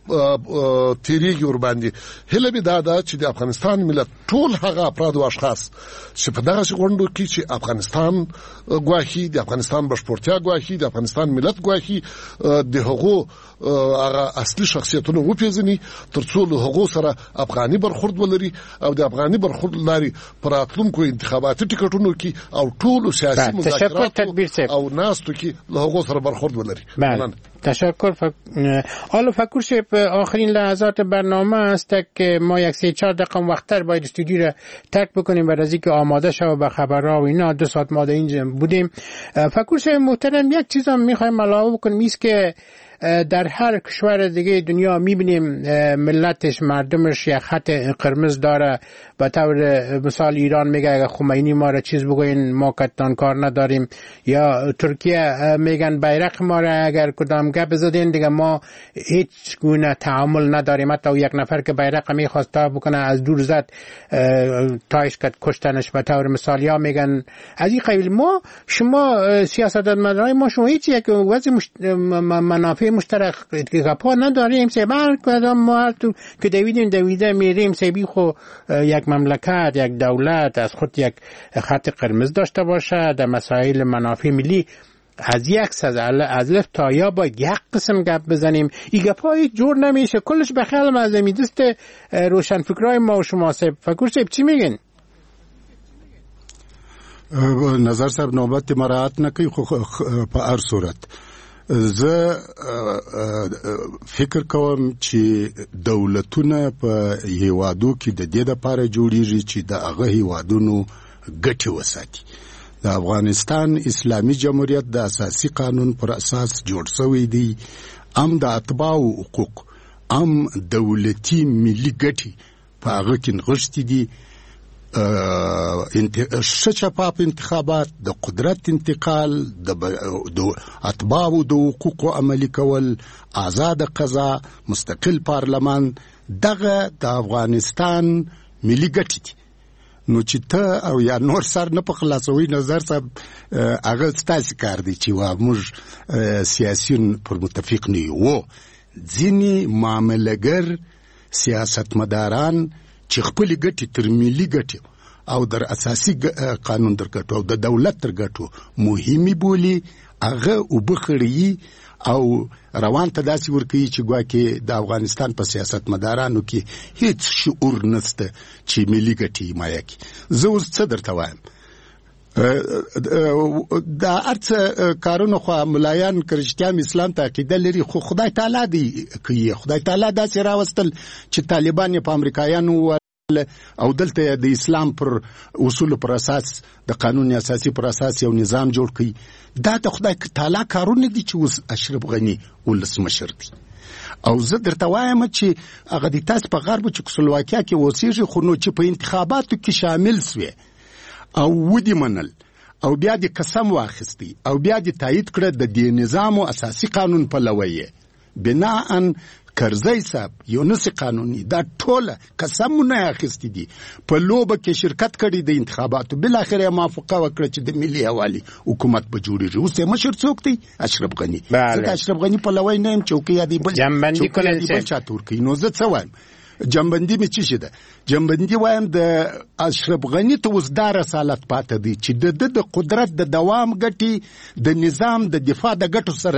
تیریږي ور باندې هله به دا چې د افغانستان ملت ټول هغه افراد او اشخاص چې په دغه غونډو کې چې افغانستان ګواهي د افغانستان بشپړتیا ګواهي د افغانستان ملت ګواهي د هغو هغه اصلي شخصیتونه وپیژني ترڅو له هغو سره افغاني برخورد ولري او د افغاني برخورد لري پر راتلونکو انتخاباتي ټیکټونو کې او ټول سیاسي مذاکرات او ناستو کې له هغو سره برخورد ولري تشکر حالا فکر شب آخرین لحظات برنامه است که ما 1-4 دقیقه وقتتر باید استودیو را ترک بکنیم برای اینکه آماده شو به خبرها و اینا 2 ساعت ما اینجا بودیم فکر شب محترم یک چیز هم میخوایم علاوه بکنیم ایست که در هر کشور دیگه دنیا میبینیم ملتش مردمش یک خط قرمز داره به طور مثال ایران میگه اگه خمینی ما را چیز بگوین ما کتان کار نداریم یا ترکیه میگن بیرق ما را اگر کدام گپ زدین دیگه ما هیچ گونه تعامل نداریم حتی یک نفر که بیرق میخواست تا بکنه از دور زد تایش کت کشتنش به طور مثال یا میگن از این قبیل ما شما سیاستمدارای ما شما هیچ یک وضع منافع مشترک گپا نداریم سبر کدام ما تو که دویده میریم سبی خو یک مملکت یک دولت از خود یک خط قرمز داشته باشه در مسائل منافع ملی از یک از الف تا یا با یک قسم گپ بزنیم این گپ های جور نمیشه کلش به خیال مزمی دست روشن فکرای ما و شما فکر سیب چی میگن؟ نظر صاحب نوبت مراعات نکوي خو په هر صورت زه فکر کوم چې دولتونه په هیوادو کې د دې لپاره جوړیږي چې د هغه هیوادونو ګټې وساتي. د افغانستان اسلامي جمهوریت د اساسي قانون پر اساس جوړ شوی دی. د اتباعو حقوق دولتي ملي ګټې په هغه کې نغښتي دي. شفاف انتخابات، د قدرت انتقال، د اتباعو د حقوقو عملي کول، آزاد قضا، مستقل پارلمان، دغه د افغانستان ملي ګټې دي. نو چې ته او یا نور سر نه په خلاصوي نظر صاحب هغه ستاسو کار دی چې موږ سیاسيون پر متفق نه یو. ځینې معاملګر سیاستمداران چې خپل ګټې تر ملي ګټې او در اساسي قانون در ګټو او د دولت تر ګټو مهمي بولي، هغه وبخړي او روان ته داسې ورکوي چې ګواکې د افغانستان په سیاستمدارانو کې هیڅ شعور نشته چې ملي ګټې حمایه کړي. زه اوس څه درته وایم، دا ارڅ کارونه خو ملایان کرشتیان اسلام ته عقیده لري، خو خدای تعالی دی کوي. خدای تعالی داسې راوستل چې طالبان په امریکایانو او دلته د اسلام پر اصول پر اساس د قانون اساسي پر اساس یو نظام جوړ کړي. دا د خدای تعالی کارونه دي چې اوس اشرف غنی ولسمشر دی. او زه درته وایم چې هغه د تاسو په غرب چکسلواکیا کې اوسېږي، خو نو چې په انتخاباتو کې شامل سوی او ودی منل او بیا د قسم واخیستی او بیا د تایید کړه د دې نظام او اساسي قانون په لویه بناءً کرزی صاحب یونس قانوني دا ټوله قسمونه اخیستی دي، په لوبه کې شرکت کړي د انتخاباتو، بل اخر موافقه وکړه چې د ملي حوالي حکومت به جوړیږي. اوس یې مشر څوک دی؟ اشرف غنی. زه اشرف غنی په لوی نه يم چوکۍ دی بل جنبندي کولای چاتور کوي. نو زه څه وایم، جنبندي می چی ده؟ جنبندي وایم د اشرف غنی ته اوس دا رسالت پاتې دی چې د قدرت د دوام ګټي د نظام د دفاع د ګټو سره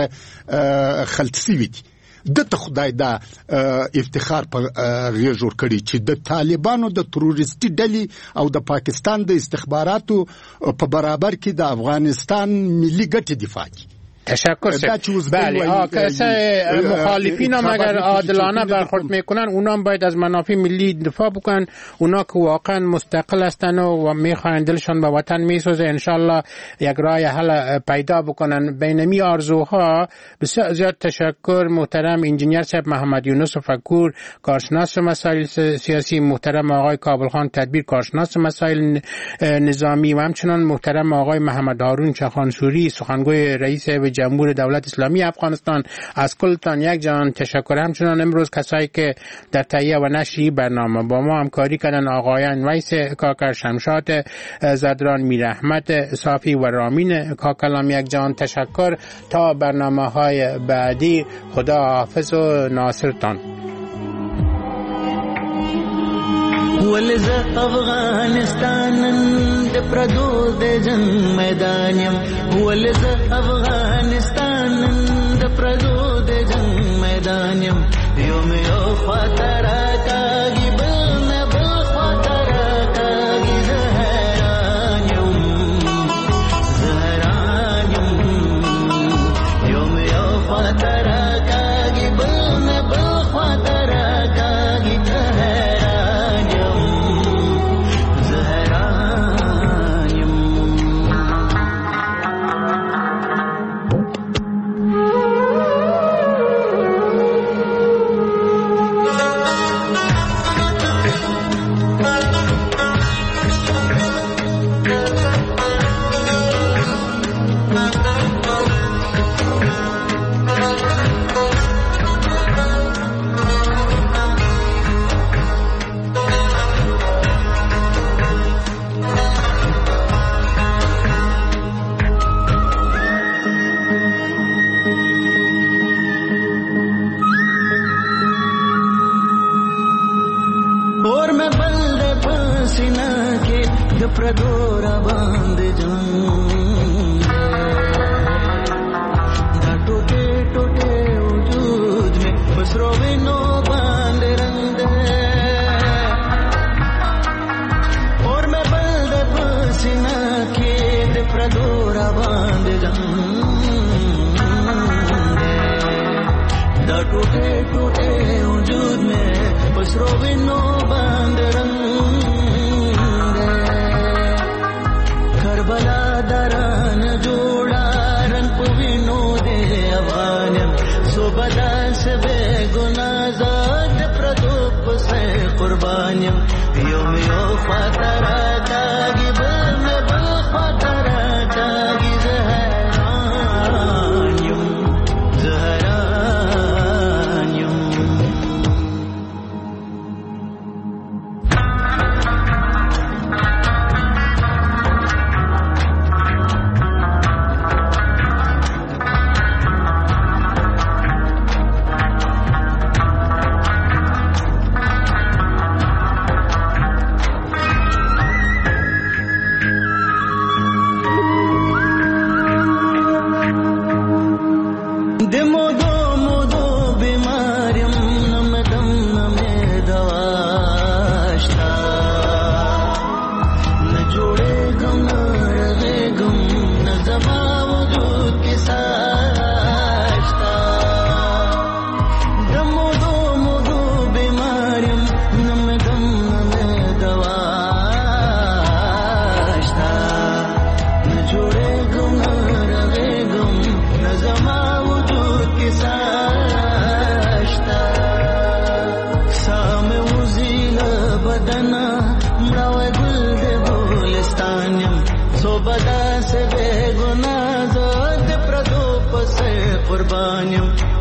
خلط سوي دي. دته خدای دا افتخار په غیر جوړ کړي چې د طالبانو د تروریستي ډلې او د پاکستان د استخباراتو په برابر کې د افغانستان ملي ګټې دفاع کوي. تشکر سید. بله کسای مخالفین هم اگر عادلانه برخورد میکنن اونا هم باید از منافع ملی دفاع بکنن. اونا که واقعا مستقل هستن و میخواین دلشان به وطن میسوزه، انشالله یک راه حل پیدا بکنن. بینمی آرزوها. بسیار زیاد تشکر محترم انجینیر صاحب محمد یونس فکور، کارشناس مسائل سیاسی، محترم آقای کابل خان تدبیر، کارشناس مسائل نظامی، و همچنان محترم آقای محمد هارون چخانسوری، سخنگوی رئیس جمهور دولت اسلامی افغانستان. از کلتان یک جان تشکر. همچنان امروز کسایی که در تهیه و نشر برنامه با ما همکاری کردن، آقایان ویس کاکر، شمشاد زدران، میر احمد صافی و رامین کاکلام، یک جان تشکر. تا برنامه‌های بعدی خدا حافظ و ناصرتان. ولز افغانستان د پردو د جنگ میدان یم، ولز افغانستان د پردو د جنگ میدان یم. یوم یو خاطر کاږي بل نه بل خاطر کاږي، زهران یم زهران یم. یوم یو خاطر کاږي بل نه بل خاطر کاږي، پردورا باندې جان دا ټوټه ټوټه وجود میں پسرو وینو باندې رنگ اور میں بل د پسینا کې د پردورا باندې جان دا ټوټه ټوټه وجود میں پسرو وینو باندې رنگ د مودو مودو بیماریم نمدم نمه دواشتا نجوڑेगम نرغेगم نزما وجود کی ساشتا د مودو مودو بیماریم نمدم نمه دواشتا نجوڑेगم نرغेगم نزما وجود کی ساشتا سام وزیل بدنا مړاوي ګل د ګلستانم صوبدا سے بے گناہ زاد پردو پس قربانیم